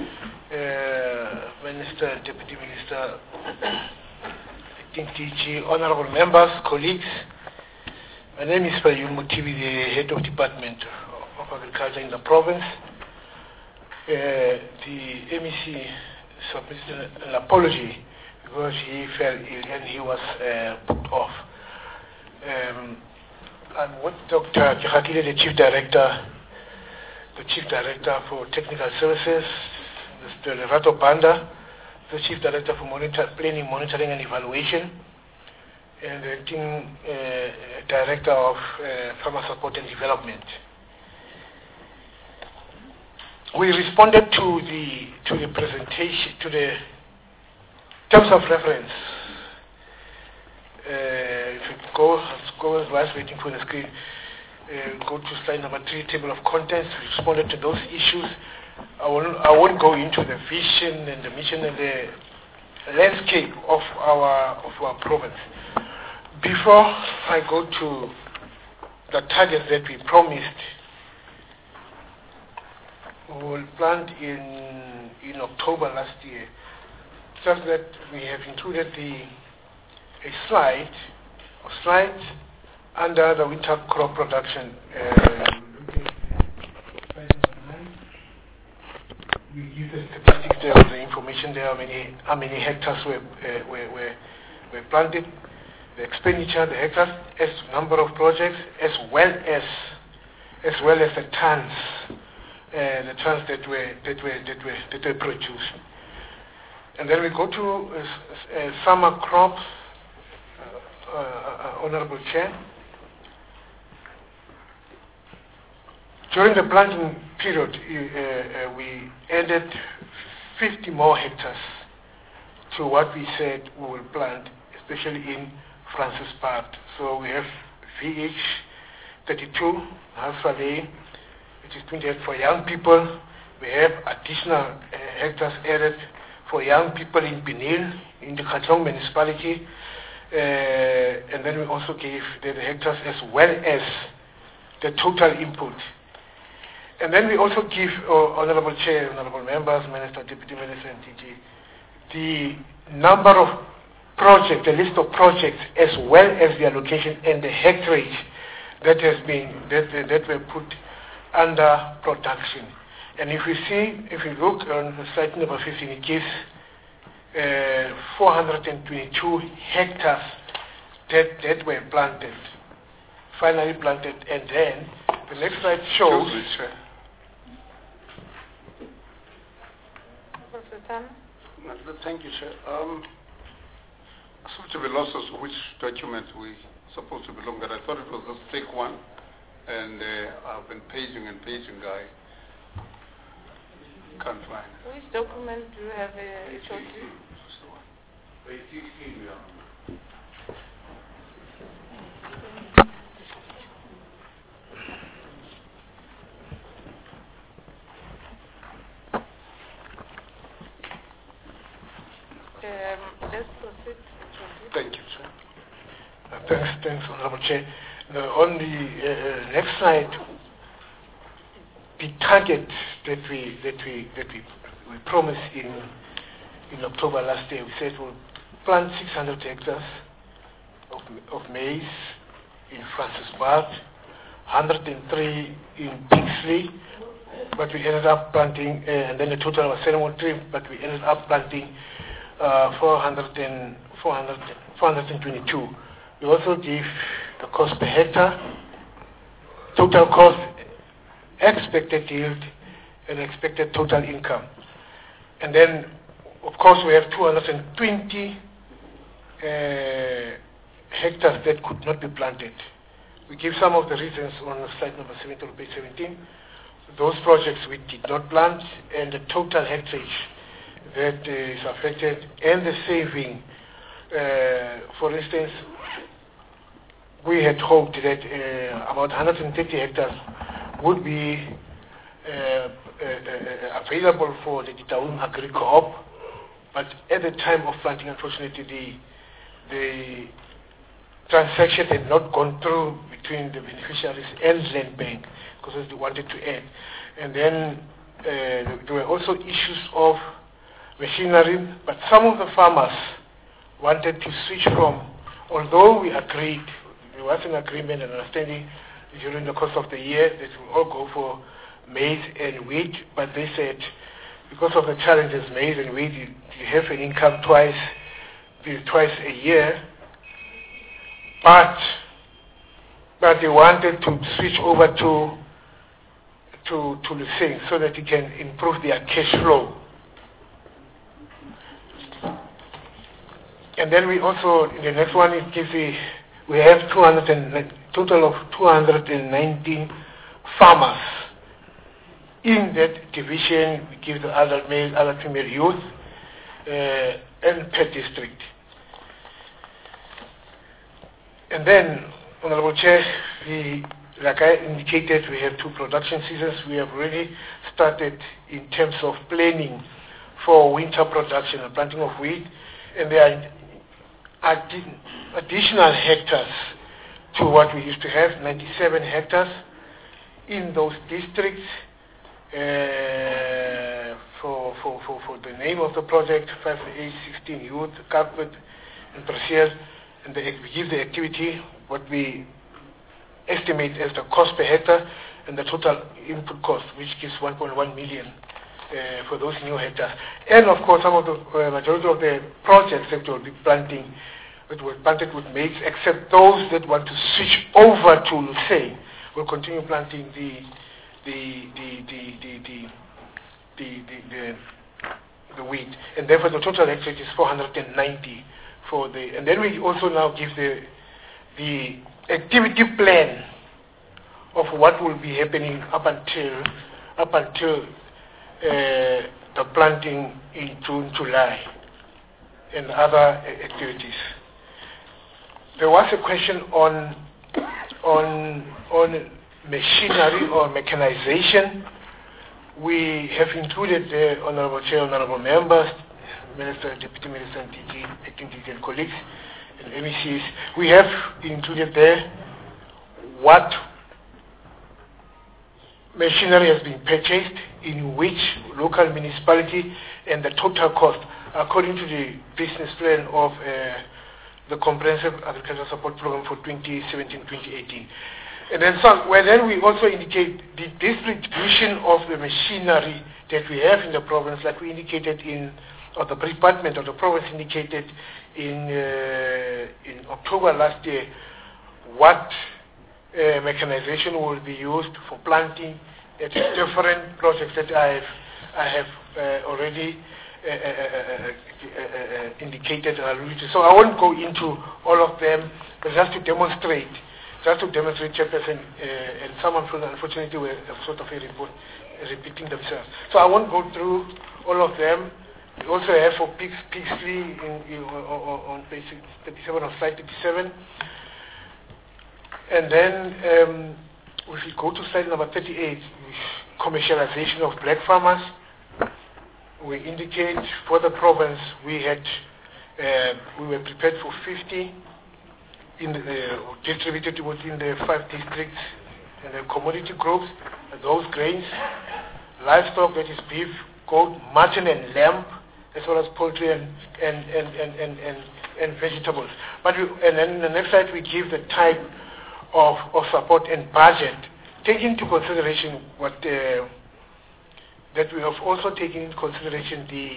Uh, Minister, Deputy Minister, Acting D G, Honorable members, colleagues. My name is Fayum Mutibi, the Head of Department of Agriculture in the province. Uh, the M E C submitted an apology because he fell ill and he was uh, booked off. Um, I'm with Doctor Jakatile, the Chief Director, the Chief Director for Technical Services, Mister Rato Banda, the Chief Director for Monitor, Planning, Monitoring and Evaluation, and the Acting uh, Director of uh, Farmer Support and Development. We responded to the to the presentation, to the terms of reference. Uh, if you go, go whilst waiting for the screen, uh, go to slide number three, table of contents. We responded to those issues. I won't, I won't go into the vision and the mission and the landscape of our of our province. Before I go to the targets that we promised, we will plant in in October last year, such that we have included the a slide or slides under the winter crop production. Uh, we give the statistics there, the information there, how many how many hectares were uh, were, were were planted, the expenditure, the hectares, as number of projects, as well as as well as the tons. Uh, the tons that were that were that were that were produced, and then we go to uh, uh, summer crops. Uh, uh, Honorable Chair, during the planting period, uh, uh, we added fifty more hectares to what we said we will plant, especially in Francis Park. So we have V H thirty-two, Half Valley, which is twenty-eight for young people. We have additional uh, hectares added for young people in Benil, in the Katlong municipality, uh, and then we also gave the, the hectares as well as the total input. And then we also give, uh, Honorable Chair, Honorable Members, Minister, Deputy Minister, and D G, the number of projects, the list of projects, as well as the allocation and the hectareage that has been, that, that were put under production. And if we see, if we look on slide number fifteen, it gives uh, four hundred twenty-two hectares that, that were planted, finally planted, and then the next slide shows. Thank you, Chair. Um, I seem to be lost as to which document we supposed to be looking at. I thought it was this thick one. And uh, I've been paging and paging, guy. Can't find it. Which document do you have uh, H O D? Um, let's proceed. Thank you, sir. Uh, thanks, thanks, Honorable Chair. Uh, on the uh, next slide, the target that we that we that we, we promised in in October last year, we said we'll plant six hundred hectares of of maize in Francisburg, one hundred three in Pixley, but we ended up planting, uh, and then the total was seven hundred three, but we ended up planting uh, four hundred twenty-two. We also gave the cost per hectare. Total cost expected yield and expected total income. And then, of course, we have two hundred twenty uh, hectares that could not be planted. We give some of the reasons on slide number seventeen or page seventeen. Those projects we did not plant, and the total hectareage that is affected, and the saving. Uh, for instance, we had hoped that uh, about one hundred thirty hectares would be uh, uh, uh, available for the Ditaun Agri-Co-op, but at the time of planting, unfortunately, the, the transaction had not gone through between the beneficiaries and Land Bank because they wanted to add. And then uh, there were also issues of machinery, but some of the farmers wanted to switch from, although we agreed, there was an agreement and understanding during the course of the year that we all go for maize and wheat, but they said because of the challenges, maize and wheat, you, you have an income twice, twice a year, but but they wanted to switch over to to to the thing so that it can improve their cash flow. And then we also, in the next one, it gives a, we have two hundred and, total of two hundred nineteen farmers. In that division, we give the adult male, adult female youth, uh, and per district. And then, Honorable Chair, we, like I indicated, we have two production seasons. We have already started in terms of planning for winter production and planting of wheat, and there are addi additional hectares to what we used to have, ninety-seven hectares in those districts. Uh, for, for, for, for the name of the project, five A sixteen Youth, Carpet, and Brazil, and the, we give the activity what we estimate as the cost per hectare and the total input cost, which gives one point one million uh, for those new hectares. And of course, some of the uh, majority of the projects that will be planting, that were planted with maize, except those that want to switch over to Lucerne, will continue planting the the the the the the the, the, the, the wheat, and therefore the total hectare is four hundred ninety for the. And then we also now give the the activity plan of what will be happening up until up until uh, the planting in June, July, and other uh, activities. There was a question on on on machinery or mechanization. We have included the Honorable Chair, Honorable Members, Minister, Deputy Minister, and D G, Acting D G and colleagues, and M E Cs. We have included there what machinery has been purchased, in which local municipality, and the total cost, according to the business plan of uh, the Comprehensive Agricultural Support Program for twenty seventeen to twenty eighteen. And then, so, well, then we also indicate the distribution of the machinery that we have in the province, like we indicated in, or the department of the province indicated in uh, in October last year, what uh, mechanization will be used for planting at different projects that I have, I have uh, already uh, uh, uh, uh, indicated and alluded to. So I won't go into all of them, but just to demonstrate. Just to demonstrate, Chairperson, uh, and some unfortunately were sort of a report, uh, repeating themselves. So I won't go through all of them. We also have for Pigs, Pigsley in, in, on, on page thirty-seven of slide thirty-seven. And then um, if we go to slide number thirty-eight, commercialization of black farmers. We indicate for the province we had, uh, we were prepared for fifty. In the, uh, distributed within the five districts and the commodity groups, those grains, livestock, that is beef, goat, mutton and lamb, as well as poultry and and and and and, and, and vegetables. But we, and then the next slide we give the type of, of support and budget, taking into consideration what uh, that we have also taken into consideration the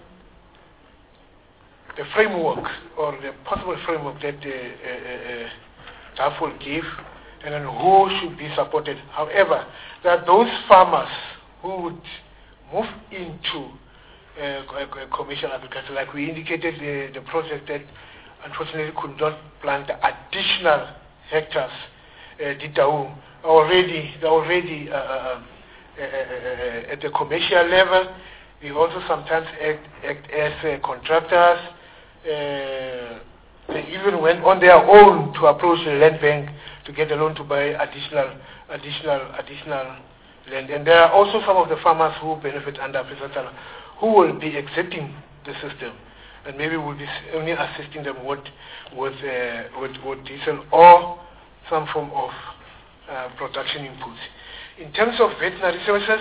the framework or the possible framework that uh, uh, uh, D A F will give, and then who should be supported. However, there are those farmers who would move into uh, commercial agriculture, like we indicated, the, the project that unfortunately could not plant additional hectares. Uh, Ditau already, they're already uh, uh, uh, uh, at the commercial level. We also sometimes act, act as uh, contractors. Uh, they even went on their own to approach the land bank to get a loan to buy additional, additional, additional land. And there are also some of the farmers who benefit under Pesatala who will be exiting the system, and maybe will be only assisting them with with, uh, with, with diesel or some form of uh, production inputs. In terms of veterinary services,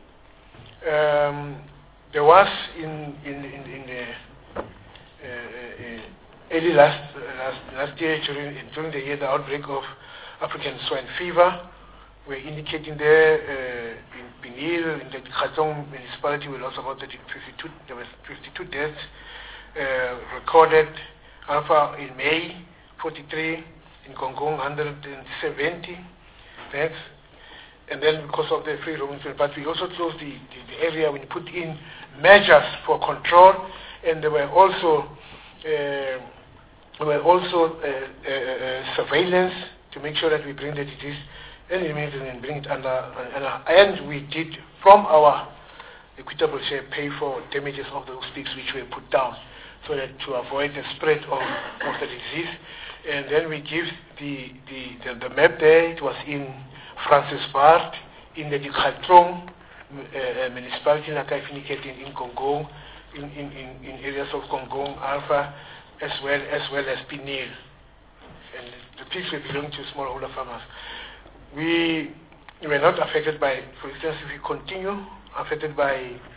um, there was in in in, in the uh, uh, early last last last year during during the year the outbreak of African swine fever. We're indicating there uh, in Pinil, in the Khatong municipality, we lost about fifty-two, there was fifty-two deaths uh, recorded. Alpha in May, forty-three, in Gongong, one hundred seventy deaths. And then because of the free roaming, but we also closed the, the, the area, we put in measures for control, and there were also uh, there were also uh, uh, uh, surveillance to make sure that we bring the disease and and bring it under, uh, and we did from our equitable share pay for damages of those pigs which were put down, so that to avoid the spread of, of the disease. And then we give the the, the, the map there. It was in Francis Bart, in the Dikhatong uh, municipality, like I've indicated, in Gongong, in, in, in, in areas of Gongong, Alpha, as well as well as Pinil. And the pigs were belonging to smallholder farmers. We were not affected by, for instance, if we continue, affected by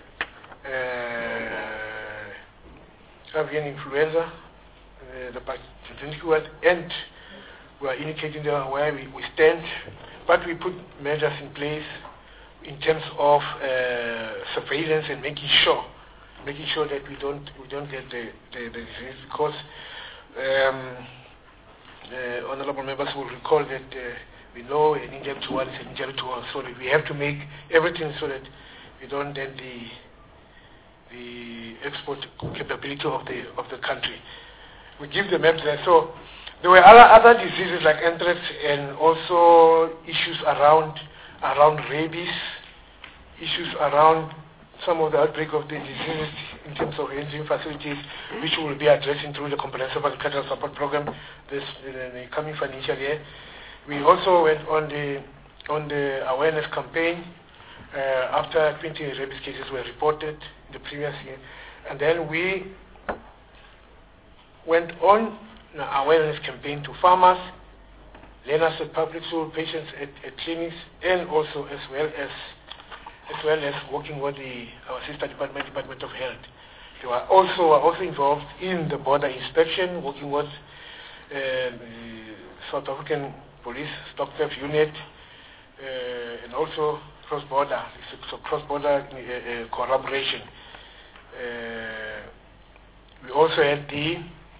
uh, avian influenza, uh, the pandemic, and we are indicating there where we, we stand, but we put measures in place in terms of uh, surveillance and making sure, making sure that we don't we don't get the, the, the disease, because um, uh, honorable members will recall that uh, we know an injury to one is an injury to all, so that we have to make everything so that we don't end the the export capability of the of the country. We give the maps there. So there were other other diseases like anthrax, and also issues around around rabies, issues around some of the outbreak of the diseases in terms of engine facilities, which we will be addressing through the Comprehensive Agricultural Support Program this in the coming financial year. We also went on the on the awareness campaign uh, after twenty rabies cases were reported in the previous year, and then we went on an awareness campaign to farmers, learners at public school, patients at, at clinics, and also as well as as well as working with the our sister department, Department of Health. They were also were also involved in the border inspection, working with uh, the South African Police Stock Theft Unit, uh, and also cross-border, so cross-border uh, uh, collaboration. Uh, we also had the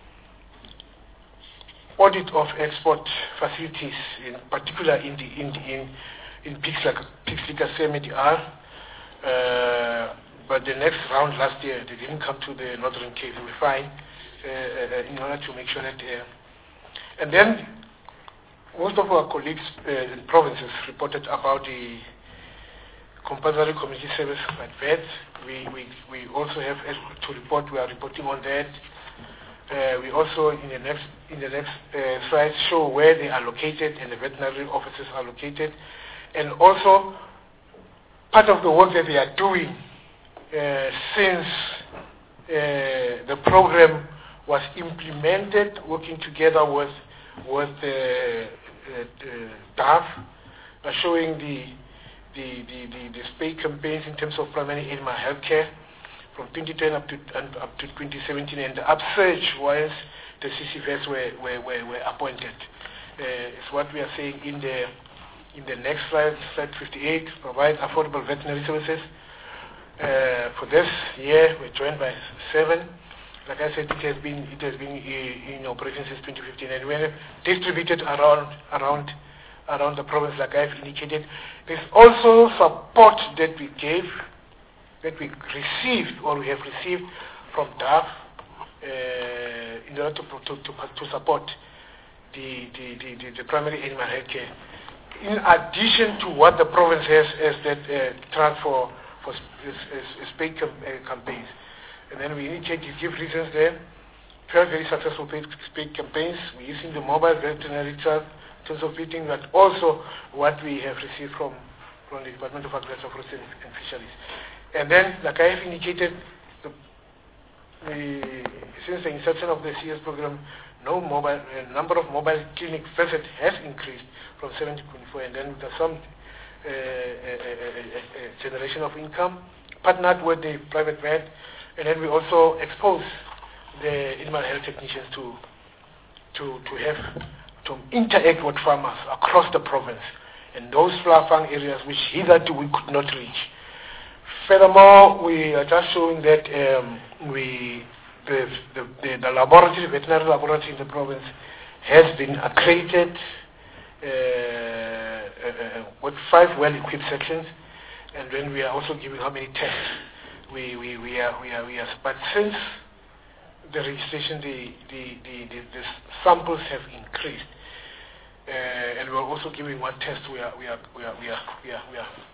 audit of export facilities, in particular in the in the, in in pigs like pigs like S M D R. Uh, but the next round last year they didn't come to the Northern Cape. We were fine uh, uh, in order to make sure that. Uh, and then most of our colleagues uh, in provinces reported about the compulsory community service at vets. We, we, we also have to report, we are reporting on that. Uh, we also in the next in the next uh, slide show where they are located and the veterinary offices are located, and also part of the work that they are doing uh, since uh, the program was implemented, working together with with the uh, uh, D A F, uh, showing the the, the, the, the spay campaigns in terms of primary animal health care from twenty ten up to and up to twenty seventeen, and the upsurge once the C C Vets were, were, were, were appointed. Uh, it's what we are saying in the in the next slide, slide fifty-eight, provide affordable veterinary services. Uh, for this year, we're joined by seven. Like I said, it has been it has been in operation since twenty fifteen, and we have distributed around around around the province, like I've indicated. There's also support that we gave, that we received or we have received from D A F uh, in order to, to, to, to support the, the, the, the, the primary animal health care. In addition to what the province has as that uh, trust for, for spade cam uh, campaigns. And then we indicate, you give reasons there. Very, very successful spade campaigns. We're using the mobile veterinary trust in terms of feeding, but also what we have received from, from the Department of Agriculture, Forestry and Fisheries. And then, like I have indicated, the, the, since the inception of the C S program, no mobile uh, number of mobile clinic visits has increased from seven to twenty-four, and then with some uh, uh, uh, uh, generation of income, partnered with the private vet, and then we also expose the animal health technicians to to to have to interact with farmers across the province in those far-flung areas which hitherto we could not reach. Furthermore, we are just showing that um, we the, the, the, the laboratory, veterinary laboratory in the province has been accredited uh, uh, uh, with five well-equipped sections, and then we are also giving how many tests we, we, we are we are we are. But since the registration, the the, the, the, the samples have increased, uh, and we are also giving what tests we are we are we are we are we are, we are